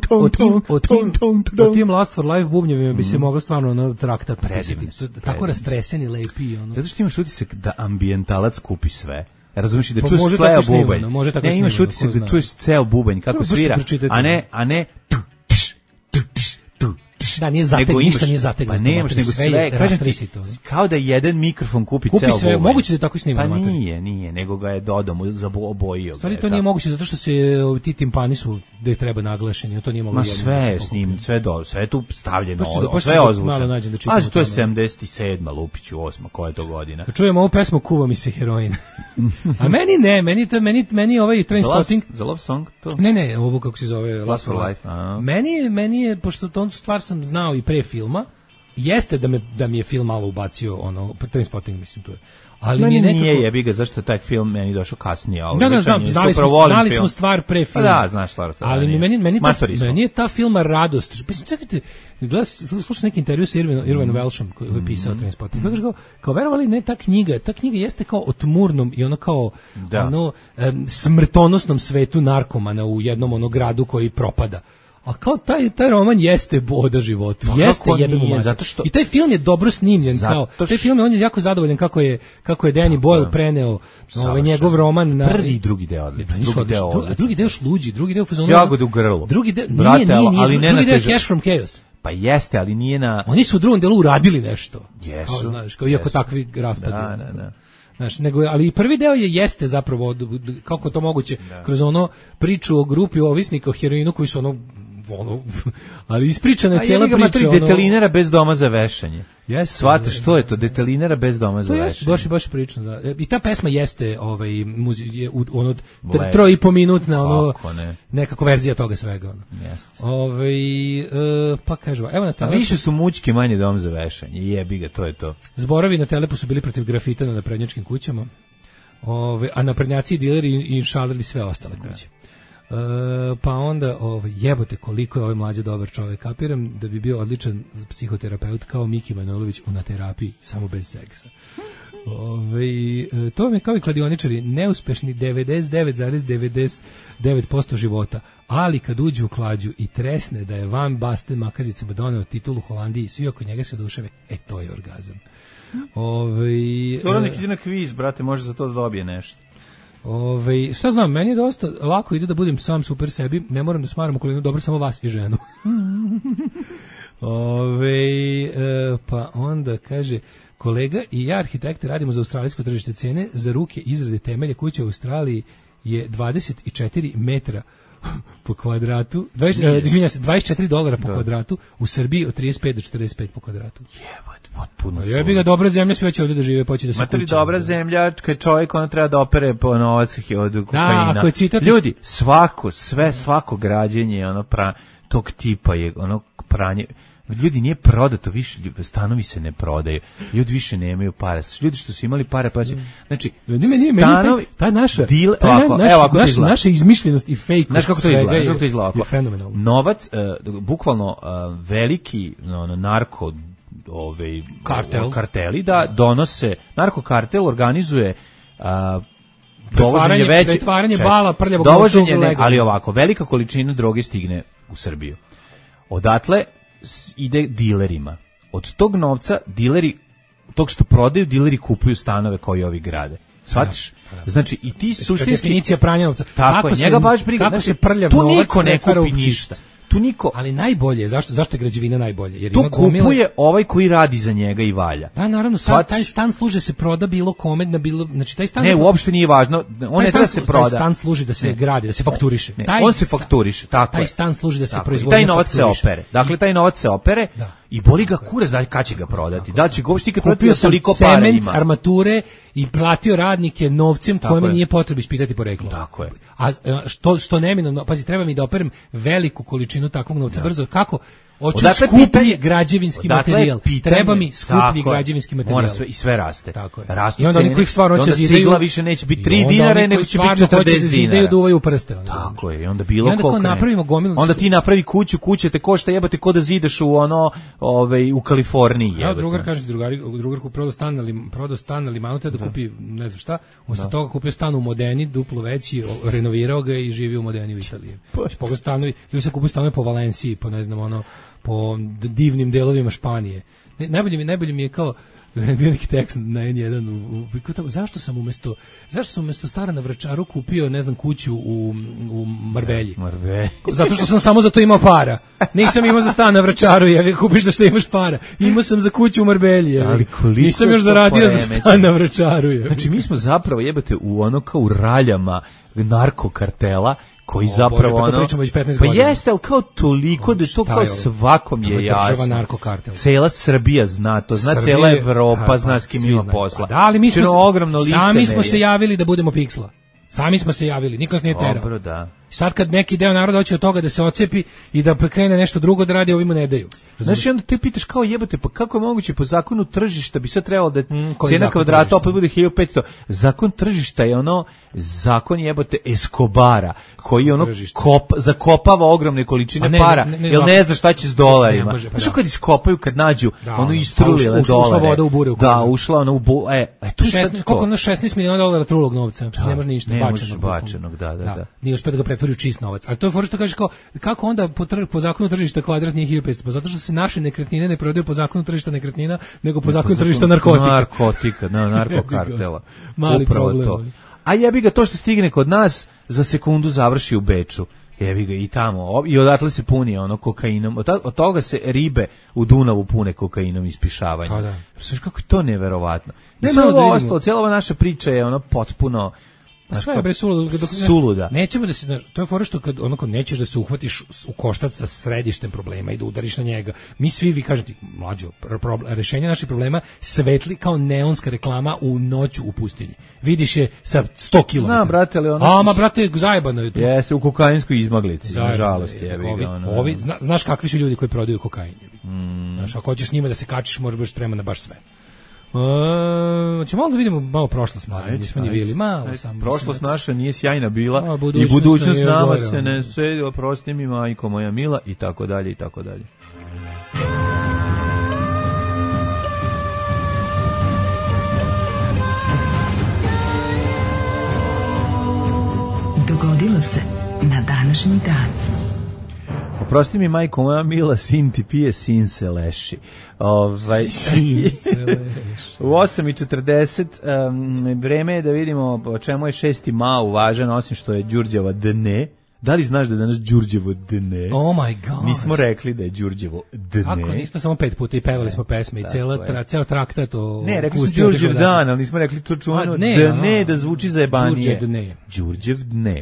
Speaker 8: o tim Lust for Life bubnjevima bi se moglo stvarno ono traktat
Speaker 7: predivni,
Speaker 8: tako rastreseni, lepi ono.
Speaker 7: Zato što imaš utisak da ambijentalac kupi sve. Razumiješ da čuješ sve bubanj. Ne, imaš utisak da čuješ ceo bubanj kako svira, a ne, a ne
Speaker 8: da, nije zategnuto, ništa nije zategnuto.
Speaker 7: Pa nemaš, nego sve, kažem ti, kao da jedan mikrofon kupi, kupi ceo bubanj.
Speaker 8: Sve, moguće da je tako snima.
Speaker 7: Pa nije, nije, nego ga je dodao, obojio.
Speaker 8: Stvari, to nije moguće, zato što se ti timpani su gde treba naglašeni, to nije moguće.
Speaker 7: Ma sve je snim, sve do, sve je tu stavljeno, sve je ozvučeno. A to je sedamdeset sedma Lupiću, osma, koja je to godina.
Speaker 8: Kad čujem ovu pesmu, kuva mi se heroin. A meni ne, meni to, meni, meni ovaj Trainspotting.
Speaker 7: Za love song to?
Speaker 8: Ne, ne, ovo kako se zove,
Speaker 7: Lust for Life.
Speaker 8: Meni, meni je, pošto to stvar sam znao i pre filma, jeste da me da mi je film malo ubacio ono Trainspotting, mislim to je. Ali
Speaker 7: meni
Speaker 8: mi nekako
Speaker 7: nije jebi ga zašto taj film meni došao kasnije, ali
Speaker 8: da, da, znam, znali smo, znali smo stvar pre filma.
Speaker 7: Pa da, znaš stvar.
Speaker 8: Ali mi meni meni ta, meni je ta filma radost. Mislim, čekajte, gledaš, slušaš neki intervju sa Irvin, Irvin Welshom koji je pisao mm-hmm. Trainspotting. Kako kao, kao verovali ne ta knjiga, ta knjiga jeste kao o tmurnom i ono kao da. ono um, smrtonosnom svetu narkomana u jednom ono gradu koji propada. A kao taj taj roman jeste boda životu. Pa jeste jebemo zato što i taj film je dobro snimljen kao. Taj š... film je on je jako zadovoljan kako je kako je Danny Boyle preneo ovaj njegov roman na
Speaker 7: prvi i drugi deo odlično. Drugi deo,
Speaker 8: drugi, drugi deo šluđi, drugi deo fazonu.
Speaker 7: Jagode u grlu.
Speaker 8: Drugi deo nije, nije, nije, ali ne drugi deo Cash from Chaos.
Speaker 7: Pa jeste, ali nije na
Speaker 8: oni su u drugom delu uradili nešto.
Speaker 7: Jesu.
Speaker 8: Kao, znaš, kao iako
Speaker 7: jesu.
Speaker 8: Takvi raspadi.
Speaker 7: Da, da, da.
Speaker 8: Znaš, nego, ali i prvi deo je jeste zapravo kako to moguće da. Kroz ono priču o grupi ovisnika o heroinu koji su ono ono, ali ispričana je cijela priča.
Speaker 7: Ono... Detelinera bez doma za vešanje. Yes, shvataš što je to, detelinera bez doma za vešanje.
Speaker 8: To je baš priča, da. I ta pesma jeste ovaj, muzi, je, ono, troje i po minutna, ono, ne. Nekako verzija toga svega. Ono.
Speaker 7: Yes.
Speaker 8: Ovaj, e, pa kažemo, evo na
Speaker 7: telepu. A više su mućke, manje dom za vešanje. Jebi ga, to je to.
Speaker 8: Zborovi na telepu su bili protiv grafita na naprednjačkim kućama, ove, a naprednjaci i dileri i šalili sve ostale kuće. Uh, pa onda ovaj, jebote koliko je ovaj mlađi dobar čovjek, kapiram da bi bio odličan psihoterapeut kao Miki Manojlović u Na terapiji, samo bez seksa. Ove, to vam je kao i kladioničari, neuspešni devedeset devet zarez devedeset devet posto života, ali kad uđe u klađu i tresne da je Van Basten makazicama doneo titulu Holandiji i svi oko njega se oduševe, e to je orgazam. Ove,
Speaker 7: to nek ide na kviz, brate, može za to da dobije nešto.
Speaker 8: Ove, šta znam, meni je dosta lako ide da budem sam super sebi, ne moram da smaram okolinu, dobro samo vas i ženu. Ove, e, pa onda kaže, kolega i ja arhitekte radimo za australijsko tržište, cene za ruke izrade temelje kuće u Australiji je dvadeset četiri metra po kvadratu, dvadeset, uh, izvinja se, dvadeset četiri dolara po da. Kvadratu, u Srbiji od trideset pet do četrdeset pet po kvadratu.
Speaker 7: Jebote, potpuno.
Speaker 8: Ja bih ga dobra zemlja, sve će ovdje da žive, poći da se kuća.
Speaker 7: Materi dobra zemlja, kad čovjek ono treba da opere po novac od kokaina.
Speaker 8: Da, ako je citat...
Speaker 7: Ljudi, svako, sve, svako građenje ono pra, tog tipa je ono pranje. Ljudi nije prodato više, stanovi se ne prodaju. Ljudi više nemaju para. Ljudi što su imali para plaćaju. Znači, stanovi,
Speaker 8: ta naša,
Speaker 7: dil,
Speaker 8: ta
Speaker 7: ovako,
Speaker 8: naš,
Speaker 7: evo ako
Speaker 8: naš, naša izmišljenost i fejkost.
Speaker 7: Znaš kako to izgleda? Znaš kako to izgleda?
Speaker 8: Je fenomenalno.
Speaker 7: Novac, uh, bukvalno uh, veliki no, narko ovaj,
Speaker 8: Kartel.
Speaker 7: karteli da donose, narkokartel organizuje uh, dovoženje veće,
Speaker 8: pretvaranje bala, prljavog
Speaker 7: dovoženje, ne, ali ovako, velika količina droge stigne u Srbiju. Odatle ide dilerima. Od tog novca dileri, tog što prodaju, dileri kupuju stanove koji ovi grade. Shvatiš? Znači i ti suštinski
Speaker 8: definicija pranja novca.
Speaker 7: Tako je, njega baš briga.
Speaker 8: Kako se prljav novac
Speaker 7: tu niko ne kupi ništa. tu niko.
Speaker 8: Ali najbolje, zašto zašto je građevina najbolje? Jer
Speaker 7: tu
Speaker 8: ima gomile...
Speaker 7: kupuje ovaj koji radi za njega i valja.
Speaker 8: Da, naravno, sad, taj stan služi da se proda bilo kome, na bilo, znači taj stan
Speaker 7: ne, uopšte nije važno, on ne treba da se proda.
Speaker 8: Taj stan služi da se ne. gradi, da se fakturiše.
Speaker 7: Ne,
Speaker 8: taj
Speaker 7: on se fakturiše, tako
Speaker 8: taj
Speaker 7: je.
Speaker 8: stan služi da se
Speaker 7: tako
Speaker 8: proizvodi.
Speaker 7: Taj novac se opere. Dakle, taj novac se opere.
Speaker 8: Da.
Speaker 7: I boli ga kurac da kad će ga prodati. Da će ga uopšte ikad prodati,
Speaker 8: kupio sam
Speaker 7: toliko para
Speaker 8: cement,
Speaker 7: ima.
Speaker 8: armature i platio radnike novcem
Speaker 7: tako
Speaker 8: kojima
Speaker 7: je.
Speaker 8: nije potrebno ispitati poreklo.
Speaker 7: Tako je.
Speaker 8: A što što neminovno, pazi, treba mi da operem veliku količinu takvog novca brzo. Kako? Hoću skuplji građevinski materijal.
Speaker 7: Pitanje,
Speaker 8: treba mi skuplji građevinski materijal.
Speaker 7: Mora sve i sve raste.
Speaker 8: Tako je.
Speaker 7: Rastu
Speaker 8: I onda oni koji stvarno hoće zidaju,
Speaker 7: cigla više neće biti tri dinara, nego će biti četrdeset dinara.
Speaker 8: Da duvaju prste. Onda,
Speaker 7: tako je. I onda bilo
Speaker 8: I
Speaker 7: koliko.
Speaker 8: napravimo gomilu.
Speaker 7: Onda ti napravi kuću, kuća te košta jebote ko da zideš u ono, ovaj u Kaliforniji.
Speaker 8: Ja drugar kaže drugari, drugarku prodao stan ali prodao stan ali Limanuta da kupi ne znam šta, umesto toga kupio stan u Modeni, duplo veći, renovirao ga i živi u Modeni u Italiji. Pogo stanovi, ljudi se kupuju stanove po Valenciji, po ne znam ono po divnim delovima Španije. Ne, najbolje mi najbolje mi je kao bio neki tekst na en jedan u, u tamo, zašto sam umesto zašto sam umesto stara na Vračaru kupio ne znam kuću u u Marbelji.
Speaker 7: Marbelji.
Speaker 8: Zato što sam samo za to imao para. Nisam imao za stan na Vračaru, je kupiš da što imaš para. Imao sam za kuću u Marbelji, je.
Speaker 7: Ali
Speaker 8: nisam još zaradio za stan na Vračaru, je.
Speaker 7: Znači mi smo zapravo jebate u ono kao u raljama narkokartela koji o, zapravo
Speaker 8: Bože, pa
Speaker 7: ono
Speaker 8: pa
Speaker 7: jeste, ali kao toliko da to kao svakom je jasno. Cela Srbija zna to, zna Srbije, cela Evropa pa, zna s kim ima posla.
Speaker 8: Da, ali mi smo
Speaker 7: Čino, ogromno lice
Speaker 8: sami smo se javili da budemo Piksla. Sami smo se javili, niko nas nije terao.
Speaker 7: Dobro, da.
Speaker 8: Sad kad neki deo naroda hoće od toga da se ocepi i da prekrene nešto drugo da radi, ovima ne daju.
Speaker 7: Znači onda te pitaš kao jebote, pa kako je moguće po zakonu tržišta bi sad trebalo da mm, cijena kvadrata opet bude hiljadu petsto. Zakon tržišta je ono zakon jebote Escobara koji ono kop, zakopava ogromne količine ne, para, ne, ne, jer ne zna šta će s dolarima. Ne, pa znači kad iskopaju, kad nađu, da, ono istrulile
Speaker 8: ušla,
Speaker 7: dolare.
Speaker 8: Ušla voda u bure. U
Speaker 7: da, ušla ona u bu, e, e tu
Speaker 8: šest,
Speaker 7: sad
Speaker 8: koliko ono šesnaest miliona dolara trulog novca, da, ne može ništa,
Speaker 7: ne
Speaker 8: bačenog.
Speaker 7: bačenog, da, da, da. da.
Speaker 8: Nije uspio da ga pretvori u čist novac. Ali to je fora što kažeš kao, kako onda po, tr, po zakonu tržišta kvadrat nije hiljadu petsto? Pa zato što se naše nekretnine ne prodaju po zakonu tržišta nekretnina, nego po zakonu tržišta narkotika.
Speaker 7: Narkotika, na, narkokartela.
Speaker 8: Mali
Speaker 7: upravo
Speaker 8: problem.
Speaker 7: To. A jebi ga to što stigne kod nas, za sekundu završi u Beču. Jebi ga i tamo. I odatle se puni ono kokainom. Od, od toga se ribe u Dunavu pune kokainom ispišavanja.
Speaker 8: Pa da.
Speaker 7: Znaš kako je to neverovatno. Ne sve ovo ostalo, cijela ova naša priča je ono potpuno
Speaker 8: Pa sve je bre suluda.
Speaker 7: Suluda.
Speaker 8: Nećemo da se, to je fora što kad onako nećeš da se uhvatiš u koštac sa središtem problema i da udariš na njega. Mi svi, vi kažete, mlađo, rešenje naših problema svetli kao neonska reklama u noću u pustinji. Vidiš je sa sto kilometara.
Speaker 7: Znam, brate, ali ono...
Speaker 8: A, ma, brate, zajebano je to.
Speaker 7: Jeste, u kokainskoj izmaglici, nažalost. Je,
Speaker 8: ovi, ono... ovi, zna, znaš kakvi su ljudi koji prodaju kokain? Mm. Znaš, ako hoćeš s njima da se kačiš, možeš biti spreman na baš sve. Uh, ćemo onda vidimo malo prošlost mlade, nismo ni bili malo samo.
Speaker 7: Prošlost naša nije sjajna bila a, budućnost i budućnost nama gore, se ne sve oprosti mi majko moja mila i tako dalje i tako dalje.
Speaker 5: Dogodilo se na današnji dan.
Speaker 7: Oprosti mi majko moja mila, sin ti pije, sin se leši. Ovaj u osam i četrdeset um, vreme je da vidimo o čemu je šesti mao važan, osim što je Đurđeva dne. Da li znaš da je danas Đurđevo dne?
Speaker 8: Oh my god.
Speaker 7: Nismo rekli da je Đurđevo dne.
Speaker 8: Kako? Nismo samo pet puta i pevali smo pesme i cela tra, ceo traktat o...
Speaker 7: Ne, rekli smo Đurđev dan, ali nismo rekli to čuveno dne, dne da zvuči zajebanije.
Speaker 8: Đurđev dne.
Speaker 7: Đurđev dne.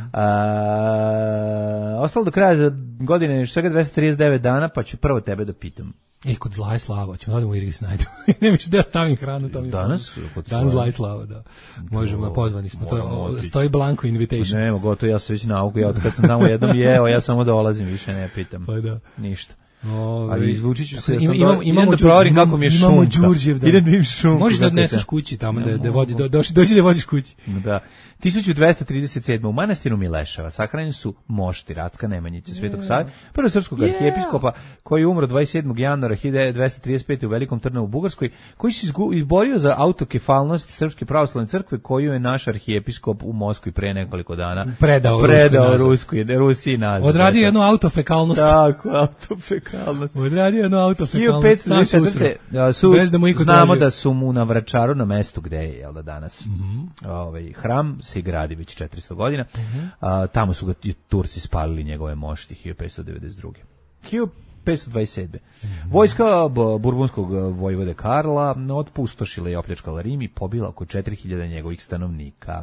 Speaker 7: A, ostalo do kraja za godine svega dvesta trideset devet dana, pa ću prvo tebe da pitam.
Speaker 8: E, kod Zla i Slava, ćemo odemo u Iris najdu. Ne miš da ja stavim hranu. To mi
Speaker 7: danas?
Speaker 8: Kod Dan Zla i Slava, da. Možemo, pozvani smo. To je, stoji blanko invitation.
Speaker 7: Nemo, gotovo, ja se već nauku. Ja od kad sam tamo jednom jeo, ja samo dolazim, više ne pitam.
Speaker 8: Pa da.
Speaker 7: Ništa.
Speaker 8: Ove,
Speaker 7: ali izvučit ću se, ja
Speaker 8: imam,
Speaker 7: sam do,
Speaker 8: imamo,
Speaker 7: da provarim kako mi je šunka.
Speaker 8: Đurđev, da.
Speaker 7: Idem da im šunku.
Speaker 8: Možeš da odneseš kući tamo, da, da vodi, do, doći, doći da vodiš kući.
Speaker 7: Da. tisuću dvesta trideset sedme. u manastiru Mileševa sahranjeni su mošti Ratka Nemanjića, Svetog Save, prvog srpskog yeah. arhijepiskopa, koji je umro dvadeset sedmog januara hiljadu dvesta trideset pete. u Velikom Trnovu u Bugarskoj, koji se izborio za autokefalnost Srpske pravoslavne crkve, koju je naš arhijepiskop u Moskvi pre nekoliko dana
Speaker 8: predao,
Speaker 7: predao Ruskoj, Rusiji nazad.
Speaker 8: Odradio jednu autofekalnost.
Speaker 7: Tako, autofekalnost. fekalnost.
Speaker 8: Odradio jedno autofekalnost.
Speaker 7: hiljadu petsto dvadeset četvrte su,
Speaker 8: Bez da mu iko
Speaker 7: znamo
Speaker 8: tražio.
Speaker 7: da su mu na Vračaru, na mestu gde je, jel da danas,
Speaker 8: Mm-hmm.
Speaker 7: ovaj, hram se gradi već četiristo godina,
Speaker 8: Mm-hmm.
Speaker 7: a, tamo su ga i Turci spalili njegove mošti hiljadu petsto devedeset druge. hiljadu petsto dvadeset sedme Mm-hmm. Vojska b- burbonskog vojvode Karla otpustošila i opljačkala Rim i pobila oko četiri hiljade njegovih stanovnika.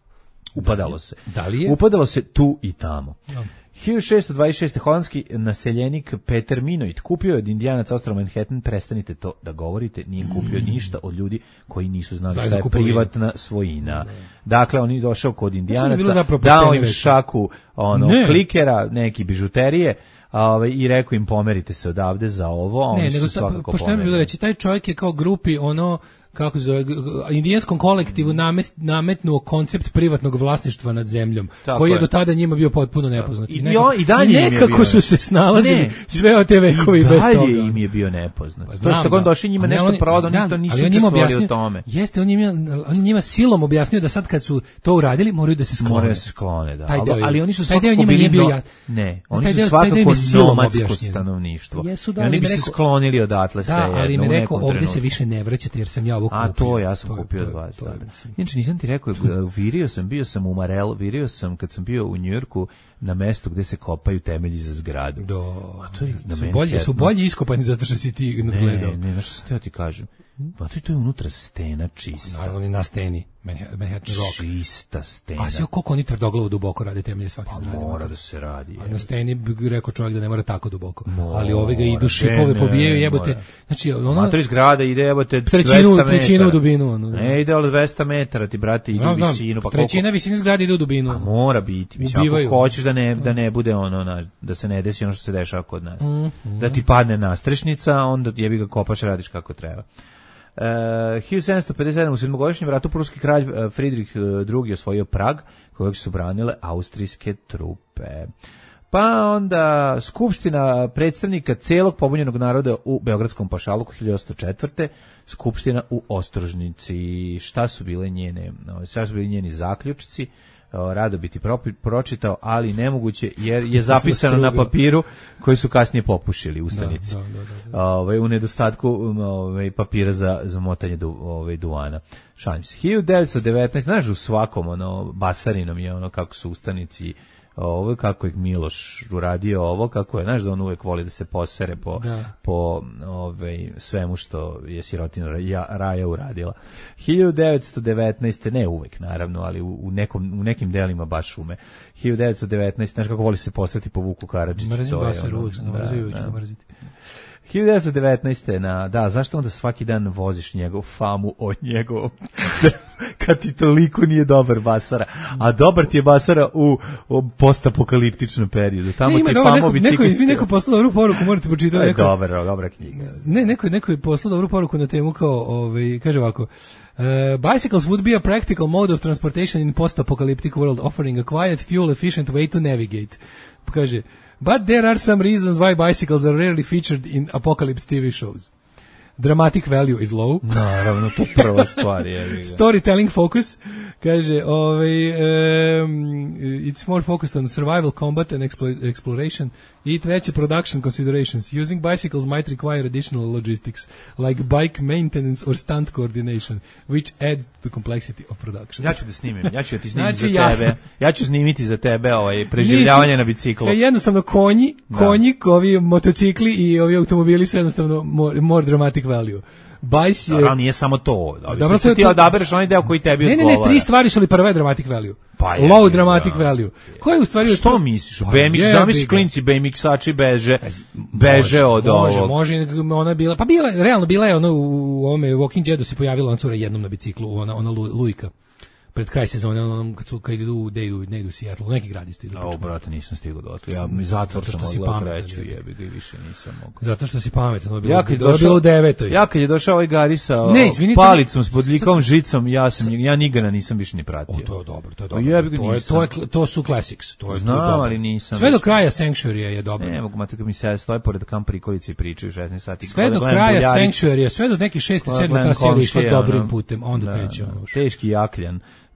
Speaker 7: Upadalo se.
Speaker 8: Da li je?
Speaker 7: Upadalo se tu i tamo.
Speaker 8: No.
Speaker 7: hiljadu šessto dvadeset šeste holandski naseljenik Peter Minoit kupio je od Indijanaca ostrva Manhattan, prestanite to da govorite, nije kupio ništa od ljudi koji nisu znali
Speaker 8: Daj
Speaker 7: šta
Speaker 8: da
Speaker 7: je
Speaker 8: kupuju.
Speaker 7: privatna svojina. Dakle, on je došao kod
Speaker 8: bilo
Speaker 7: Indijanaca,
Speaker 8: zapravo
Speaker 7: dao
Speaker 8: poštenije
Speaker 7: im
Speaker 8: već.
Speaker 7: šaku ono,
Speaker 8: Ne.
Speaker 7: klikera, neki bižuterije, a, ovaj, i rekao im pomerite se odavde za ovo, a
Speaker 8: Ne,
Speaker 7: oni
Speaker 8: nego
Speaker 7: su
Speaker 8: ta,
Speaker 7: svakako
Speaker 8: pošto ne bi bilo
Speaker 7: pomerili.
Speaker 8: reći, taj čovjek je kao grupi ono kako se zove, g- g- indijanskom kolektivu namest, nametnuo koncept privatnog vlasništva nad zemljom,
Speaker 7: Tako
Speaker 8: koji je
Speaker 7: je.
Speaker 8: do tada njima bio potpuno nepoznat.
Speaker 7: I- i
Speaker 8: nekako,
Speaker 7: on- i dalje im je
Speaker 8: nekako
Speaker 7: bio.
Speaker 8: su se snalazili
Speaker 7: Ne.
Speaker 8: sve od te vekovi
Speaker 7: I
Speaker 8: bez toga.
Speaker 7: dalje im je bio nepoznat.
Speaker 8: Pa
Speaker 7: To
Speaker 8: znam,
Speaker 7: što on
Speaker 8: da.
Speaker 7: došli njima
Speaker 8: A ne,
Speaker 7: nešto
Speaker 8: on je-
Speaker 7: prodao,
Speaker 8: da,
Speaker 7: oni to nisu
Speaker 8: ali on njima
Speaker 7: učestvovali
Speaker 8: objasnio-
Speaker 7: u tome.
Speaker 8: Jeste, on njima, on njima silom objasnio da sad kad su to uradili, moraju da se sklone.
Speaker 7: Moraju se sklone, da.
Speaker 8: Taj
Speaker 7: Ali,
Speaker 8: deo je-
Speaker 7: ali oni su
Speaker 8: taj deo
Speaker 7: svakako
Speaker 8: njima
Speaker 7: bili
Speaker 8: nije bio
Speaker 7: no-
Speaker 8: jasno.
Speaker 7: Ne,
Speaker 8: Taj
Speaker 7: oni
Speaker 8: deo-
Speaker 7: su
Speaker 8: taj deo
Speaker 7: svakako
Speaker 8: im je silom
Speaker 7: nomadsko
Speaker 8: objašnjen.
Speaker 7: stanovništvo.
Speaker 8: Jesu, da,
Speaker 7: I oni
Speaker 8: ali
Speaker 7: bi
Speaker 8: mi
Speaker 7: se
Speaker 8: rekao-
Speaker 7: sklonili odatle sve
Speaker 8: Da, ali
Speaker 7: jedno
Speaker 8: mi
Speaker 7: u
Speaker 8: rekao,
Speaker 7: nekom
Speaker 8: ovde se
Speaker 7: trenutku.
Speaker 8: više ne vraćate jer sam ja ovo kupio.
Speaker 7: A to ja sam
Speaker 8: To je-
Speaker 7: kupio
Speaker 8: to je-
Speaker 7: od vas.
Speaker 8: to
Speaker 7: Da,
Speaker 8: je,
Speaker 7: da.
Speaker 8: mislim.
Speaker 7: Inače nisam ti rekao, virio sam, bio sam u Marel, virio sam kad sam bio u Njujorku na mestu gde se kopaju temelji za zgradu.
Speaker 8: Do,
Speaker 7: to je na
Speaker 8: su bolji, su
Speaker 7: Manhattanu.
Speaker 8: bolji iskopani zato što si ti nadgledao.
Speaker 7: Ne, ne, znaš što sam teo ti kažem? Pa to je, to je unutra stena čista.
Speaker 8: Naravno, ni na steni, Manha- Manhattan Rock.
Speaker 7: Čista stena.
Speaker 8: A sve koliko oni tvrdoglavo duboko rade temelje svake
Speaker 7: Pa
Speaker 8: zgrade.
Speaker 7: mora da se radi.
Speaker 8: A
Speaker 7: je.
Speaker 8: na steni bi rekao čovjek da ne mora tako duboko.
Speaker 7: Mora,
Speaker 8: ali ove ga idu šipove,
Speaker 7: ne, ne,
Speaker 8: pobijaju, jebote.
Speaker 7: mora.
Speaker 8: Znači, ono,
Speaker 7: Matori zgrada ide, evo te
Speaker 8: trećinu,
Speaker 7: dvesta metara.
Speaker 8: trećinu u dubinu. Ono,
Speaker 7: Ne ide ali dvesta metara, ti brate, ide u
Speaker 8: Znam, znam,
Speaker 7: visinu. Pa
Speaker 8: trećina
Speaker 7: koliko?
Speaker 8: visine zgrade ide u dubinu.
Speaker 7: A mora biti. Mislim,
Speaker 8: Ubivaju.
Speaker 7: ako hoćeš da ne, da ne bude ono, na, da se ne desi ono što se dešava kod nas.
Speaker 8: Mhm.
Speaker 7: Da ti padne nastrešnica, onda jebi ga kopaš, radiš kako treba. Uh, hiljadu sedamsto pedeset sedam u sedmogodišnjem ratu pruski kralj uh, Fridrik drugi osvojio Prag, kojeg su branile austrijske trupe. Pa onda Skupština predstavnika celog pobunjenog naroda u Beogradskom pašaluku hiljadu osamsto četvrte. Skupština u Ostrožnici. Šta su bile njene, šta su bili njeni zaključci? Rado bi ti propi- pročitao, ali nemoguće jer je zapisano na papiru koji su kasnije popušili ustanici.
Speaker 8: Da, da, da, da.
Speaker 7: Ovaj, u nedostatku um, ovaj, papira za, za motanje du, ovaj, duvana. Šalim se. hiljadu devetsto devetnaeste. Znaš, u svakom ono, basarinom je ono kako su ustanici, ovo kako je Miloš uradio ovo, kako je, znaš da on uvek voli da se posere po,
Speaker 8: Da.
Speaker 7: po ovaj, svemu što je sirotina Raja, Raja uradila. hiljadu devetsto devetnaeste. Ne uvek, naravno, ali u, u, nekom, u nekim delima baš ume. hiljadu devetsto devetnaeste. Znaš kako voli se posreti po Vuku Karadžiću.
Speaker 8: Mrzim
Speaker 7: to je
Speaker 8: Basar,
Speaker 7: ono,
Speaker 8: uvijek sam
Speaker 7: da,
Speaker 8: mrzio, uvijek ću
Speaker 7: da.
Speaker 8: ga mrziti.
Speaker 7: hiljadu devetsto devetnaeste. Na, da, zašto onda svaki dan voziš njegov famu o njegovom, kad ti toliko nije dobar Basara, a dobar ti je Basara u, u postapokaliptičnom periodu, tamo
Speaker 8: Ne, ima
Speaker 7: ti
Speaker 8: dobro,
Speaker 7: famo
Speaker 8: neko, neko,
Speaker 7: biciklisti.
Speaker 8: izvini, neko poslao dobru poruku, morate
Speaker 7: To
Speaker 8: počitati.
Speaker 7: je
Speaker 8: Neko,
Speaker 7: dobra, dobra knjiga.
Speaker 8: ne, neko, neko je poslao dobru poruku na temu kao, ovaj, kaže ovako, uh, bicycles would be a practical mode of transportation in post-apocalyptic world, offering a quiet, fuel-efficient way to navigate. Kaže, but there are some reasons why bicycles are rarely featured in apocalypse T V shows. Dramatic value is low.
Speaker 7: Naravno, to je prva stvar. Je,
Speaker 8: Storytelling focus, kaže, ovaj, um, it's more focused on survival, combat and explo- exploration. I treće, production considerations. Using bicycles might require additional logistics, like bike maintenance or stunt coordination, which add to the complexity of production.
Speaker 7: ja ću da snimim, ja ću da ti snimim
Speaker 8: Znači,
Speaker 7: za
Speaker 8: jasno.
Speaker 7: tebe. Ja ću snimiti za tebe ovaj, preživljavanje
Speaker 8: Nisi-
Speaker 7: na biciklu.
Speaker 8: E, jednostavno, konji,
Speaker 7: Da.
Speaker 8: konji, ovi motocikli i ovi automobili su jednostavno more, more dramatic value. Bajs je...
Speaker 7: Ali nije samo to. Ali
Speaker 8: Dobro,
Speaker 7: ti,
Speaker 8: to je
Speaker 7: ti
Speaker 8: to-
Speaker 7: odabereš onaj deo koji tebi
Speaker 8: Ne, ne,
Speaker 7: odgovara.
Speaker 8: ne, tri stvari su li prva je dramatic value.
Speaker 7: Pa je,
Speaker 8: Low dramatic
Speaker 7: da.
Speaker 8: value. Ko je u stvari...
Speaker 7: Što misliš?
Speaker 8: Pa
Speaker 7: B M X,
Speaker 8: jebi
Speaker 7: zamisli
Speaker 8: ga.
Speaker 7: klinci B M X-ači beže, beže od
Speaker 8: može,
Speaker 7: ovog.
Speaker 8: Može, ona je bila, pa bila, je, realno bila je ono u, u ovome Walking Deadu se pojavila ona cura jednom na biciklu, ona, ona Lu- Lujka. Pred kraj sezone, onom kad su kad idu, gde idu, ne idu u Seattle, neki grad isto idu.
Speaker 7: O, brate, nisam stigao do toga. Ja mi zatvor
Speaker 8: Zato što
Speaker 7: sam
Speaker 8: si
Speaker 7: odgledao
Speaker 8: pametan,
Speaker 7: kreću,
Speaker 8: jebi.
Speaker 7: jebi ga i više nisam mogao.
Speaker 8: Zato što si pametan, ono je bilo,
Speaker 7: Ja kad je
Speaker 8: bilo,
Speaker 7: došao,
Speaker 8: bilo u devetoj.
Speaker 7: ja kad je došao ovaj Gari sa
Speaker 8: Ne, izvinite,
Speaker 7: palicom, s
Speaker 8: ne-
Speaker 7: podlikavom žicom, ja sam, ja Nigana nisam više ni pratio.
Speaker 8: O, to je dobro, to je
Speaker 7: Pa
Speaker 8: dobro.
Speaker 7: jebi ga,
Speaker 8: to, je,
Speaker 7: nisam.
Speaker 8: to, je, to, je, to su classics. To je,
Speaker 7: Znam,
Speaker 8: to je dobro.
Speaker 7: ali nisam
Speaker 8: Sve do
Speaker 7: više.
Speaker 8: kraja Sanctuary je dobro.
Speaker 7: Ne mogu, mate, kad mi se stoje pored kamprikolice i pričaju šesnaest sati.
Speaker 8: Sve do
Speaker 7: Gledam
Speaker 8: kraja
Speaker 7: Buljarić,
Speaker 8: Sanctuary, sve do neki šesti, sedmi
Speaker 7: gledam
Speaker 8: ta serija išla
Speaker 7: komšije,
Speaker 8: dobrim
Speaker 7: ono,
Speaker 8: putem, onda
Speaker 7: da,
Speaker 8: kreće
Speaker 7: da,
Speaker 8: ono.
Speaker 7: teški jakljan.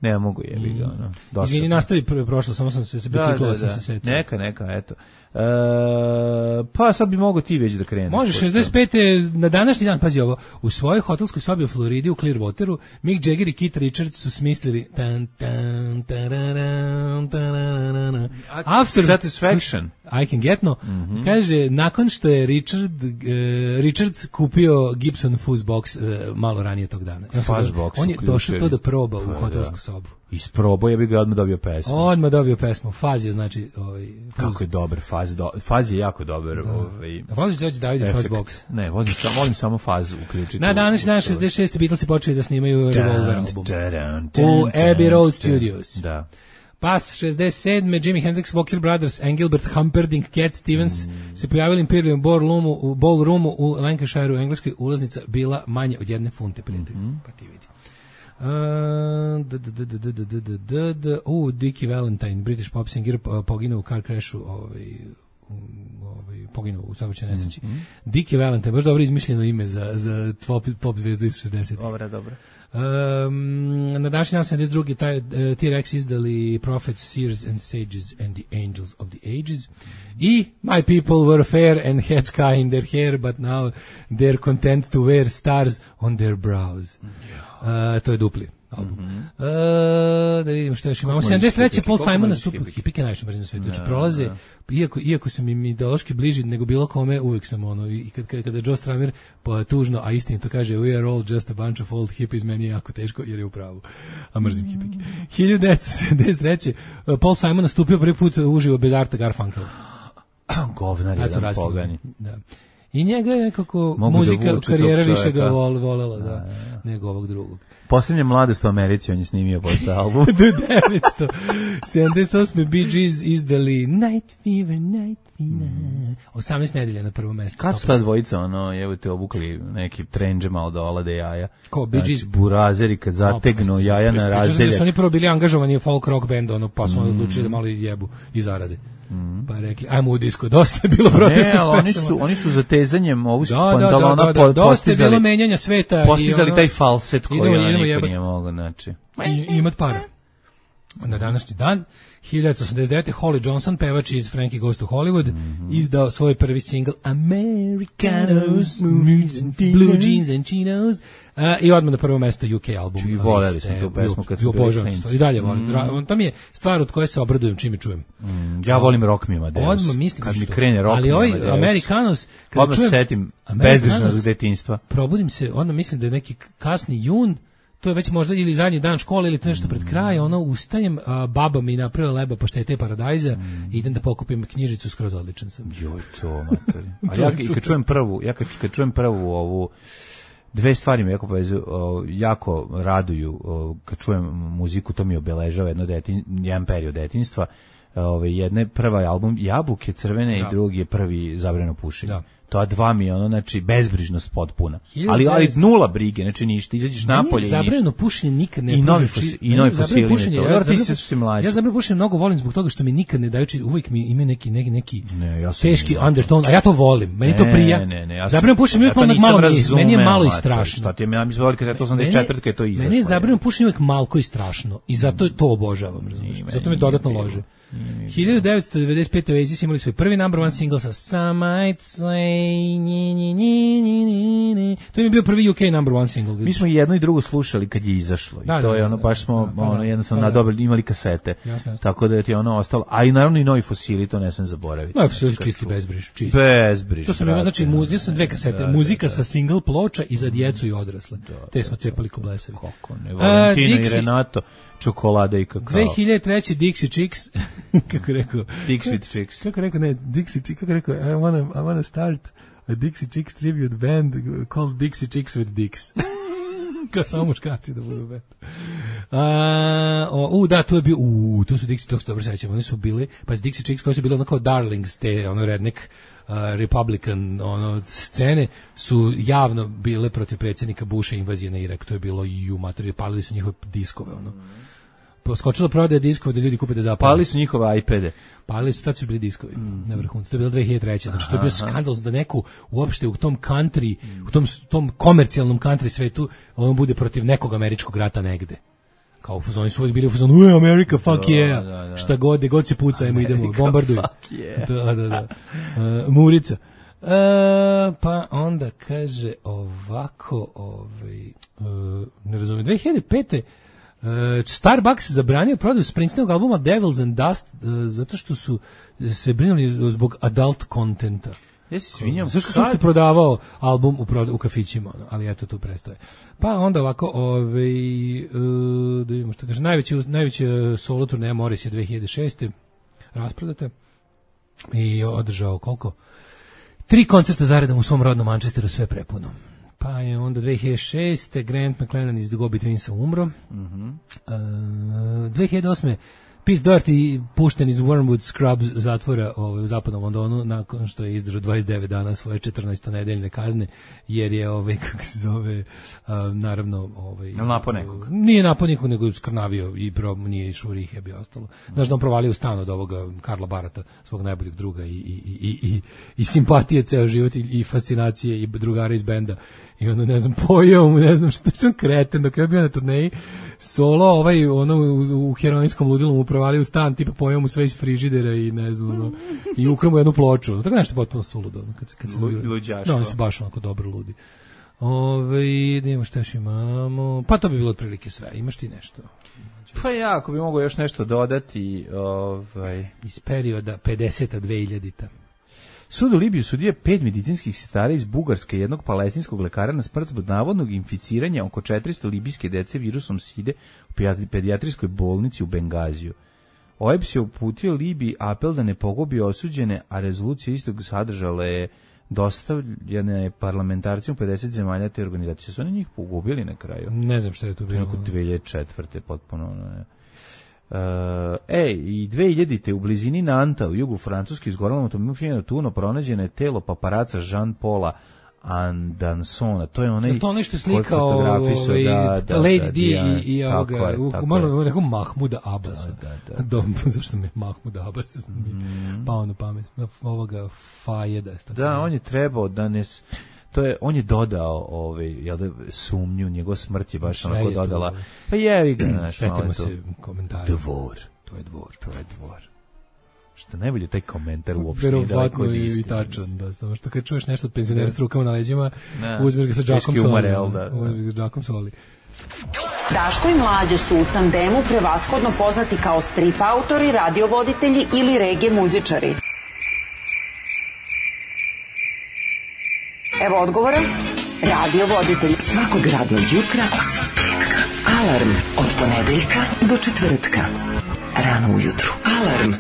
Speaker 7: Ne mogu jebi ga, ono. Dosadno.
Speaker 8: Izvini, nastavi prvo prošlo, samo sam se se biciklova sam se setio.
Speaker 7: Neka, neka, eto. E, pa sad bi mogo ti već da kreneš.
Speaker 8: Može, šezdeset pete na današnji dan, pazi ovo, u svojoj hotelskoj sobi u Floridi u Clearwateru, Mick Jagger i Keith Richards su smislili tan, tan, tararan, tararan, After
Speaker 7: Satisfaction.
Speaker 8: I can get no. Mm-hmm. Kaže, nakon što je Richard, uh, Richards kupio Gibson Fuzzbox uh, malo ranije tog dana.
Speaker 7: Fuzzbox.
Speaker 8: On je došao to da proba u hotelsku sobu.
Speaker 7: Isprobao je bi ga odmah dobio pesmu.
Speaker 8: Odmah dobio pesmu. Faz je, znači... Ovaj,
Speaker 7: kako je dobar Faz. Do, faz je jako dobar. Da. Ovaj,
Speaker 8: voliš George David Fuzzbox?
Speaker 7: Ne, volim samo, volim samo Faz uključiti.
Speaker 8: Na današnji dan šezdeset šeste Beatlesi počeli da snimaju Revolver album. U Abbey Road Studios.
Speaker 7: Da.
Speaker 8: Pas šezdeset sedme Jimi Hendrix, Walker Brothers, Engelbert Humperdinck, Cat Stevens mm. se pojavili u Imperial Ballroomu u, Ballroomu u Lancashire u Engleskoj. Ulaznica bila manje od jedne funte, prijatelji. Mm-hmm. Pa ti vidi. U, Dickie Valentine, British pop singer, poginuo u car crashu, ovaj, ovaj, poginuo u saobraćajnoj nesreći. Mm-hmm. Dickie Valentine, baš dobro izmišljeno ime za, za pop, pop zvezdu iz šezdesetih.
Speaker 7: Dobro, dobro.
Speaker 8: Um, na današnji dan sedamdeset druge T-Rex izdali Prophets, Seers and Sages and the Angels of the Ages i My People Were Fair and Had Sky in their hair but now they're content to wear stars on their brows. Uh, to je dupli album. Mm-hmm. Uh, da vidimo što još imamo. sedamdeset treće Paul Simon nastupio. Hipike najviše mrzim na svetu. Znači prolaze, iako, iako sam im ideološki bliži nego bilo kome, uvijek sam ono, i kad, kada, kada Joe Strummer pa tužno, a istinito kaže we are all just a bunch of old hippies, meni je jako teško jer je u pravu. A mrzim hipike. hiljadu devetsto sedamdeset treće Paul Simon nastupio prvi put uživo bez Arta Garfunkela.
Speaker 7: Govnar jedan pogani.
Speaker 8: Da. I njega je nekako mogu muzika u karijera više ga vol, volela da, da, nego ovog drugog.
Speaker 7: Posljednja mladost u Americi on je snimio posle album.
Speaker 8: Do devetsto sedamdeset osme Bee Gees izdali Night Fever, Night Fever. Mm. osamnaest nedelja na prvo mesto.
Speaker 7: Kad su ta dvojica, ono, evo te obukli neki trendže malo da olade jaja.
Speaker 8: Ko, Bee Gees?
Speaker 7: Znači, burazeri kad zategnu jaja na razdelje.
Speaker 8: Da su oni prvo bili angažovani u folk rock bandu, ono, pa su mm. oni odlučili da malo jebu i zarade. Mm. Pa rekli, ajmo u disko, dosta je bilo protestnih pesama.
Speaker 7: Oni su, oni su zatezanjem ovu
Speaker 8: da, pantalona da, da, da, da, dosta je bilo menjanja sveta.
Speaker 7: Postizali
Speaker 8: i ono,
Speaker 7: taj falset koji
Speaker 8: idemo,
Speaker 7: ona
Speaker 8: idemo
Speaker 7: niko nije mogao, znači.
Speaker 8: I, imat para. Na današnji dan, hiljadu devetsto osamdeset devete Holly Johnson, pevač iz Frankie Goes to Hollywood, mm-hmm. izdao svoj prvi singl Americanos, Blue Jeans and Chinos, uh, i odmah na prvo mesto U K album.
Speaker 7: I voljeli smo tu pesmu kad smo bili klinci.
Speaker 8: I dalje volim. Mm. To mi je stvar od koje se obradujem čim je čujem.
Speaker 7: Mm. Ja volim Rock Me Amadeus.
Speaker 8: Odmah mislim
Speaker 7: kad mi
Speaker 8: što.
Speaker 7: krene Rock
Speaker 8: Ali ovaj
Speaker 7: Amadeus,
Speaker 8: Americanos, kad
Speaker 7: odmah
Speaker 8: čujem
Speaker 7: setim bezbrižnog detinjstva.
Speaker 8: Probudim se, onda mislim da je neki kasni jun, to je već možda ili zadnji dan škole ili to nešto pred kraj, ono ustajem, a baba mi napravila leba paštete paradajza, mm. idem da pokupim knjižicu, skroz odličan sam.
Speaker 7: Joj, to mater. A ja kad čujem prvu, ja kad, kad čujem prvu ovu, dve stvari me jako povezuju, jako raduju, o, kad čujem muziku, to mi obeležava jedno detin, jedan period detinjstva. Ove, jedna je prva album Jabuke crvene, da. I drugi je prvi Zabranjeno pušenje. Da. To dva mi je ono, znači, bezbrižnost potpuna. Ali, ali nula brige, znači ništa, izađeš napolje i ništa.
Speaker 8: Zabranjeno pušenje nikad ne
Speaker 7: I novi, fosi, i novi fosili ne to. Ja, ti su mlađi.
Speaker 8: Ja zabranjeno pušenje mnogo volim zbog toga što mi nikad ne daju, uvijek mi ima neki, neki, neki ne, ja teški undertone, a ja to volim, meni ne, to prija. Ne, ne, ja zabranjeno pušenje uvijek ja malo razumeo, meni je malo i strašno.
Speaker 7: Šta ti je, ja mislim, kad je to osamdeset četvrte je to izašlo.
Speaker 8: Meni je zabranjeno pušenje uvijek malko i strašno i zato to obožavam, razumiješ. Zato me dodatno lože. hiljadu devetsto devedeset pete Oasis imali svoj prvi number one single sa Some Might Say nji, nji, nji, nji, nji. To je bio prvi U K number one single.
Speaker 7: Mi smo jedno i drugo slušali kad je izašlo.
Speaker 8: Da,
Speaker 7: I to
Speaker 8: da,
Speaker 7: je ono,
Speaker 8: da,
Speaker 7: baš smo
Speaker 8: da,
Speaker 7: ono,
Speaker 8: da,
Speaker 7: jednostavno
Speaker 8: da,
Speaker 7: na dobro imali kasete.
Speaker 8: Jasne, jasne.
Speaker 7: Tako da ti je ono ostalo. A i naravno i novi fosili, to ne smem zaboraviti.
Speaker 8: Novi fosili čisti bezbriž. Čisti.
Speaker 7: Bezbriž.
Speaker 8: To sam imao, znači, muzika, sam dve kasete. Da, muzika da, da. Sa single ploča i za djecu i odrasle. Da, Te smo cepali ko blesavi.
Speaker 7: Kako ne, Valentina uh, i Renato. Čokolada i kakao.
Speaker 8: dve hiljade treće Dixie Chicks, kako rekao?
Speaker 7: Dixie Chicks.
Speaker 8: Kako rekao, ne, Dixie Chicks, kako rekao, I wanna, I wanna start a Dixie Chicks tribute band called Dixie Chicks with Dicks. Kao samo muškarci da budu band. U, da, tu je bio, u, tu su Dixie, to se dobro sećam, oni su bili, pa Dixie Chicks koji su bili ono kao darlings, te, ono, redneck, Uh, Republican ono scene su javno bile protiv predsjednika Busha invazije na Irak, to je bilo i u materiju, palili su njihove diskove ono. Poskočila prodaja diskova da ljudi kupe da zapale.
Speaker 7: Palili su njihove iPade.
Speaker 8: Palili su, tad su bili diskovi mm. na vrhuncu. To je bilo dve hiljade treće Znači to je bio skandal da neko uopšte u tom country, mm. u tom, tom komercijalnom country svetu on bude protiv nekog američkog rata negde. Kao u fazonu su uvijek bili u fazonu, uj, America, fuck
Speaker 7: da,
Speaker 8: yeah,
Speaker 7: da, da.
Speaker 8: šta god, god se puca, ajmo, idemo, bombarduj.
Speaker 7: Fuck yeah.
Speaker 8: Da, da, da. Uh, Murica. Uh, pa onda kaže ovako, ovaj, uh, ne razumijem, dve hiljade pete. Uh, Starbucks zabranio prodaju Springsteenog albuma Devils and Dust uh, zato što su se brinuli zbog adult kontenta.
Speaker 7: Ja se svinjam.
Speaker 8: Zašto su što prodavao album u, proda, u kafićima, ali eto tu prestaje. Pa onda ovako, ovaj, uh, da vidimo što kaže, najveći, najveći solo turneja Morris je dve hiljade šeste rasprodate i održao koliko? Tri koncerta zaredom u svom rodnom Manchesteru, sve prepuno. Pa je onda dve hiljade šeste Grant McLennan iz The Go Betweensa umro.
Speaker 7: Mm-hmm.
Speaker 8: Uh, dve hiljade osme Pete Doherty pušten iz Wormwood Scrubs zatvora ovaj, u zapadnom Londonu nakon što je izdržao dvadeset devet dana svoje četrnaestonedeljne kazne, jer je ovaj kako se zove uh, naravno ovaj
Speaker 7: napao nekog.
Speaker 8: Nije napao nikog, nego je skrnavio i pro, nije išao u rehab i ostalo. Znaš da on provalio u stan od ovoga Karla Barata, svog najboljeg druga i, i, i, i, i simpatije ceo život i, i fascinacije i drugara iz benda. I onda, ne znam, pojeo mu, ne znam što sam kreten, dok je bio na turneji, solo, ovaj, ono, u, u heroinskom ludilu mu provalio u stan, tipa pojeo mu sve iz frižidera i ne znam, ono, i ukrao mu jednu ploču. Tako nešto potpuno suludo, ono, kad, kad se...
Speaker 7: Luđaštvo.
Speaker 8: Da, oni su baš onako dobro ludi. Ove, da imamo šta još imamo, pa to bi bilo otprilike sve, imaš ti nešto?
Speaker 7: Pa ja, ako bi mogao još nešto dodati, ovaj...
Speaker 8: Iz perioda pedeseta do dvehiljadita.
Speaker 7: Sud u Libiji sudio pet medicinskih sestara iz Bugarske i jednog palestinskog lekara na smrt zbog navodnog inficiranja oko četiristo libijske dece virusom side u pedijatrijskoj bolnici u Bengaziju. O E B S je uputio Libiji apel da ne pogubi osuđene, a rezolucija istog sadržala je dostavljena je parlamentarcima u pedeset zemalja te organizacije. Su oni njih pogubili na kraju?
Speaker 8: Ne znam šta je to bilo.
Speaker 7: Oko dve hiljade četvrte potpuno ono je. Uh, ej, i dve hiljadite u blizini Nanta u jugu Francuske izgorelo automobilom Tuno pronađeno je telo paparaca Jean-Paula Andansona. To je onaj
Speaker 8: to onaj što je slikao ovaj,
Speaker 7: da, da,
Speaker 8: Lady
Speaker 7: da,
Speaker 8: D i, i ovoga, u malo rekao Mahmuda Abasa.
Speaker 7: Da, da,
Speaker 8: da. Dom, zašto sam je Mahmuda Abasa mm. pa ono pamet. Ovoga Fajeda.
Speaker 7: Da, on je trebao da ne... To je, on je dodao ovaj, jel da, sumnju, njegova smrt je baš onako je dodala. Pa jevi ga, znaš,
Speaker 8: setimo se komentara.
Speaker 7: Dvor.
Speaker 8: To je dvor.
Speaker 7: To je dvor. Što najbolje taj komentar uopšte.
Speaker 8: Verovatno je i tačan, da. Samo što kad čuješ nešto od penzionera s rukama na leđima, uzmeš ga sa džakom soli. Uzmeš ga sa džakom soli.
Speaker 5: Daško i Mlađa su u tandemu prevashodno poznati kao strip autori, radiovoditelji ili reggae muzičari. Evo odgovora. Radio voditelj. Svakog radnog jutra. Alarm od ponedeljka do četvrtka. Rano ujutru. Alarm.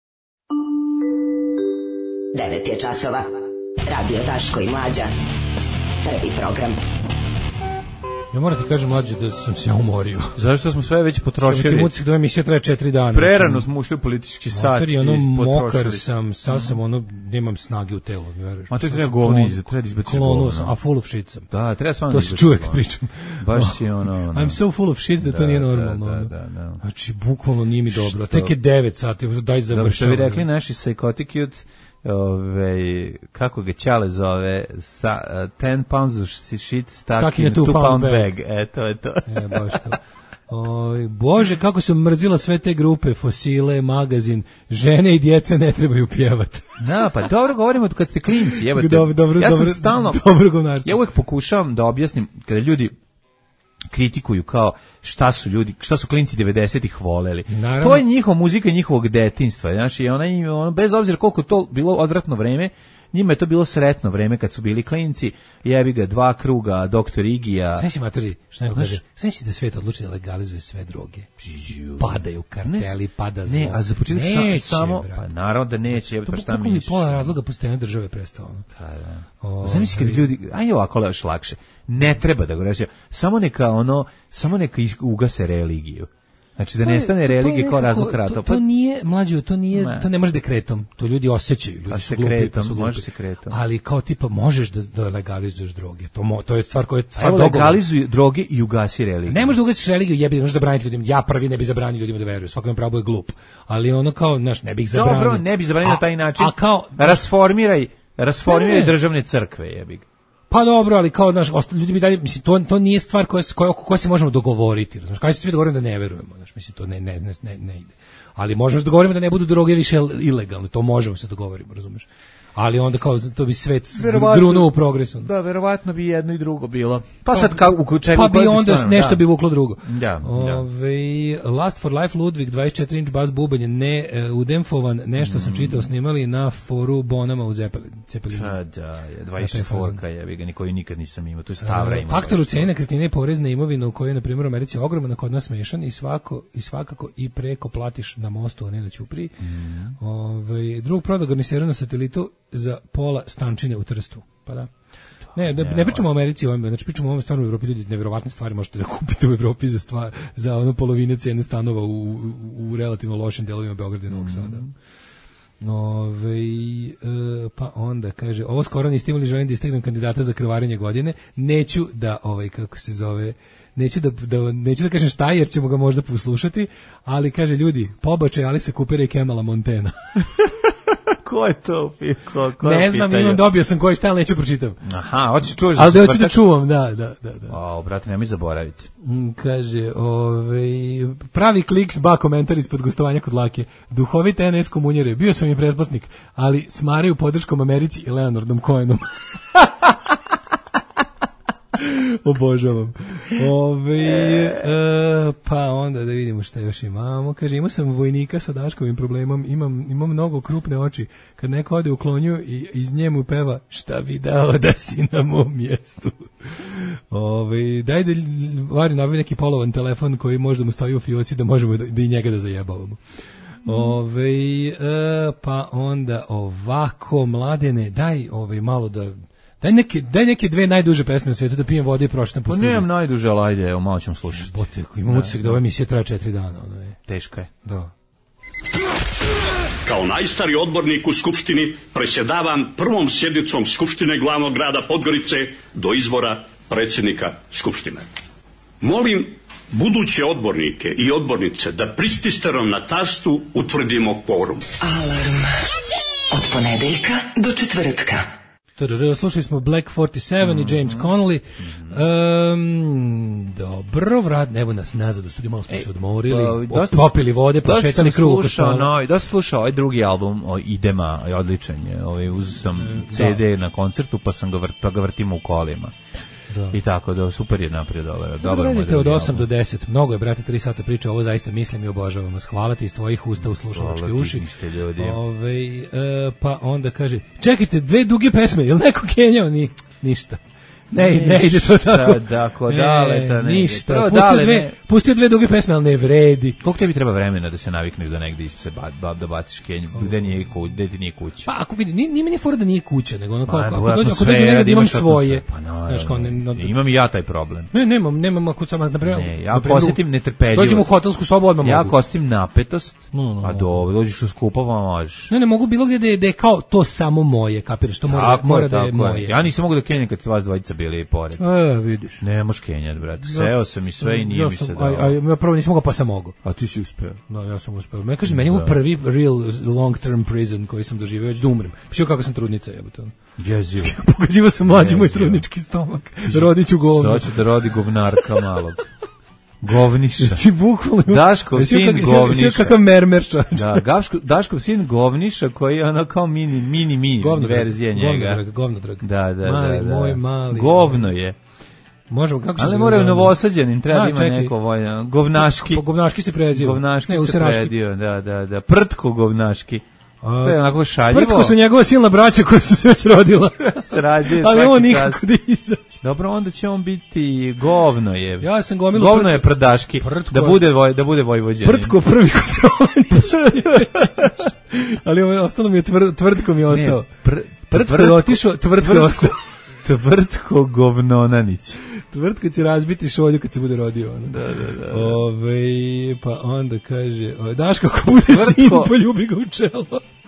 Speaker 5: Devet je časova. Radio Daško i Mlađa. Prvi program.
Speaker 8: Ja moram ti kažem, Mlađe, da sam se umorio.
Speaker 7: Zašto smo sve već potrošili?
Speaker 8: Ti mucik da emisija traje četiri dana.
Speaker 7: Prerano smo ušli u politički sat i
Speaker 8: ono
Speaker 7: potrošili.
Speaker 8: Mokar sam, sad sam ono, nemam snage u telu, mi veruješ.
Speaker 7: Ma to je treba govno iz, treba da izbaciš govno.
Speaker 8: A full of shit sam.
Speaker 7: Da, treba stvarno
Speaker 8: da izbaciš. To se čuje kad pričam.
Speaker 7: Baš si ono, ono.
Speaker 8: I'm so full of shit da, da to nije normalno.
Speaker 7: Da, da, da.
Speaker 8: Znači, bukvalno nije mi dobro. Tek je devet sati, daj završavam.
Speaker 7: Dobro, što bi rekli naši psychotic youth, ove, kako ga Ćale zove, sa, uh, ten pounds of shit stuck in a two pound bag. bag. E, to je to.
Speaker 8: E, baš to. O, Bože, kako sam mrzila sve te grupe, Fosile, Magazin, žene i djeca ne trebaju pjevati.
Speaker 7: Da, pa dobro govorimo kad ste klinci. Jebate.
Speaker 8: Dobro, dobro,
Speaker 7: ja sam
Speaker 8: dobro,
Speaker 7: stalno,
Speaker 8: dobro govnarstvo.
Speaker 7: Ja uvijek pokušavam da objasnim, kada ljudi kritikuju kao šta su ljudi, šta su klinci devedesetih voleli. Naravno. To je njihova muzika i njihovog detinjstva. Znači, ona, ona, bez obzira koliko to bilo odvratno vreme, njima je to bilo sretno vreme kad su bili klinci. Jebi ga, Dva kruga, Doktor Igija.
Speaker 8: Sve si matori, što neko kaže, sve si da svijet odluči da legalizuje sve droge. Padaju karteli, pada zlo.
Speaker 7: Ne, a za početak
Speaker 8: neće,
Speaker 7: samo,
Speaker 8: brat.
Speaker 7: pa naravno da neće, jebate, pa šta
Speaker 8: misliš? To
Speaker 7: misliš?
Speaker 8: pola razloga postojanja države prestalo.
Speaker 7: Da, da. Zamisli kad ljudi, aj ovako još lakše, ne treba da go reći, samo neka ono, samo neka ugase religiju. Znači da nestane religije kao razlog rata.
Speaker 8: To, to nije, mlađo, to nije, ne. To ne može dekretom. To ljudi osjećaju, ljudi
Speaker 7: a
Speaker 8: su glupi, pa su glupi.
Speaker 7: Može sekretom.
Speaker 8: Ali kao tipa možeš da, da legalizuješ droge. To, mo, to je stvar koja je stvar
Speaker 7: dogovora. Legalizuj droge i ugasi religiju.
Speaker 8: Ne možeš da ugasiš religiju, jebi, možeš zabraniti ljudima. Ja prvi ne bih zabranio ljudima da veruju. Svako ima pravo je glup. Ali ono kao, znaš, ne bih zabranio.
Speaker 7: Dobro, ne bih zabranio na taj način.
Speaker 8: A kao
Speaker 7: rasformiraj, rasformiraj državne crkve, jebi ga.
Speaker 8: Pa dobro, ali kao naš ljudi bi dalje, mislim to to nije stvar koja koja koja se možemo dogovoriti, razumiješ? Kaj se svi dogovorimo da ne verujemo, znači mislim to ne ne ne ne ide. Ali možemo se dogovoriti da ne budu droge više ilegalne, to možemo se dogovoriti, razumiješ? Ali onda kao to bi svet grunuo u progresu.
Speaker 7: Da, verovatno bi jedno i drugo bilo. Pa sad kao u čemu
Speaker 8: pa bi onda stvarno, nešto da. Bi vuklo drugo.
Speaker 7: Da,
Speaker 8: Ove,
Speaker 7: da.
Speaker 8: Last for Life Ludwig dvadeset četiri inč bas bubanj ne uh, udemfovan, nešto mm. sam čitao snimali na foru Bonama u Cepelinu.
Speaker 7: Pa da, je dvadeset četiri je, vi ga nikoju nikad nisam imao, to je stavra ima.
Speaker 8: Faktor u ceni nekretnine i porez na imovinu u kojoj je na primjer u Americi ogroman, kod nas smešan i svako i svakako i preko platiš na mostu, a ne na ćupriji. Mm. Ove, drug prodao garnisera na satelitu za pola stančine u Trstu. Pa da. Ne, ne, ne pričamo o Americi, o, znači pričamo o ovom stvarno u Evropi, ljudi, neverovatne stvari možete da kupite u Evropi za stvar, za ono polovine cene stanova u, u, u relativno lošim delovima Beograda i Novog mm. Sada. Ove, e, pa onda kaže, ovo skoro niste imali, želim da istegnem kandidata za krvarenje godine, neću da, ovaj, kako se zove, neću da, da, neću da kažem šta, jer ćemo ga možda poslušati, ali kaže, ljudi, pobačaj Alisa Coopera i Kemala Montana.
Speaker 7: Ko je to? Ko, ko
Speaker 8: ne znam, imam, dobio sam koji šta, ali neću pročitam.
Speaker 7: Aha, hoćeš čuješ.
Speaker 8: Ali da hoću da čuvam, da, da, da. da.
Speaker 7: O, brate, nemoj zaboraviti.
Speaker 8: Mm, kaže, ovaj, pravi kliks, ba komentar ispod gostovanja kod Lake. Duhovite N S komunjere, bio sam i pretplatnik, ali smaraju podrškom Americi i Leonardom Cohenom. Obožavam. Ove, e, pa onda da vidimo šta još imamo. Kaže, imao sam vojnika sa Daškovim problemom, imam, imam mnogo krupne oči. Kad neko ode u klonju i iz njemu peva, šta bi dao da si na mom mjestu. Ove, daj da Vari nabavi neki polovan telefon koji možda mu stoji u fioci da možemo da, da i njega da zajebavamo. Ove, e, pa onda ovako, Mladene, daj ovaj, malo da Daj neke, daj neke dve najduže pesme na svijetu da pijem vode i pročitam po studiju.
Speaker 7: Pa nemam najduže, ali ajde, evo, malo ćemo slušati.
Speaker 8: Bote, imam utisak da ova emisija traje četiri dana. Ono je.
Speaker 7: Teška je.
Speaker 8: Da.
Speaker 9: Kao najstariji odbornik u Skupštini presjedavam prvom sjednicom Skupštine glavnog grada Podgorice do izbora predsjednika Skupštine. Molim buduće odbornike i odbornice da prististerom na tastu utvrdimo kvorum.
Speaker 5: Alarm od ponedeljka do četvrtka.
Speaker 8: Slušali smo Black četrdeset sedam mm-hmm. i James Connolly. Um, dobro, vrat, evo nas nazad u studiju, malo smo Ej, se odmorili, pa, popili vode, prošetali krug.
Speaker 7: No, da sam slušao ovaj drugi album o Idema, je odličan je. Ovaj, uz sam C D da. na koncertu, pa sam ga, vrt, pa ga vrtimo u kolima. Da. I tako da super je naprijed dobar. Dobar
Speaker 8: radite od osam do deset. Mnogo je, brate, tri sata priča, ovo zaista mislim i obožavam vas. Hvala ti iz tvojih usta u slušalačke uši. Ove, e, pa onda kaže, čekajte, dve duge pesme, jel neko kenjao? Ni, ništa. Ne, ne ide to tako.
Speaker 7: Dako, daleta, ne.
Speaker 8: Ništa. Prvo, pustio, dale, dve, ne. pustio dve duge pesme, ali ne vredi.
Speaker 7: Koliko tebi treba vremena da se navikneš da negde se ba, ba, da baciš kenju? Gde nije kuća, gde ti nije kuća?
Speaker 8: Pa ako vidi, nije, nije meni fora da nije kuća, nego ono kao, ako dođe, ako dođe negde da imam svoje.
Speaker 7: Pa no, znaš, kao, ne, no, imam i ja taj problem.
Speaker 8: Ne, nemam, nemam ako samo, naprimjer,
Speaker 7: ne, ja ako osjetim netrpeljivost.
Speaker 8: Dođem u hotelsku sobu, odmah mogu.
Speaker 7: Ja ako osjetim napetost, no, no, a dobro, dođeš u skupova, možeš.
Speaker 8: Ne, ne, mogu bilo gde da je kao to samo moje, kapiraš, to mora, mora da je moje.
Speaker 7: Ja nisam mogu da kenjem kad vas dvojica bili pored.
Speaker 8: E, vidiš.
Speaker 7: Ne možeš kenjat, brate. Seo sam i sve i nije
Speaker 8: ja
Speaker 7: mi se
Speaker 8: dao. A, a ja prvo nisam mogao, pa sam mogao.
Speaker 7: A ti si uspeo.
Speaker 8: Da, ja sam uspeo. Me kaže, meni je prvi real long term prison koji sam doživio, već da umrem. Pšio kako sam trudnica, jebote.
Speaker 7: Jezivo.
Speaker 8: Pogađivo sam mlađi moj trudnički stomak. Rodiću govno.
Speaker 7: Sad ću da rodi govnarka malog. Govniša.
Speaker 8: Znači, bukvalno.
Speaker 7: Daškov sin Govniša.
Speaker 8: Sve kakav mermer, čovječ.
Speaker 7: Da, Daško, Daškov sin Govniša koji je ono kao mini, mini, mini govno verzija
Speaker 8: drag,
Speaker 7: njega.
Speaker 8: Govno drag, govno drag.
Speaker 7: Da, da,
Speaker 8: mali,
Speaker 7: da, da.
Speaker 8: Moj mali.
Speaker 7: Govno je.
Speaker 8: Možemo, kako se
Speaker 7: ali moraju Novosađanin, treba da ima čekaj. Neko vojno. Govnaški.
Speaker 8: Po Govnaški se preziva.
Speaker 7: Govnaški ne, se predio, da, da, da. Prtko Govnaški. A, to je onako šaljivo.
Speaker 8: Prtko su njegova silna braća koja su se već rodila.
Speaker 7: Srađuje
Speaker 8: ali on nikako da izađe.
Speaker 7: Dobro, onda će on biti govno je.
Speaker 8: Ja sam gomilo
Speaker 7: govno prtko. Je prdaški. Prtko. Da bude voj, da bude Vojvođanin.
Speaker 8: Prtko prvi kontrolnic. ali ovo ostalo mi je tvr, tvrdko mi je ostao. Ne, pr, Prtko je otišao, tvrdko je ostao.
Speaker 7: Tvrtko Govnonanić.
Speaker 8: Tvrtko će razbiti šolju kad se bude rodio. Ono.
Speaker 7: Da, da, da.
Speaker 8: Ove, pa onda kaže, Daško, ako bude tvrtko, sin, poljubi ga u čelo.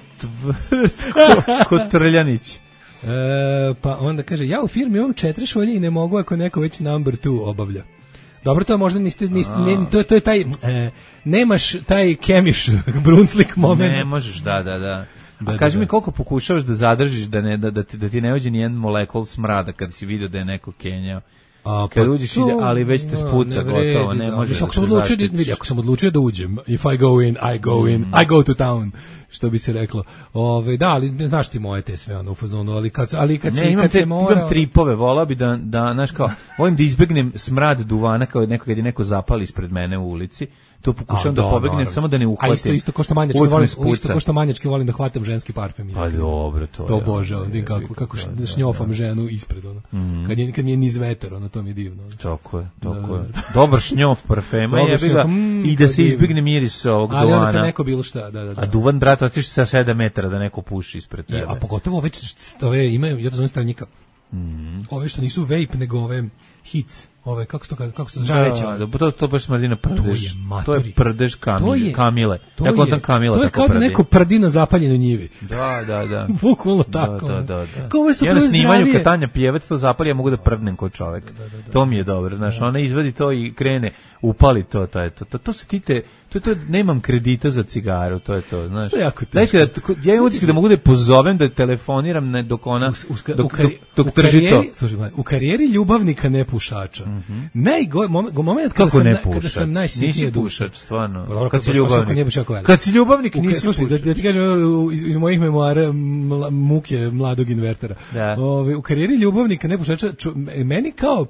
Speaker 7: Tvrtko Kotrljanić.
Speaker 8: E, pa onda kaže, ja u firmi imam četiri šolje i ne mogu ako neko već number two obavlja. Dobro, to možda niste, niste ne, to, to je taj, e, nemaš taj kemiš, brunslik moment.
Speaker 7: Ne možeš, da, da, da. A kaži mi koliko pokušavaš da zadržiš da ne da da ti, da ti ne uđe ni jedan molekul smrada kad si video da je neko kenjao. A kad pa uđeš, to, ali već te spuca no, ne gotovo, ne da, možeš da, da se
Speaker 8: odlučio, vidi, ako sam odlučio da uđem, if I go in, I go in, mm. I go to town, što bi se reklo. Ove, da, ali znaš ti moje te sve ono u fazonu, ali kad, ali kad,
Speaker 7: ne,
Speaker 8: si,
Speaker 7: imam
Speaker 8: kad
Speaker 7: te,
Speaker 8: se mora...
Speaker 7: imam tripove, volao bi da, da, znaš kao, volim da izbegnem smrad duvana kao neko kad je neko zapali ispred mene u ulici. To pokušavam da, da pobegnem samo da ne uhvatim.
Speaker 8: A isto isto ko što manjački volim, isto ko što manjački volim da hvatam ženski parfem.
Speaker 7: Pa dobro, to.
Speaker 8: To obožavam, vidim kako kako da, šnjofam da, ženu ispred ona. Mm. Kad je kad mi je niz vetar, ona to mi je divno.
Speaker 7: Tako je, tako je. Dobar šnjof parfema je ga mm, i da se izbegne miris ovog duvana.
Speaker 8: Ali onda kad neko bilo šta, da, da, da.
Speaker 7: A duvan brate, otiš sa sedam metara da neko puši ispred tebe.
Speaker 8: I, a pogotovo već ove imaju ja razumem stranika. Mm. Ove što nisu vape nego ove hits. Ove kako to kako se žareće.
Speaker 7: Da, da, to to baš smrdi na prdež. To je, to je prdež kamile, kamile.
Speaker 8: To ja kontam
Speaker 7: kamila
Speaker 8: to je kao da neko prdi na zapaljenoj njivi.
Speaker 7: Da, da, da.
Speaker 8: Bukvalno tako.
Speaker 7: Da, da, da. da.
Speaker 8: Kao su
Speaker 7: ja na snimanju kad Tanja Pjevac to zapali, ja mogu da prdnem kod čoveka. Da, da, da. To mi je dobro, znaš, ona izvadi to i krene, upali to, to je to. To, to se tite, to je to, nemam kredita za cigaru, to je to, znaš.
Speaker 8: Što je jako
Speaker 7: teško. Dajte da, ja utisak da mogu da je pozovem, da telefoniram ne, dok ona,
Speaker 8: u, u,
Speaker 7: dok,
Speaker 8: u kari,
Speaker 7: dok, dok
Speaker 8: u
Speaker 7: drži
Speaker 8: karijeri,
Speaker 7: to.
Speaker 8: Slušaj, u karijeri ljubavnika nepušača, mm-hmm. najgore, moment, moment kada, sam, kada sam najsitnije duša.
Speaker 7: Stvarno.
Speaker 8: Pa,
Speaker 7: kad, si ljubavnik.
Speaker 8: kad
Speaker 7: si ljubavnik, nisi
Speaker 8: slušaj, da, da ti kažem iz, iz mojih memoara mla, muke mladog invertera. Da. Ove, u karijeri ljubavnika nepušača, čo, meni kao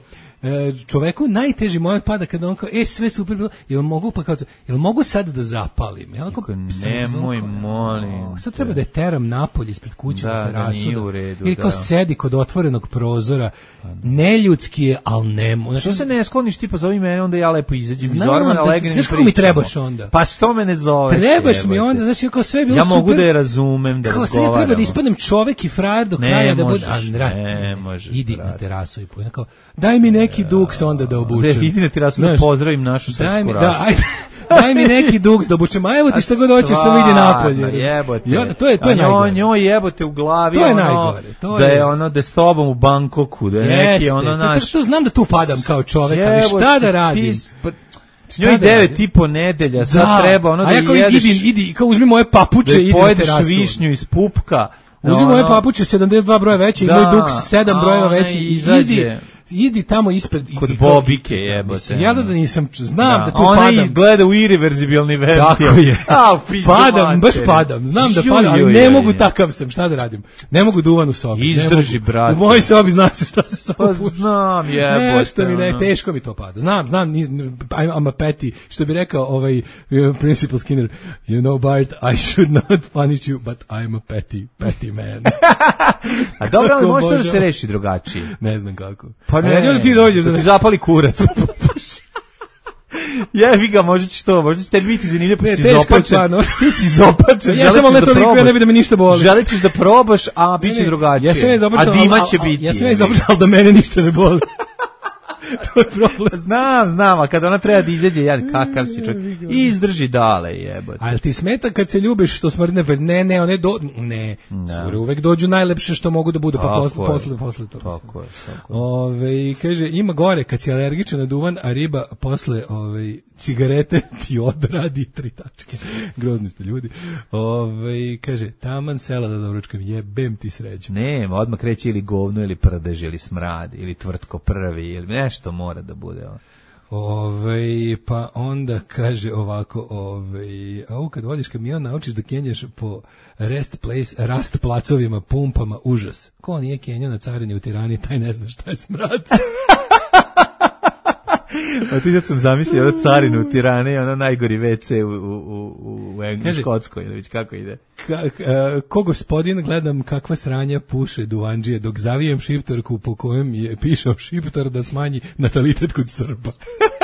Speaker 8: čoveku najteži moment pada kada on kao, e, sve super bilo, jel mogu pa kao, jel mogu sad da zapalim? Ja onako,
Speaker 7: nemoj, molim.
Speaker 8: Sad treba da je teram napolje ispred kuće
Speaker 7: da,
Speaker 8: na terasu.
Speaker 7: Da, nije u redu.
Speaker 8: Ili kao da. Sedi kod otvorenog prozora, neljudski je, ali nemo. Znači,
Speaker 7: što se ne skloniš ti pa zovi mene, onda ja lepo izađem iz
Speaker 8: ormana,
Speaker 7: legnem i pričamo.
Speaker 8: Znaš kako mi trebaš onda?
Speaker 7: Pa što me ne zoveš?
Speaker 8: Trebaš mi onda, znači kao sve je bilo
Speaker 7: ja
Speaker 8: super.
Speaker 7: Ja mogu da je razumem, da
Speaker 8: kao
Speaker 7: razgovaramo.
Speaker 8: Kao sve treba da ispadnem čovek i frajer do kraja
Speaker 7: ne
Speaker 8: da bude.
Speaker 7: Možeš, ne
Speaker 8: možeš. Idi na terasu i pojena kao, daj mi neki duks onda da obučem.
Speaker 7: Da, idi na terasu da pozdravim našu srpsku rasu.
Speaker 8: Da, ajde. Daj mi neki duks da obučem, a evo ti što god hoćeš, samo ide napolje.
Speaker 7: Jebote.
Speaker 8: I onda, to je, to je najgore.
Speaker 7: Njoj jebote u glavi,
Speaker 8: to je
Speaker 7: ono,
Speaker 8: najgore. To
Speaker 7: da je ono, da je s tobom u Bangkoku, da je
Speaker 8: jeste,
Speaker 7: neki ono naš.
Speaker 8: To, to znam da tu padam kao čovek, ali šta da radim?
Speaker 7: Njoj devet i po nedelja, sad
Speaker 8: da.
Speaker 7: treba ono da
Speaker 8: a ja kao
Speaker 7: jedeš.
Speaker 8: Idi, idi, kao uzmi moje papuče i idi na terasu.
Speaker 7: Da pojedeš višnju iz pupka.
Speaker 8: Uzmi moje papuče, sedamdeset dva broja veći, da, i moj duks sedam brojeva veći, i idi. Idi tamo ispred
Speaker 7: kod i, Bobike jebote.
Speaker 8: Ja da nisam znam da, da tu
Speaker 7: ona
Speaker 8: padam.
Speaker 7: Ona gleda u irreverzibilni ventil.
Speaker 8: Tako je.
Speaker 7: A,
Speaker 8: padam, baš padam. Znam da padam, ali ne mogu takav sam, šta da radim? Ne mogu duvan u sobi.
Speaker 7: Izdrži, brate.
Speaker 8: U mojoj sobi znaš šta se samo
Speaker 7: pa znam, jebote.
Speaker 8: Nešto mi ne, teško mi to pada. Znam, znam, I'm a petty, što bi rekao ovaj Principal Skinner, you know Bart, I should not punish you, but I'm a petty, petty man.
Speaker 7: A dobro, ali možda da se reši drugačije.
Speaker 8: Ne znam kako.
Speaker 7: Pa ne, ti dođeš da ti zapali kurac. Jevi ga, možda ćeš to, možda će tebi biti zanimljivo, pa ti zopačen. Ti si zopačen.
Speaker 8: Ja sam ali ne toliko, ja ne bi da me ništa boli.
Speaker 7: Želit ćeš da probaš, a bit će drugačije.
Speaker 8: Ja sam ja zopačen,
Speaker 7: a dima će biti.
Speaker 8: Ja sam ja zopačen, ali da mene ništa ne boli. To je problem.
Speaker 7: Znam, znam, a kada ona treba da izađe, ja kakav si čovjek, izdrži dale, jebote.
Speaker 8: Ali ti smeta kad se ljubiš što smrdne, ne, ne, one do, ne, cure uvek dođu najlepše što mogu da budu, pa posle, posle, posle to.
Speaker 7: Tako je, tako je.
Speaker 8: Ove, kaže, ima gore kad si alergičan na duvan, a riba posle ove, cigarete ti odradi tri tačke. Grozni ste ljudi. Ove, kaže, taman sela da doručkam, jebem ti sređu.
Speaker 7: Ne, odmah kreće ili govno, ili prdež, ili smrad, ili tvrtko prvi, ili nešto. To mora da bude.
Speaker 8: Ove, pa onda kaže ovako, ove, a kad vodiš kamion, naučiš da kenjaš po rest place, rast placovima, pumpama, užas. Ko nije kenjao na carini u Tirani, taj ne zna šta je smrad.
Speaker 7: A ti sad sam zamislio ono carinu u Tirani, ono najgori ve ce u, u, u, u Englesko, Škotskoj, ili već kako ide.
Speaker 8: Ka, ka, ko gospodin, gledam kakva sranja puše duvanđije, dok zavijem šiptarku po kojem je pišao šiptar da smanji natalitet kod Srba.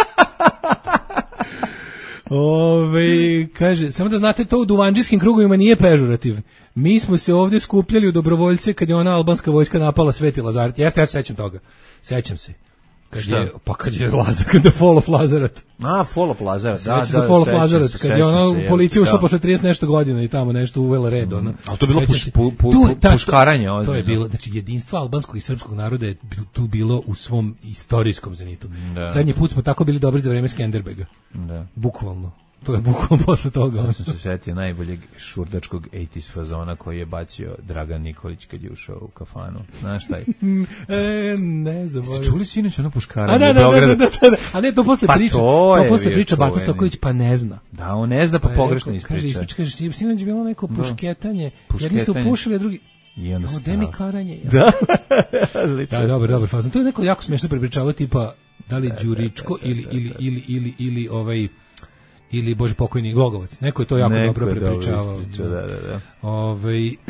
Speaker 8: Ove, kaže, samo da znate, to u duvanđijskim krugovima nije pežorativ. Mi smo se ovdje skupljali u dobrovoljce kad je ona albanska vojska napala Sveti Lazaret. Jeste, ja se sećam toga. Sećam se. Kad je, pa kad je Lazar, kad je Fall of Lazaret.
Speaker 7: A, Fall of Lazaret, da, da,
Speaker 8: da, Fall of Lazaret, kad je ona u policiju ušla posle trideset nešto godina i tamo nešto uvela red, ona.
Speaker 7: A to je bilo puš, pu, pu, tu, ta, puškaranje. To,
Speaker 8: to je bilo, znači jedinstvo albanskog i srpskog naroda je tu bilo u svom istorijskom zenitu. Da. Zadnji put smo tako bili dobri za vreme Skenderbega. Da. Bukvalno. To je bukvalno posle toga.
Speaker 7: Sam se setio najboljeg šurdačkog osamdesetih fazona koji je bacio Dragan Nikolić kad je ušao u kafanu. Znaš taj?
Speaker 8: E, ne znam.
Speaker 7: Ste čuli sinoć ono puškaranje
Speaker 8: A da,
Speaker 7: u
Speaker 8: da,
Speaker 7: Beogradu?
Speaker 8: da, da, da. A ne, to posle
Speaker 7: Pa
Speaker 8: priča.
Speaker 7: to
Speaker 8: To,
Speaker 7: je
Speaker 8: posle
Speaker 7: bio
Speaker 8: priča Bata
Speaker 7: čuveni.
Speaker 8: Stoković, pa ne zna.
Speaker 7: Da, on ne zna, pa
Speaker 8: je
Speaker 7: pogrešno
Speaker 8: rekao, Kaže,
Speaker 7: ispriča.
Speaker 8: ispriča, kaže, sinoć je bilo neko
Speaker 7: Da.
Speaker 8: pušketanje,
Speaker 7: Pušketanje.
Speaker 8: jedni su pušili, a drugi...
Speaker 7: I onda
Speaker 8: O,
Speaker 7: se
Speaker 8: demi
Speaker 7: da.
Speaker 8: karanje. Ja.
Speaker 7: Da, odlično.
Speaker 8: Da, dobar, dobar fazon. To je neko jako smešno prepričavao, tipa, da li Đuričko ili, ili, ili, ili, ili, ovaj... ili Bože pokojni Glogovac. Neko je to jako
Speaker 7: Neko
Speaker 8: dobro
Speaker 7: je dobro
Speaker 8: prepričavao.
Speaker 7: ispričao, da, da, da.
Speaker 8: Ovaj e,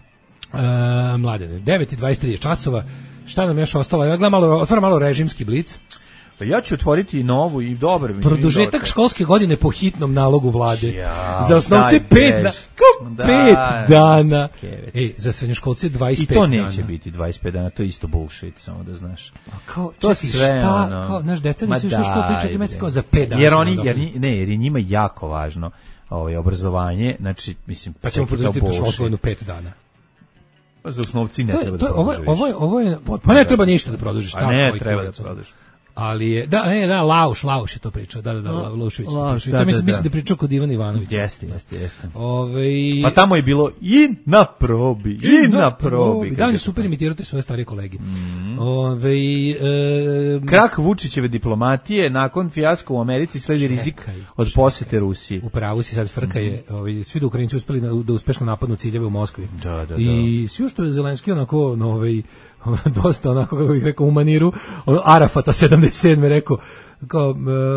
Speaker 8: mladene, devet i dvadeset tri časova. Šta nam još ostalo? Ja gledam malo, otvaram malo režimski blic.
Speaker 7: Pa ja ću otvoriti novu i dobro. Mislim,
Speaker 8: Produžetak
Speaker 7: dobro.
Speaker 8: školske godine po hitnom nalogu vlade.
Speaker 7: Ja,
Speaker 8: za osnovce
Speaker 7: daj,
Speaker 8: pet
Speaker 7: bež.
Speaker 8: dana. Kao
Speaker 7: Da,
Speaker 8: pet dana.
Speaker 7: skevet.
Speaker 8: Ej, za srednjoškolce
Speaker 7: I
Speaker 8: dvadeset pet
Speaker 7: to
Speaker 8: dana.
Speaker 7: neće biti dvadeset pet dana, to je isto bullshit, samo da znaš.
Speaker 8: A kao,
Speaker 7: To
Speaker 8: čekaj,
Speaker 7: sve
Speaker 8: šta,
Speaker 7: ono.
Speaker 8: kao, naš deca
Speaker 7: Ma
Speaker 8: nisu išli u školu tri četiri
Speaker 7: daj,
Speaker 8: meseca, kao
Speaker 7: bre.
Speaker 8: za pet dana.
Speaker 7: Jer
Speaker 8: smo
Speaker 7: oni,
Speaker 8: dobili.
Speaker 7: jer, nji- ne, jer je njima jako važno ovaj, obrazovanje, znači, mislim,
Speaker 8: Pa ćemo
Speaker 7: tek je to
Speaker 8: produžiti
Speaker 7: bullshit.
Speaker 8: školsku godinu pet dana.
Speaker 7: Pa za osnovci ne
Speaker 8: To je,
Speaker 7: treba
Speaker 8: to
Speaker 7: da
Speaker 8: je, ovo, je-
Speaker 7: produžiš.
Speaker 8: ovo je, ovo je,
Speaker 7: Potpuno
Speaker 8: ma ne treba
Speaker 7: jasno.
Speaker 8: ništa da produžiš.
Speaker 7: A
Speaker 8: tako,
Speaker 7: ne,
Speaker 8: ovaj
Speaker 7: treba da
Speaker 8: kurac, ono.
Speaker 7: produžiš.
Speaker 8: Ali je, da, ne, da, Lauš, Lauš je to pričao, da, da, da, La- Laušević je to
Speaker 7: Lauš,
Speaker 8: pričao.
Speaker 7: da,
Speaker 8: To mislim,
Speaker 7: da,
Speaker 8: mislim
Speaker 7: da.
Speaker 8: da je pričao kod Ivana Ivanovića.
Speaker 7: Jeste, jeste, jeste.
Speaker 8: Ove,
Speaker 7: Pa tamo je bilo i na probi, i, na probi.
Speaker 8: Da, on je super imitirao te svoje starije kolege. Ove, e,
Speaker 7: Krak Vučićeve diplomatije nakon fijaska u Americi sledi rizik od posete Rusiji.
Speaker 8: u pravu si sad frka je, ovaj, svi da Ukrajinci uspeli na, da uspešno napadnu ciljeve u Moskvi.
Speaker 7: Da, da, da.
Speaker 8: I sve što je Zelenski onako, no, ovaj, dosta onako, kako bih rekao, u maniru, ono, Arafata sedamdeset sedme rekao, kao, e,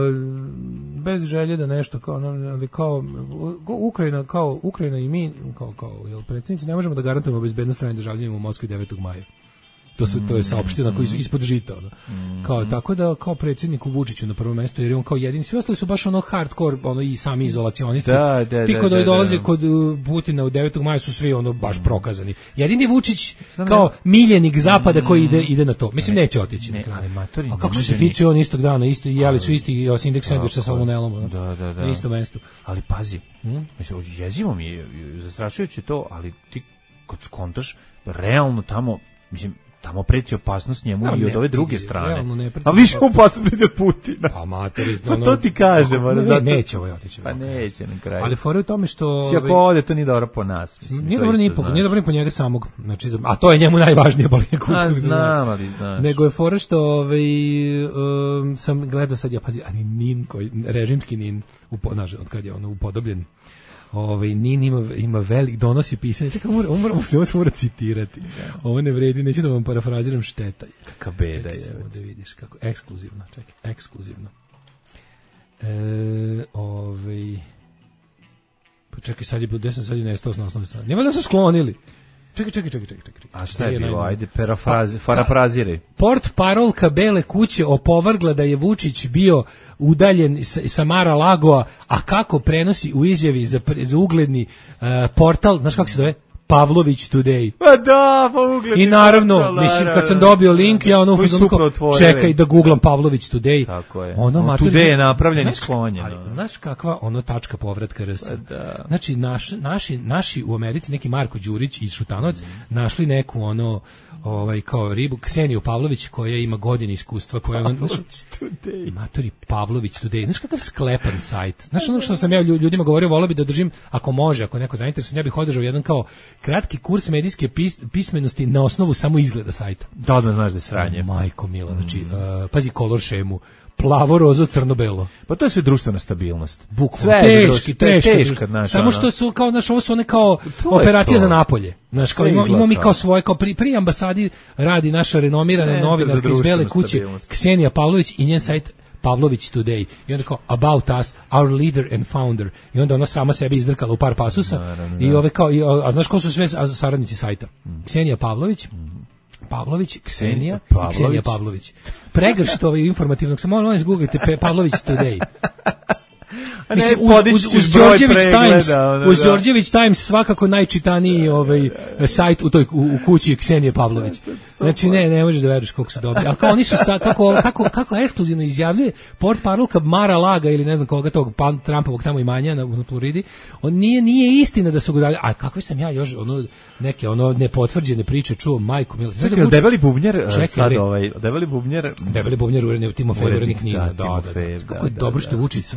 Speaker 8: bez želje da nešto, kao, no, ali kao, u- Ukrajina, kao, Ukrajina i mi, kao, kao, jel, predsjednici, ne možemo da garantujemo bezbednost stranih državljanima u Moskvi devetog maja. To su to je saopštio onako iz- ispod žita, ono. Kao tako da kao predsjedniku Vučiću na prvo mesto, jer je on kao jedini, svi ostali su baš ono hardcore, ono i sami izolacionisti.
Speaker 7: Da, da,
Speaker 8: Ti
Speaker 7: da,
Speaker 8: kod
Speaker 7: da,
Speaker 8: dolaze
Speaker 7: da.
Speaker 8: kod uh, Putina u devetog maja su svi ono baš prokazani. Jedini Vučić
Speaker 7: Znam
Speaker 8: kao
Speaker 7: ja-
Speaker 8: miljenik zapada koji ide ide na to. Mislim neće otići.
Speaker 7: Ne,
Speaker 8: na kraju.
Speaker 7: ali matori,
Speaker 8: A
Speaker 7: ne
Speaker 8: kako su
Speaker 7: može
Speaker 8: se
Speaker 7: ni-
Speaker 8: ficio on istog dana, isto i jeli su isti osim indeks sendviča sa
Speaker 7: Tako je.
Speaker 8: salmonelom, ono,
Speaker 7: Da, da, da.
Speaker 8: na istom mestu.
Speaker 7: Ali pazi, mislim, jezivo mi je, zastrašujuće to, ali ti kod skontaš, realno tamo, mislim, tamo preti opasnost njemu
Speaker 8: Da,
Speaker 7: i od
Speaker 8: ne
Speaker 7: ove druge
Speaker 8: preti,
Speaker 7: strane.
Speaker 8: realno ne preti
Speaker 7: A više
Speaker 8: opasnost.
Speaker 7: opasnost preti od Putina.
Speaker 8: Pa matori,
Speaker 7: Pa to ti kažem, ono,
Speaker 8: ne,
Speaker 7: zato-
Speaker 8: neće ovaj otići.
Speaker 7: Pa neće na kraju.
Speaker 8: Ali fora je u tome što
Speaker 7: Si ako ode, to nije dobro po nas. Mislim,
Speaker 8: Nije
Speaker 7: to
Speaker 8: dobro ni
Speaker 7: isto
Speaker 8: po,
Speaker 7: znaš.
Speaker 8: nije dobro ni po njega samog. Znači, za- a to je njemu najvažnije, boli neku.
Speaker 7: A, znam, ali znaš.
Speaker 8: Nego je fora što ovaj, um, sam gledao sad, ja pazi, ali Nin, koji, režimski Nin, upo, znaš, od kad je ono upodobljen, ovaj, Nin ima, ima velik, donosi pisanje, čekaj, ovo mora, ovo se mora citirati. Ovo ne vredi, neću da vam parafraziram, šteta je.
Speaker 7: Kaka beda
Speaker 8: Čekaj
Speaker 7: je.
Speaker 8: samo da vidiš kako, ekskluzivno, čekaj, ekskluzivno. E, ovaj, pa čekaj, sad je bilo desno, sad je nestao s naslovne strane. Nema da su sklonili. Čekaj, čekaj, čekaj, čekaj. čekaj.
Speaker 7: A šta je bilo?
Speaker 8: najnovije?
Speaker 7: Ajde, parafrazi, parafraziraj.
Speaker 8: Port parolka Bele kuće opovrgla da je Vučić bio udaljen sa, sa Mara Lagoa, a kako prenosi u izjavi za, pre- za ugledni uh, portal, znaš kako se zove? Pavlović Today.
Speaker 7: Pa da, pa ugledni
Speaker 8: I naravno,
Speaker 7: portal,
Speaker 8: mislim, kad sam
Speaker 7: naravno.
Speaker 8: dobio link, ja ono u
Speaker 7: Koji su
Speaker 8: fazonu kao,
Speaker 7: upravo otvorili.
Speaker 8: čekaj da googlam Pavlović Today.
Speaker 7: Tako je.
Speaker 8: Ono,
Speaker 7: On
Speaker 8: mater-
Speaker 7: Today je napravljen i
Speaker 8: Znaš-
Speaker 7: sklonjen,
Speaker 8: ali
Speaker 7: ono.
Speaker 8: Znaš kakva ono tačka povratka R S?
Speaker 7: Pa da.
Speaker 8: Znači, naš, naši, naši u Americi, neki Marko Đurić i Šutanovac, našli neku ono, ovaj, kao ribu, Kseniju Pavlović, koja ima godine iskustva, koja je ono, znaš,
Speaker 7: Today.
Speaker 8: Matori Pavlović Today. Znaš kakav sklepan sajt? Znaš ono što sam ja lju- ljudima govorio, voleo bi da držim, ako može, ako je neko zainteresovan, ja bih održao jedan kao kratki kurs medijske pis- pismenosti na osnovu samo izgleda sajta.
Speaker 7: Da odmah znaš da je sranje.
Speaker 8: Majko mila, znači, uh, pazi kolor šemu, plavo, rozo, crno-belo.
Speaker 7: Pa to je sve društvena stabilnost.
Speaker 8: Bukvalno,
Speaker 7: Sve je za
Speaker 8: teški,
Speaker 7: društvo- to je
Speaker 8: teška,
Speaker 7: teška,
Speaker 8: društvo.
Speaker 7: znaš,
Speaker 8: Samo
Speaker 7: ono.
Speaker 8: što su kao, znaš, ovo su one kao
Speaker 7: To je
Speaker 8: operacija
Speaker 7: to.
Speaker 8: za napolje. Znaš, kao
Speaker 7: Sve
Speaker 8: imamo,
Speaker 7: izgleda
Speaker 8: imamo mi
Speaker 7: kao.
Speaker 8: kao svoje, kao pri, pri ambasadi radi naša renomirana
Speaker 7: Centar za
Speaker 8: novinarka iz
Speaker 7: društvenu
Speaker 8: Bele kuće,
Speaker 7: stabilnost.
Speaker 8: Ksenija Pavlović i njen sajt Pavlović Today. I onda kao about us, our leader and founder. I onda ona sama sebi izdrkala u par pasusa.
Speaker 7: Naravno,
Speaker 8: I
Speaker 7: da.
Speaker 8: ove kao, i, a, a znaš ko su sve a, saradnici sajta? Ksenija Pavlović, Pavlović, Ksenija i
Speaker 7: Pavlović.
Speaker 8: Ksenija Pavlović. Pregršt ovaj informativnog, samo ono izgooglite Pe- Pavlović Today.
Speaker 7: A ne,
Speaker 8: Mislim, uz,
Speaker 7: podići
Speaker 8: uz,
Speaker 7: ćeš
Speaker 8: uz
Speaker 7: broj
Speaker 8: Đorđević
Speaker 7: pregleda,
Speaker 8: Times,
Speaker 7: ono,
Speaker 8: uz
Speaker 7: da.
Speaker 8: Đorđević Times svakako najčitaniji ovaj sajt u toj u, u kući Ksenije Pavlović. Znači ne, ne možeš da veruješ koliko su dobri. Al kao oni su sa, kako kako kako ekskluzivno izjavljuje port parolka Mara Laga ili ne znam koga tog pan Trumpovog tamo imanja na, na Floridi. On nije nije istina da su ga dali. A kakve sam ja još ono neke ono nepotvrđene priče čuo, majko mila. Znaš da
Speaker 7: Čekaj,
Speaker 8: Vučić-
Speaker 7: debeli bubnjer, eh,
Speaker 8: Čekaj,
Speaker 7: sad
Speaker 8: bre.
Speaker 7: ovaj, debeli bubnjer,
Speaker 8: Debeli bubnjer urednik Timofej
Speaker 7: Urednik,
Speaker 8: urednik Nina,
Speaker 7: da,
Speaker 8: da, da,
Speaker 7: Timofej,
Speaker 8: da.
Speaker 7: da,
Speaker 8: Kako je
Speaker 7: da,
Speaker 8: dobro
Speaker 7: da.
Speaker 8: što Vučić
Speaker 7: Što je
Speaker 8: svakom dao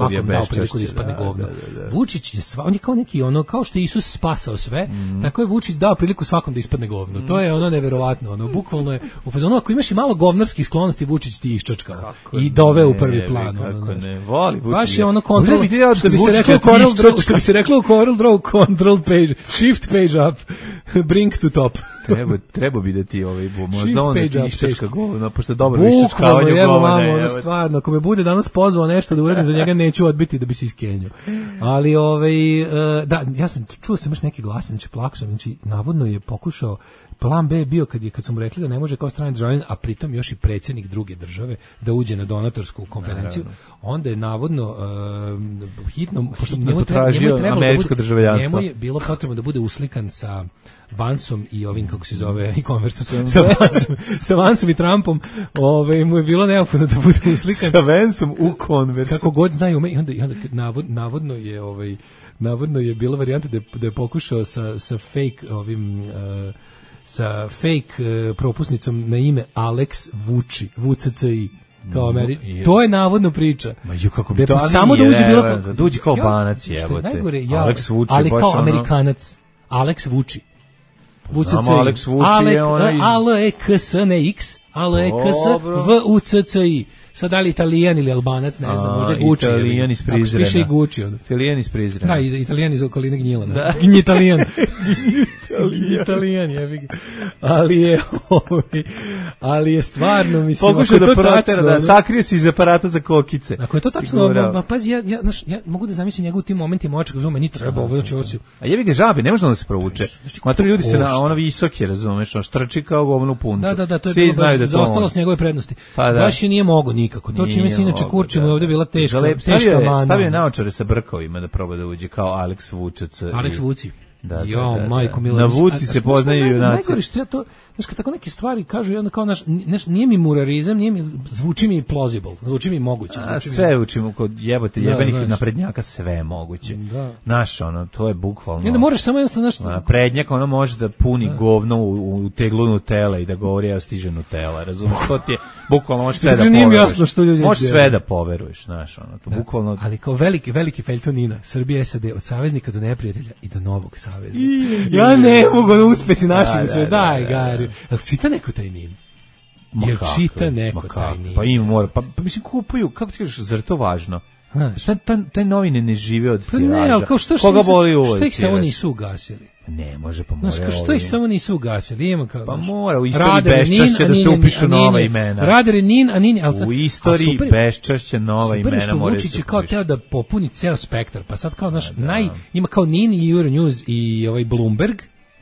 Speaker 8: dao priliku da ispadne govno. Da, da, da. Vučić je sva, on je kao neki ono, kao što je Isus spasao sve, mm. tako je Vučić dao priliku svakom da ispadne govno. Mm. To je ono neverovatno, ono bukvalno je u fazonu ako imaš i malo govnarskih sklonosti Vučić ti iščačkao i doveo u prvi plan.
Speaker 7: Kako
Speaker 8: ono,
Speaker 7: ne voli Vučić.
Speaker 8: Baš je ono control, što bi se reklo Corel Draw, što bi se reklo Corel Draw, control page, shift page up, bring to top.
Speaker 7: Treba, treba bi da ti ovaj, možda on ti iščačka govno, pošto je dobro
Speaker 8: iščačkavanje
Speaker 7: govna.
Speaker 8: Bukvalno, ono stvarno, ako me bude danas pozvao nešto da uradim, za njega neću odbiti da bi se iskenjao. Ali, ovaj, da, ja sam, čuo sam još neke glase, znači plako sam, znači, navodno je pokušao, plan B je bio kad, je, kad su mu rekli da ne može kao strani državljanin, a pritom još i predsjednik druge države da uđe na donatorsku konferenciju, onda je navodno uh, hitno, pošto njemu, treba, njemu je trebalo da bude, njemu je bilo potrebno da bude uslikan sa Vansom i ovim, kako se zove, i Conversom, sa Vansom, sa Vansom i Trumpom, ovaj, mu je bilo neophodno da bude uslikan.
Speaker 7: Sa Vansom u Conversu.
Speaker 8: Kako god znaju me, i onda, i onda navod, navodno je, ovaj, navodno je bila varijanta da je, da je pokušao sa, sa fake, ovim, uh, sa fake uh, propusnicom na ime Alex Vuči, V C C I, kao Ameri. To je navodno priča.
Speaker 7: Ma ju kako bi
Speaker 8: to
Speaker 7: samo da uđe bilo kao, da uđe kao banac, jebote. Alex Vuči,
Speaker 8: ali kao
Speaker 7: ono...
Speaker 8: Amerikanac. Alex Vuči.
Speaker 7: Znamo, Alex Vuči je ona iz...
Speaker 8: A L E K S, ne X, A L E K S, V U C C I. Sad da li Italijan ili Albanac, ne znam, možda je Gucci.
Speaker 7: Italijan iz Prizrena.
Speaker 8: Piše i Gucci.
Speaker 7: Italijan iz Prizrena.
Speaker 8: Da, Italijan iz okoline Gnjila. Da. Gnjitalijan. Italijan, jebi ga. Ali je, ali je stvarno, mislim,
Speaker 7: pokušao da protera, da sakrije se iz aparata za kokice.
Speaker 8: Ako je to tačno, pa pazi, ja, ja, znaš, ja mogu da zamislim njegov tim momentima oček, da meni treba ovo, znači ovo.
Speaker 7: A jebi ga žabe, ne može da se provuče. Matri ljudi se na ono visoke, razumeš, on štrči kao govno punču.
Speaker 8: Da, da, da, to je bilo baš zaostalo s njegove prednosti. Baš je nije mogo nikako. To čime se inače Kurčinu ovdje bila teška, teška mana.
Speaker 7: Stavio je naočare sa brkovima da proba da uđe kao Alex Vučić.
Speaker 8: Alex Vuci.
Speaker 7: Da, da,
Speaker 8: jo,
Speaker 7: da,
Speaker 8: majko
Speaker 7: da. Na Vuci se poznaju junaci.
Speaker 8: Najgore što ja to, znaš, kad tako neke stvari kažu, onda kao naš, neš, nije mi murarizam, nije mi, zvuči mi plausible, zvuči mi moguće.
Speaker 7: A, sve učimo kod jebote,
Speaker 8: da,
Speaker 7: jebenih
Speaker 8: znaš.
Speaker 7: naprednjaka, sve je moguće.
Speaker 8: Da.
Speaker 7: Naš, ono, to je bukvalno.
Speaker 8: I onda moraš samo jednostavno nešto...
Speaker 7: Naprednjak, ono može da puni da. govno u, u teglu Nutella i da govori, ja stiže Nutella, razumiješ, to ti je, bukvalno možeš sve da poveruješ. Možeš sve da poveruješ, znaš, ono, to
Speaker 8: da.
Speaker 7: bukvalno...
Speaker 8: Ali kao veliki, veliki feljtonina, Srbija S A D, od saveznika do neprijatelja i do novog saveznika. I, ja ne mogu da uspesi našim da, sve, daj, da, da, Gari. Jel čita neko taj nin? Jel čita neko taj nin?
Speaker 7: Pa im mora, pa, pa mislim kupuju, kako ti kažeš, zar to važno? Šta taj, taj novine ne žive od
Speaker 8: pa
Speaker 7: tiraža?
Speaker 8: Ne, ali kao što,
Speaker 7: koga boli uvod?
Speaker 8: Što ih samo nisu ugasili?
Speaker 7: Ne, može pa mora.
Speaker 8: Znaš, što ih samo nisu ugasili? Ima kao,
Speaker 7: pa mora, u istoriji beščašće da se upišu nova imena.
Speaker 8: Radar je nin, a nin...
Speaker 7: U istoriji beščašće nova imena mora se upišu.
Speaker 8: Vučić je kao teo da popuni ceo spektar, pa sad kao, znaš, naj, ima kao nin i Euronews i ovaj Bloomberg,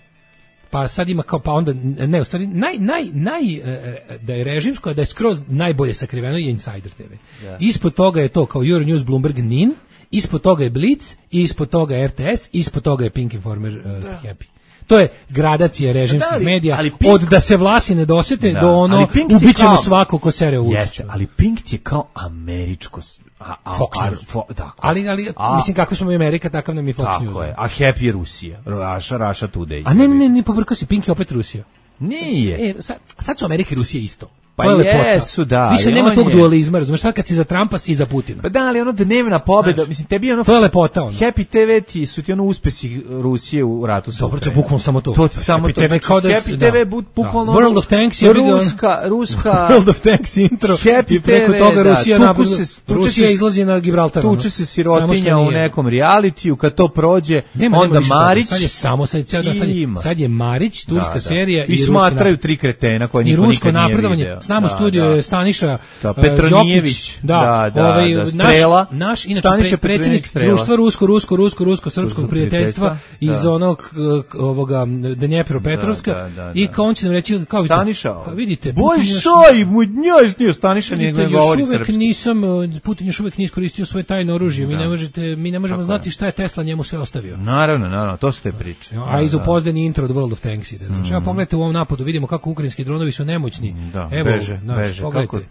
Speaker 8: pa sad ima kao, pa onda, ne, u stvari, naj, naj, naj, da je režimsko, da je skroz najbolje sakriveno je Insider T V. Yeah. Ispod toga je to kao Euronews, Bloomberg, nin, ispod toga je Blitz, ispod toga je R T S, ispod toga je Pink Informer, uh, Happy. To je gradacija režimskih da, ali, medija, ali Pink, od da se vlasi ne dosete da, do ono, ubićemo svako ko sere u Vučića.
Speaker 7: Ali Pink ti je kao američko... A, a,
Speaker 8: Fox
Speaker 7: a,
Speaker 8: News.
Speaker 7: Fo,
Speaker 8: ali, ali a, mislim, kako smo mi Amerika, takav nam je Fox
Speaker 7: tako
Speaker 8: News.
Speaker 7: Tako je, a Happy je Rusija, Russia, Russia Today.
Speaker 8: A ne, ne, ne, pobrkao si, Pink je opet Rusija.
Speaker 7: Nije.
Speaker 8: E, sad, sad su Amerika i Rusija isto.
Speaker 7: Pa jesu, da.
Speaker 8: Više nema tog je... dualizma, razumeš, sad kad si za Trumpa, si za Putina.
Speaker 7: Pa da, ali ono dnevna pobeda, znači, mislim, tebi je ono...
Speaker 8: To je lepota, ono.
Speaker 7: Happy T V ti su ti ono uspesi Rusije u ratu sa
Speaker 8: Ukrajinom. Dobro, to je bukvalno samo to.
Speaker 7: To ti samo
Speaker 8: Happy
Speaker 7: to.
Speaker 8: T V kao da...
Speaker 7: Happy T V bukvalno...
Speaker 8: World of Tanks je
Speaker 7: ruska, ruska...
Speaker 8: World of Tanks intro.
Speaker 7: Happy
Speaker 8: T V, preko toga Rusija
Speaker 7: da,
Speaker 8: napad... Rusija izlazi na Gibraltar.
Speaker 7: Tuče se sirotinja u nekom realitiju, kad to prođe, onda Marić...
Speaker 8: Sad je samo, sad je Marić, turska serija
Speaker 7: i smatraju tri kretena koje niko nikad nije vidio.
Speaker 8: S nama u studiju je Staniša
Speaker 7: da, Petronijević,
Speaker 8: da,
Speaker 7: da,
Speaker 8: ovaj,
Speaker 7: da, Strela,
Speaker 8: naš, naš inače pre, predsjednik društva rusko, rusko, rusko, rusko, srpskog prijateljstva iz da. onog ovoga Dnjepropetrovska da, da, da,
Speaker 7: i
Speaker 8: kao on će nam reći, kao
Speaker 7: Staniša,
Speaker 8: pa vidite,
Speaker 7: boj soj, mudnjaš nije Staniša, nije govori srpski.
Speaker 8: Nisam, Putin još uvijek nije iskoristio svoje tajno oružje, mi ne možete, mi ne možemo znati šta je Tesla njemu sve ostavio.
Speaker 7: Naravno, naravno, to su te priče.
Speaker 8: A iz upozdani intro od World of Tanks ide. Znači, pogledajte u ovom napadu, vidimo kako ukrajinski dronovi su nemoćni.
Speaker 7: Da, beže, beže, kako, da.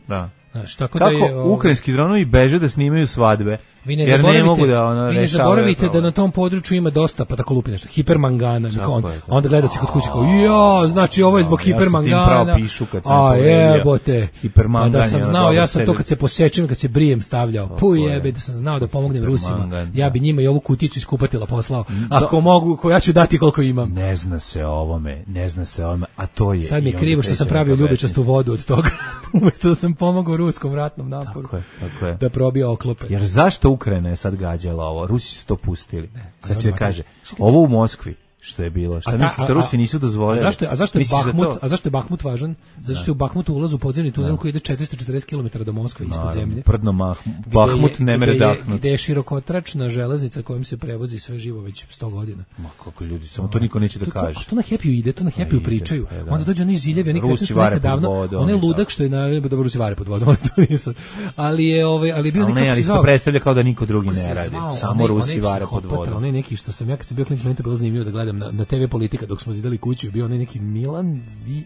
Speaker 8: Znaš, tako
Speaker 7: Kako
Speaker 8: da je, o...
Speaker 7: ukrajinski dronovi beže da snimaju svadbe?
Speaker 8: Vi ne
Speaker 7: jer ne mogu da ono
Speaker 8: vi ne zaboravite da na tom području ima dosta, pa tako lupi nešto, hipermangana. On, onda gledaci kod kuće kao, jo, znači ovo je zbog hipermangana. A jebote,
Speaker 7: hipermangan.
Speaker 8: Da sam znao, ja sam to kad se posečem, kad se brijem stavljao. Pu jebe, da sam znao da pomognem Rusima. Ja bi njima i ovu kuticu iz kupatila poslao. Ako mogu, ko ja ću dati koliko imam.
Speaker 7: Ne zna se o ovome, ne zna se o ovome, a to je...
Speaker 8: Sad mi je krivo što sam pravio ljubičastu vodu od toga. Umesto da sam pomogao ruskom ratnom naporu.
Speaker 7: Tako je, tako je.
Speaker 8: Da probija oklope.
Speaker 7: Jer zašto Ukrajina je sad gađala ovo? Rusi su to pustili. Ne, sad će da kaže, ovo u Moskvi što je bilo. Šta mislite, da Rusi nisu dozvolili?
Speaker 8: A zašto je, a zašto je Bahmut, a zašto je Bahmut važan? Zato što je u Bahmutu ulaz u podzemni tunel koji ide četiristo četrdeset kilometara do Moskve ispod zemlje.
Speaker 7: Prdno Bahmut ne mere dahnut.
Speaker 8: Gde je širokotračna železnica kojom se prevozi sve živo već sto godina.
Speaker 7: Ma kako ljudi, samo to niko neće da kaže.
Speaker 8: A to na Happy ide, to na Happy pričaju. Onda dođe oni ziljevi, oni Rusi vare davno, onaj ludak što je na dobro Rusi vare pod vodom, ali to nisu. Ali je ovaj, ali bio
Speaker 7: neki ali se predstavlja kao da niko drugi ne radi. Samo Rusi vare pod vodom.
Speaker 8: Onaj neki što sam ja kad sam bio klinac, meni to bilo zanimljivo da gledam na, na te ve Politika dok smo zidali kuću, bio onaj neki Milan Vi...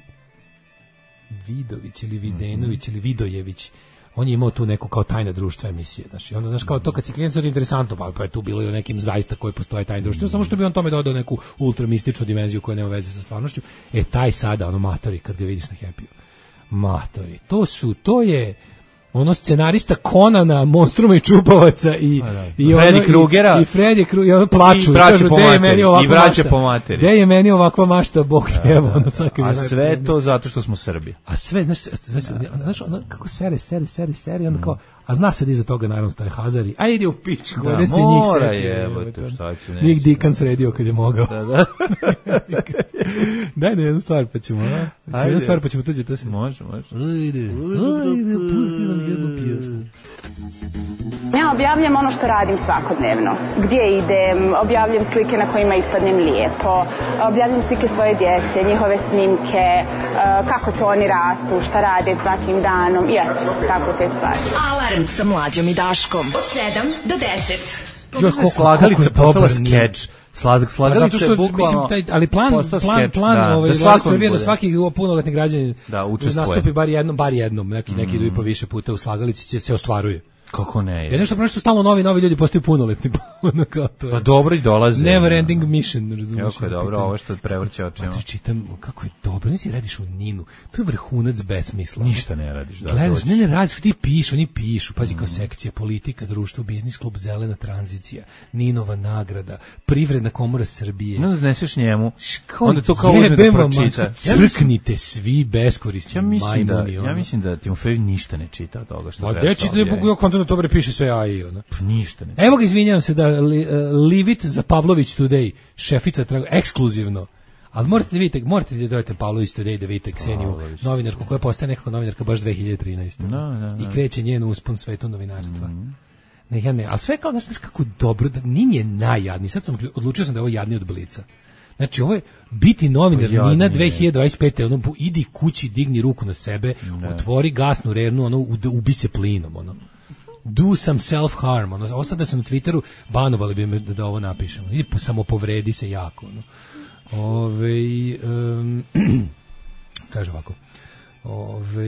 Speaker 8: Vidović ili Videnović mm-hmm. ili Vidojević. On je imao tu neku kao tajna društva emisije, znaš. I onda znaš kao to kad si klijent je interesantno, pa, pa je tu bilo i o nekim zaista koji postoje tajne društvo, samo što bi on tome dodao neku ultramističnu dimenziju koja nema veze sa stvarnošću. E taj sada ono matori kad ga vidiš na Happy. Matori. To su to je ono scenarista Konana, Monstruma i Čupavaca i i
Speaker 7: Freddy Krugera
Speaker 8: i Freddy Krueger ono plaču
Speaker 7: i braće po materi i braće po materi.
Speaker 8: Gde je meni ovakva mašta, Bog te evo, ono svaki.
Speaker 7: A sve to zato što smo Srbi.
Speaker 8: A sve, znaš, sve, znaš, ono kako sere, sere, sere, sere, onda kao, a zna se da iza toga naravno stoje Hazari, a ide u pičku, da, gde se njih
Speaker 7: mora jebote, šta ću neći.
Speaker 8: Njih Dikan sredio kad je mogao.
Speaker 7: Da, da.
Speaker 8: Daj da jednu stvar pa ćemo, a? Ajde. Jednu stvar pa ćemo tuđe, to se...
Speaker 7: Može, može.
Speaker 8: Ajde, ajde, pusti nam jednu pjesmu.
Speaker 10: Ja objavljam ono što radim svakodnevno. Gdje idem, objavljam slike na kojima ispadnem lijepo, objavljam slike svoje djece, njihove snimke, kako to oni rastu, šta rade svakim danom i eto, tako te stvari.
Speaker 5: Alarm sa Mlađom i Daškom od sedam do deset.
Speaker 7: Jo, kako slagalica postala skeč. Sladak, slagalica je bukvalno,
Speaker 8: taj, ali plan, plan, plan, da, ovaj, da Srbije da svaki punoletni građanin
Speaker 7: da,
Speaker 8: nastupi bar jednom, bar jednom, neki, mm. neki idu i po više puta u slagalici će se ostvaruje.
Speaker 7: Kako ne?
Speaker 8: Je nešto nešto stalno novi novi ljudi postaju punoletni. Kao to je.
Speaker 7: Pa dobro i dolaze.
Speaker 8: Never ending mission, razumiješ?
Speaker 7: Jako je dobro, ovo što prevrće očima.
Speaker 8: Pa čitam kako je dobro, nisi radiš u Ninu. To je vrhunac besmisla.
Speaker 7: Ništa ne radiš, da.
Speaker 8: Gledaš, ne ne radiš, ti pišu, oni pišu, pazi kao sekcija politika, društvo, biznis klub, zelena tranzicija, Ninova nagrada, Privredna komora Srbije.
Speaker 7: No, odneseš njemu. Onda to kao uzme da pročita.
Speaker 8: Crknite svi beskorisni majmuni.
Speaker 7: Ja mislim da Timofej ništa ne čita od toga što
Speaker 8: treba. To bre piše sve A I ona.
Speaker 7: Pa ništa ne.
Speaker 8: Evo ga, izvinjavam se da li, uh, leave it za Pavlović Today, šefica trago, ekskluzivno. Ali morate da vidite, morate da dojete Pavlović Today da vidite Kseniju, novinarku koja postaje nekako novinarka baš dve hiljade trinaeste. No, no, no. I kreće njen uspon svetu novinarstva. Mm. Ne, ja ne, ali sve kao da znaš kako dobro, da Nin je najjadniji. Sad sam odlučio sam da je ovo jadniji od Blica. Znači, ovo je biti novinar Jadnije. Nina dve hiljade dvadeset pete ono, idi kući, digni ruku na sebe, ne. Otvori gasnu rernu, ono, ubi se plinom, ono. Do some self-harm. Ono, ovo sad da sam na Twitteru, banovali bi me da, da ovo napišem. Idi samopovredi se jako. Ono. Ove, um, kaže ovako. Ove,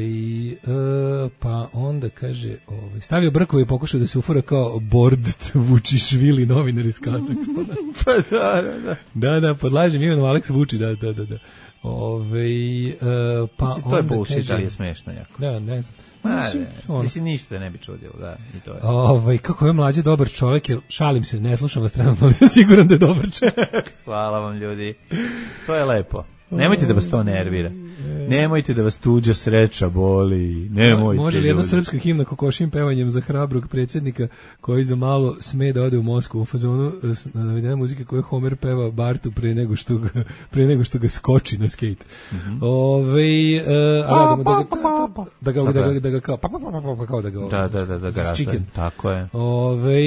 Speaker 8: uh, pa onda kaže ove, stavio brkove i pokušao da se ufora kao Bord Vučišvili, novinar iz Kazahstana.
Speaker 7: Pa da, da, da.
Speaker 8: Da, da, podlažem imenom Aleks Vuči, da, da, da, da. Ove, uh, pa
Speaker 7: mislim, to je bullshit, ali je smešno jako.
Speaker 8: Da, ne znam.
Speaker 7: Ma, mislim, ne, mislim ništa ne bi čudilo, da, i to je.
Speaker 8: Ovaj, kako je Mlađe dobar čovjek, jer šalim se, ne slušam vas trenutno, ali sam siguran da je dobar čovjek.
Speaker 7: Hvala vam, ljudi. To je lepo. Nemojte da vas to nervira. Nemojte da vas tuđa sreća boli. Nemojte.
Speaker 8: Može li jedna srpska himna kokošim pevanjem za hrabrog predsjednika koji za malo sme da ode u Moskvu u fazonu navedena muzika koju Homer peva Bartu pre nego što ga, pre nego što ga skoči na skejt.
Speaker 7: Mm-hmm.
Speaker 8: Ove, uh, da ga da ga da ga da ga kao pa pa pa pa kao da ga
Speaker 7: da da da da ga raste. Tako je.
Speaker 8: Ove,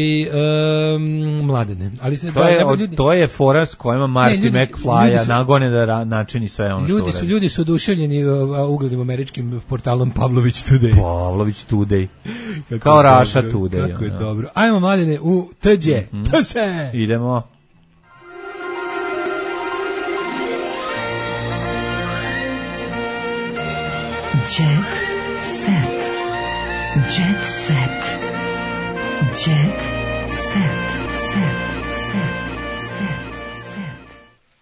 Speaker 8: um, mladene. Ali se
Speaker 7: to je ljudi, to je fora s kojima Marty McFly nagone da načini sve ono što
Speaker 8: ljudi su ljudi su oduševljeni uglednim američkim portalom Pavlović Today.
Speaker 7: Pavlović Today. Kao Raša Today.
Speaker 8: Kako je dobro. Ajmo mladine u Tđe. Mm-hmm. To se.
Speaker 7: Idemo.
Speaker 5: Jet set. Jet set. Jet set. Set. Set. Set.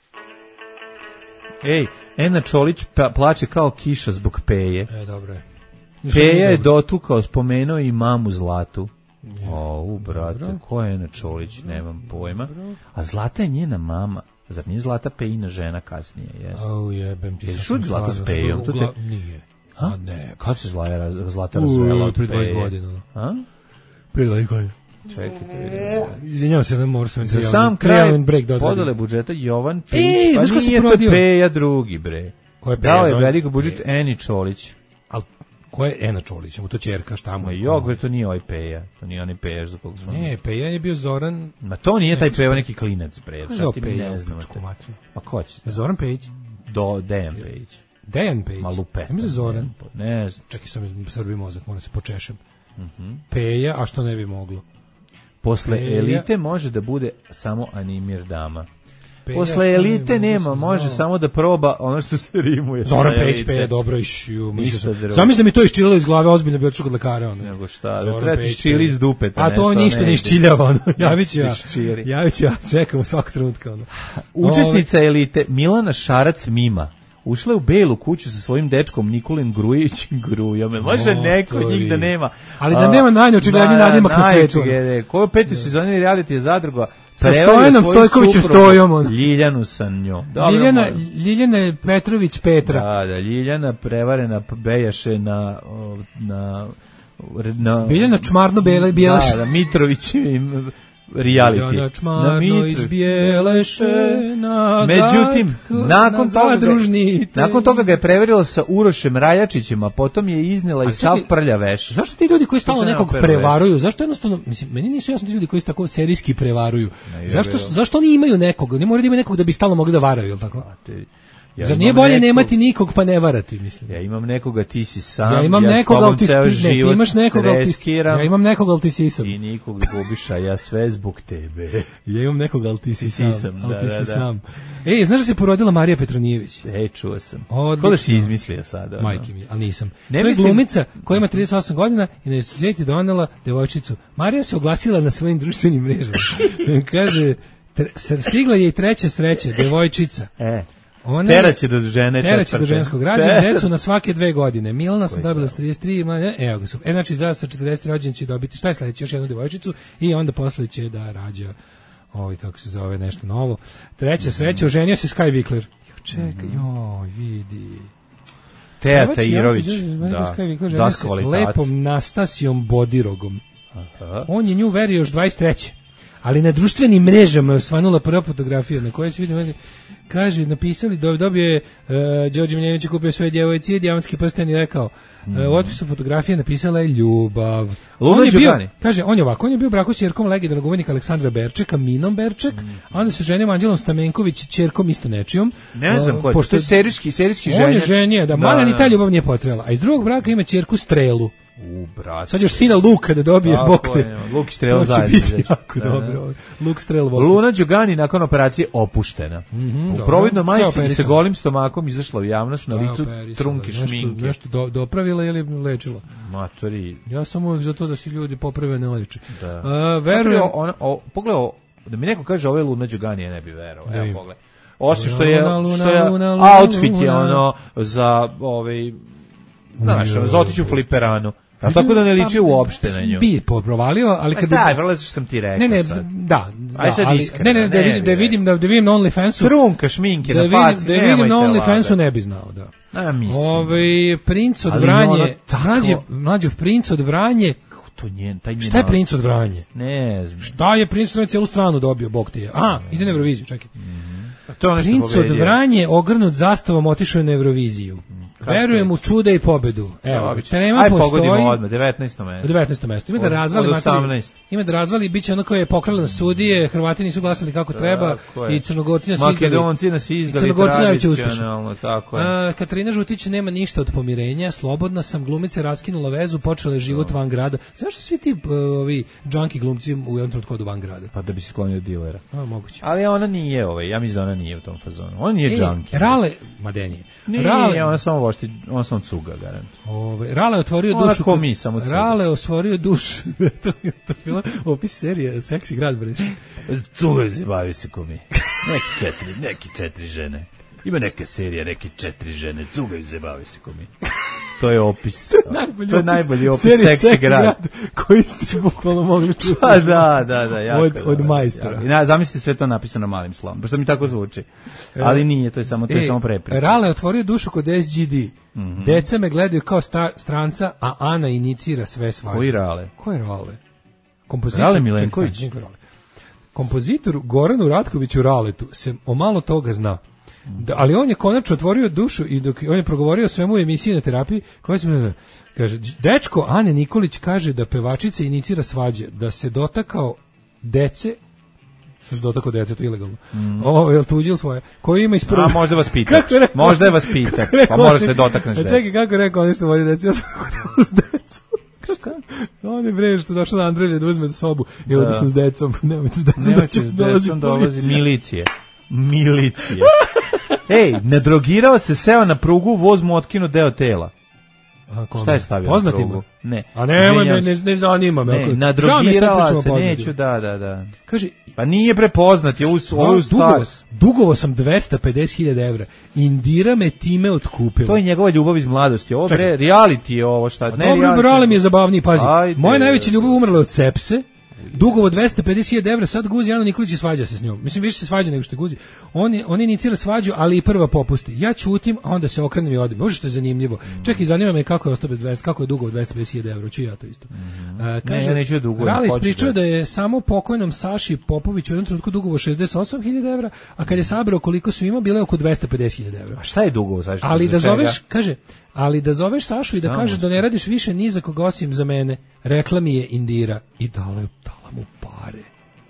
Speaker 7: Ej, Ena Čolić pa, plače kao kiša zbog Peje.
Speaker 8: E, dobro je.
Speaker 7: Peja je dotukao, spomenuo i mamu Zlatu. O, u, brate, dobro. Ko je Ena Čolić, nemam pojma. A Zlata je njena mama. Zar nije Zlata Pejina žena kasnije?
Speaker 8: Au, jebem ti.
Speaker 7: Je šut Zlata s Pejom?
Speaker 8: Ugla... Nije.
Speaker 7: A
Speaker 8: ne.
Speaker 7: Kad se Zlata, Zlata razvela od Peje?
Speaker 8: Prije dvadeset godina.
Speaker 7: A?
Speaker 8: Prije dvadeset godina.
Speaker 7: Čekajte.
Speaker 8: Izvinjavam se, ne moram sam
Speaker 7: za sam kraj podele budžeta Jovan Pić,
Speaker 8: e,
Speaker 7: pa nije to Peja drugi, bre.
Speaker 8: Ko je Peja?
Speaker 7: Dao je veliko budžet Eni Čolić.
Speaker 8: Al ko je Ena Čolić? Mu to ćerka, šta mu je?
Speaker 7: Jok, bre, to nije ovaj Peja. To nije onaj Pejaš za kog smo.
Speaker 8: Ne, Peja je bio Zoran.
Speaker 7: Ma to nije taj Peja, neki klinac, bre.
Speaker 8: Šta ti ne znam.
Speaker 7: Ma ko će?
Speaker 8: Zoran Pejić.
Speaker 7: Do Dejan Pejić.
Speaker 8: Dejan Pejić.
Speaker 7: Ma lupe.
Speaker 8: Ne mislim Zoran.
Speaker 7: Ne znam.
Speaker 8: Čekaj, sam mi srbi mozak, moram se počešem.
Speaker 7: Mhm.
Speaker 8: Peja, a što ne bi moglo?
Speaker 7: Posle Peja, elite može da bude samo Animir Dama. Peja, posle elite nema, može no. samo da proba ono što se rimuje.
Speaker 8: Zoran Pejić, Peja, dobro išju. Zamisli da mi to iščililo iz glave, ozbiljno bi otišao kod lekara. Ono.
Speaker 7: Nego šta, da treba ti iščili iz dupeta.
Speaker 8: A to ništa ne iščiljava. Ono. Javit ću ja, javit ću ja, čekamo svakog trenutka. Ono.
Speaker 7: Učesnica elite Milana Šarac Mima ušla je u belu kuću sa svojim dečkom Nikolin Grujićem Grujom. Može no, neko od njih da nema.
Speaker 8: Ali da nema najneočigledniji nadimak na svetu.
Speaker 7: Ko je u petoj sezoni reality je zadruga
Speaker 8: sa Stojanom Stojkovićem Stojom. On.
Speaker 7: Ljiljanu sa njom. Dobro,
Speaker 8: Ljiljana, Ljiljana Petrović Petra.
Speaker 7: Da, da, Ljiljana prevarena bejaše na... na, na
Speaker 8: Biljana Čmarno Bijelaše.
Speaker 7: Da, da, Mitrović im... reality.
Speaker 8: Na Čmarno izbjeleše nazad.
Speaker 7: Međutim, nakon toga, ga, nakon toga ga je preverila sa Urošem Rajačićem, a potom je iznela i sav prlja veš.
Speaker 8: Zašto ti ljudi koji stalno nekog prevaruju? Zašto jednostavno, mislim, meni nisu jasno ti ljudi koji se tako serijski prevaruju. Zašto, zašto oni imaju nekog? Ne moraju da imaju nekog da bi stalno mogli da varaju, ili tako? Ja Zar nije bolje nekog, nemati nikog pa ne varati, mislim.
Speaker 7: Ja imam nekoga, ti si sam.
Speaker 8: Ja imam
Speaker 7: ja
Speaker 8: nekog, ali ti, ne, ti imaš nekog, ali ti, ja imam nekog, ali ti si sam.
Speaker 7: I nikog gubiš, a ja sve zbog tebe.
Speaker 8: Ja imam nekog, ali ti si, ti
Speaker 7: si
Speaker 8: sam.
Speaker 7: sam.
Speaker 8: Ali
Speaker 7: da,
Speaker 8: ti
Speaker 7: da,
Speaker 8: si
Speaker 7: da.
Speaker 8: sam. Ej, znaš da se porodila Marija Petronijević?
Speaker 7: E, čuo sam.
Speaker 8: Odlično.
Speaker 7: Ko da si izmislio sada?
Speaker 8: Majke mi, ali nisam.
Speaker 7: Ne
Speaker 8: to je
Speaker 7: mislim...
Speaker 8: glumica koja ima trideset osam godina i na svijeti donela devojčicu. Marija se oglasila na svojim društvenim mrežama. Kaže, stigla je i treća sreća, devojčica.
Speaker 7: E. Ona teraće do žene
Speaker 8: teraće do ženskog rađanja, decu na svake dve godine. Milana sam dobila s trideset tri, evo ga su. E, znači, za sa četrdeset rođen će dobiti, šta je sledeće, još jednu devojčicu i onda posle će da rađa, ovaj, kako se zove, nešto novo. Treća sreća, oženio se Sky Vikler. Jo, čekaj, joj, vidi.
Speaker 7: Teja Tajirović, da,
Speaker 8: da s lepom Nastasijom Bodirogom. Aha. On je nju verio još dvadeset treće Ali na društvenim mrežama je osvanula prva fotografija na kojoj se vidi, kaže, napisali, dobio je uh, Đorđe Miljanić je kupio svoje djevojci, diamantski prsten i rekao, mm. uh, u otpisu fotografije napisala je ljubav.
Speaker 7: On je bio,
Speaker 8: kaže, on je ovako, on je bio u braku s ćerkom legendarnog umetnika Aleksandra Berčeka, Minom Berček, mm. a onda se ženio Anđelom Stamenković, ćerkom isto nečijom.
Speaker 7: Ne znam uh, ko je, pošto je serijski, serijski ženjač.
Speaker 8: On je ženio, da, mana ni ta ljubav nije potrebala. A iz drugog braka ima ćerku Strelu.
Speaker 7: U, brat.
Speaker 8: Sad još sina Luka da dobije bokte.
Speaker 7: Luk i Strel zajedno.
Speaker 8: Jako dobro. Luk Strel bokte.
Speaker 7: Luna Đugani nakon operacije opuštena. Mm -hmm, u providnoj majici i sa golim stomakom izašla u javnost, na licu trunke šminke.
Speaker 8: Nešto, nešto do, dopravila ili lečila?
Speaker 7: Matori.
Speaker 8: Ja sam uvijek za to da si ljudi poprave ne leče.
Speaker 7: Da.
Speaker 8: Uh, verujem.
Speaker 7: Ona, o, pogledaj, da mi neko kaže ovo je Luna Đugani, ja ne bi verovao. Evo pogledaj. Osim što je, što je outfit je ono za ovaj, znaš, za otići u fliperanu. A tako da ne liči uopšte na nju.
Speaker 8: Bi provalio, ali kad
Speaker 7: da, vrlo što sam ti rekao.
Speaker 8: Ne, ne,
Speaker 7: sad.
Speaker 8: da,
Speaker 7: Aj sad
Speaker 8: ali,
Speaker 7: iskreno,
Speaker 8: ne, ne, da vidim, da vidim da vidim na OnlyFansu.
Speaker 7: Trunka šminke
Speaker 8: da
Speaker 7: na faci.
Speaker 8: Da vidim na OnlyFansu ne bi znao, da.
Speaker 7: A mislim.
Speaker 8: Ovaj princ od Vranje, mlađi mlađi princ od Vranje.
Speaker 7: To njen, taj njen.
Speaker 8: Šta je princ od Vranje?
Speaker 7: Ne znam.
Speaker 8: Šta je princ od Vranje, celu stranu dobio, bog te je. A, ide na Euroviziju, čekaj.
Speaker 7: To je
Speaker 8: princ od Vranje ogrnut zastavom otišao na Euroviziju. Verujem u čuda i pobedu. Evo, tema
Speaker 7: aj
Speaker 8: postoji.
Speaker 7: Pogodimo odmah, devetnaesto mesto.
Speaker 8: devetnaesto mesto. Ima da razvali materi. Ima da razvali, biće ono koje je pokralo na sudije, Hrvati nisu glasali kako treba i Crnogorci nas izdali.
Speaker 7: Makedonci nas izdali tradicionalno, tako je.
Speaker 8: Katarina Žutić nema ništa od pomirenja, slobodna sam, glumice raskinula vezu, počela je život van grada. Zašto svi ti ovi džanki glumci u jednom trenutku odu van grada?
Speaker 7: Pa da bi se sklonio dilera.
Speaker 8: A, moguće.
Speaker 7: Ali ona nije, ovaj, ja mislim da ona nije u tom fazonu. Ona nije džanki.
Speaker 8: Rale, ma denije.
Speaker 7: Rale, ona samo vošti, on sam cuga, garant.
Speaker 8: Ove, Rale otvorio
Speaker 7: Ona
Speaker 8: dušu.
Speaker 7: ko mi, samo cuga.
Speaker 8: Rale otvorio dušu. to je to bilo opis serije Seksi grad, breš.
Speaker 7: Cuga se bavi se ko mi. Neki četiri, neki četiri žene. Ima neka serija, neki četiri žene, cugaju se bavi se ko mi. To je opis.
Speaker 8: najbolji
Speaker 7: to je
Speaker 8: opis,
Speaker 7: najbolji opis
Speaker 8: Seksi
Speaker 7: Seksi grad.
Speaker 8: grad. Koji ste bukvalno mogli čuti.
Speaker 7: Pa da, da, da. Jako,
Speaker 8: od, od majstora.
Speaker 7: Jako. I na, zamislite sve to napisano malim slovom. Pošto mi tako zvuči. Ali nije, to je samo, to je
Speaker 8: e,
Speaker 7: samo preprika.
Speaker 8: Rale otvorio dušu kod S G D.
Speaker 7: Mm-hmm.
Speaker 8: Deca me gledaju kao star, stranca, a Ana inicira sve svađe.
Speaker 7: Koji Rale?
Speaker 8: Ko je Rale? Kompozitor,
Speaker 7: Rale Milenković.
Speaker 8: Kompozitor Goranu Ratkoviću Raletu se o malo toga zna. Da, ali on je konačno otvorio dušu i dok on je progovorio svemu u emisiji na terapiji, koja se ne zna, kaže, dečko Ane Nikolić kaže da pevačica inicira svađe, da se dotakao dece, što se dotakao dece, to je ilegalno, mm. o, je li tuđil svoje, koji ima ispravo...
Speaker 7: A možda vas pita, možda je vas pita, pa može se dotakneš dece.
Speaker 8: Čekaj, kako je rekao ono što vodi deci, ja sam hodila s decom. On je bre što došao na Andrelje da uzme sobu i ovdje sam s decom, nemojte s decom,
Speaker 7: nemojte s decom, dolazi milicije. Milicije. Ej, ne drogirao se, seo na prugu, voz mu otkinu deo tela.
Speaker 8: A,
Speaker 7: šta je stavio
Speaker 8: poznati
Speaker 7: na prugu? Ne.
Speaker 8: A nemoj, ne, ne, ne zanima me.
Speaker 7: Ne, nadrogirala se, neću, da, da, da.
Speaker 8: Kaže,
Speaker 7: pa nije prepoznat, je u svoju stars.
Speaker 8: Dugovo sam dvesta pedeset hiljada evra. Indira me time otkupila.
Speaker 7: To je njegova ljubav iz mladosti. Ovo bre, reality je ovo, šta?
Speaker 8: Ne, dobro, reality mi je zabavniji, pazi. Ajde. Moja najveća ljubav umrla od sepse. Dugovo dvesta pedeset hiljada evra, sad guzi Ana Nikolić i svađa se s njom. Mislim, više se svađa nego što guzi. On, on inicira svađu, ali i prva popusti. Ja ćutim, a onda se okrenem i odim. Može što je zanimljivo. Čekaj, zanima me kako je ostao bez dvesta, kako je Dugovo dvesta pedeset hiljada evra, ću ja to isto.
Speaker 7: Mm-hmm.
Speaker 8: A, kaže,
Speaker 7: ne, neću dugo.
Speaker 8: Rale ispričao da je samo pokojnom Saši Popoviću u jednom trenutku Dugovo šezdeset osam hiljada evra, a kad je sabrao koliko su ima, bilo je oko dvesta pedeset hiljada evra.
Speaker 7: A šta je Dugovo, Saši?
Speaker 8: Ali da zoveš, kaže, ali da zoveš Sašu i da kažeš da ne radiš više ni za koga osim za mene, rekla mi je Indira i dala je, dala mu pare.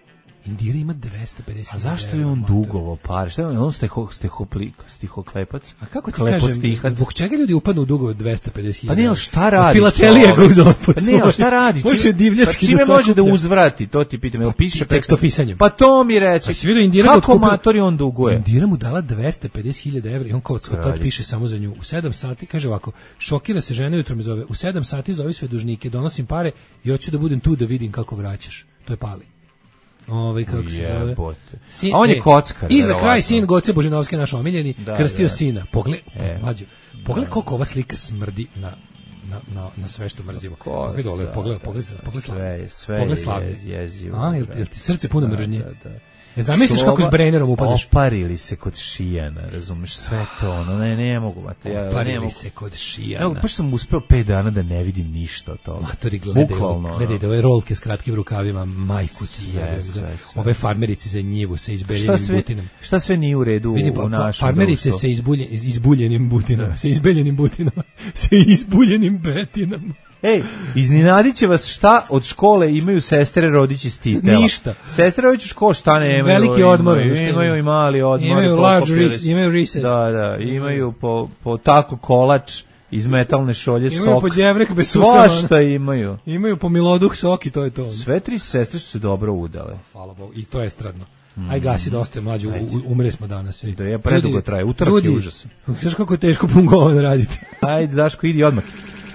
Speaker 8: Indira ima dvesta pedeset.
Speaker 7: A zašto je on Dugovo pare? Šta je on? On steho, stehoplik, stihoklepac?
Speaker 8: A kako ti kažem, zbog čega ljudi upadnu u Dugovo dvesta pedeset hiljada?
Speaker 7: Pa ne, ali šta radi?
Speaker 8: Filatelija ga uzela pod
Speaker 7: pa ne, ali šta radi?
Speaker 8: Hoće divljački
Speaker 7: pa čime da može da uzvrati? To ti pitam, jel piše
Speaker 8: tekstopisanjem?
Speaker 7: Pa to mi reći.
Speaker 8: Pa
Speaker 7: kako matori on duguje?
Speaker 8: Indira mu dala dvesta pedeset hiljada evra i on kao kad piše samo za nju. U sedam sati, kaže ovako, šokira se žena, jutro mi zove, u sedam sati zovi sve dužnike, donosim pare i hoću da budem tu da vidim kako vraćaš. To je Pali. Ovaj kako se zove.
Speaker 7: Sin, a on je kockar.
Speaker 8: I za kraj sin Goce Božinovski naš omiljeni, da, krstio da. Sina. Pogled, e. mlađo. Pogled koliko ova slika smrdi na na na na sve što mrzimo. Pogled dole, pogled, pogled, pogled sve,
Speaker 7: sve
Speaker 8: pogled slavlje.
Speaker 7: Jezivo.
Speaker 8: A, jel ti, jel ti srce puno mržnje? Da, da. Ne zamisliš kako s Brennerom upadaš?
Speaker 7: Oparili se kod Šijana, razumeš, sve to, ono, ne, ne mogu, mate, ja
Speaker 8: oparili
Speaker 7: ne mogu.
Speaker 8: se kod Šijana.
Speaker 7: Evo, baš sam uspeo pet dana da ne vidim ništa od toga.
Speaker 8: Matori, gledaj, gledaj, da ove rolke s kratkim rukavima, majku ti, sve, sve, sve. Ove farmerici za njivu sa izbeljenim butinom.
Speaker 7: Šta sve nije u redu
Speaker 8: Vidi,
Speaker 7: u našem
Speaker 8: farmerice sa izbuljen, izbuljenim butinama, sa izbeljenim butinama, sa izbuljenim betinama.
Speaker 7: Ej, iznenadit će vas šta od škole imaju sestre rodići stitela.
Speaker 8: Ništa.
Speaker 7: Sestre rodići škole šta ne imaju?
Speaker 8: Veliki odmor.
Speaker 7: Imaju, imaju i mali odmor.
Speaker 8: Imaju large res, imaju recess.
Speaker 7: Da, da, imaju po, po tako kolač iz metalne šolje sok.
Speaker 8: Imaju po djevrek bez susama.
Speaker 7: Svašta imaju.
Speaker 8: Imaju po miloduh sok i to je to.
Speaker 7: Sve tri sestre su se dobro udale.
Speaker 8: Hvala Bogu, i to je estradno. Mm. Aj gasi dosta mlađe, umre smo danas.
Speaker 7: Da je predugo traje, utorak je užasan.
Speaker 8: Znaš kako je teško pungovan raditi.
Speaker 7: Ajde, Daško, idi odmah.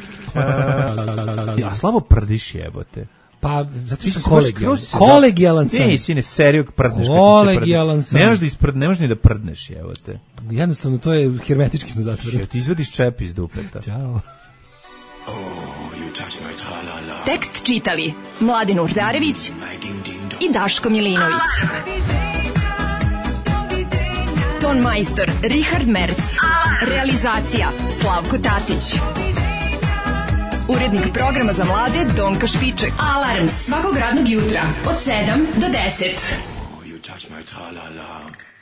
Speaker 7: A slabo prdiš, jebote.
Speaker 8: Pa, zato sam kolegijalan. Kolegijalan sam.
Speaker 7: Ne, sine, serio prdneš.
Speaker 8: Kolegijalan sam.
Speaker 7: Ne možeš da ispred, ne možeš ni da prdneš, jebote.
Speaker 8: Jednostavno, to je hermetički sam zatvoren.
Speaker 7: Ti izvadiš čep iz dupeta.
Speaker 8: Ćao.
Speaker 11: Tekst čitali Mladin Urdarević i Daško Milinović. Ton majstor Richard Merc. Realizacija Slavko Tatić. Urednik programa za mlade Donka Špiček. Alarms svakog radnog jutra od sedam do deset. Oh, you touch my tra-la-la.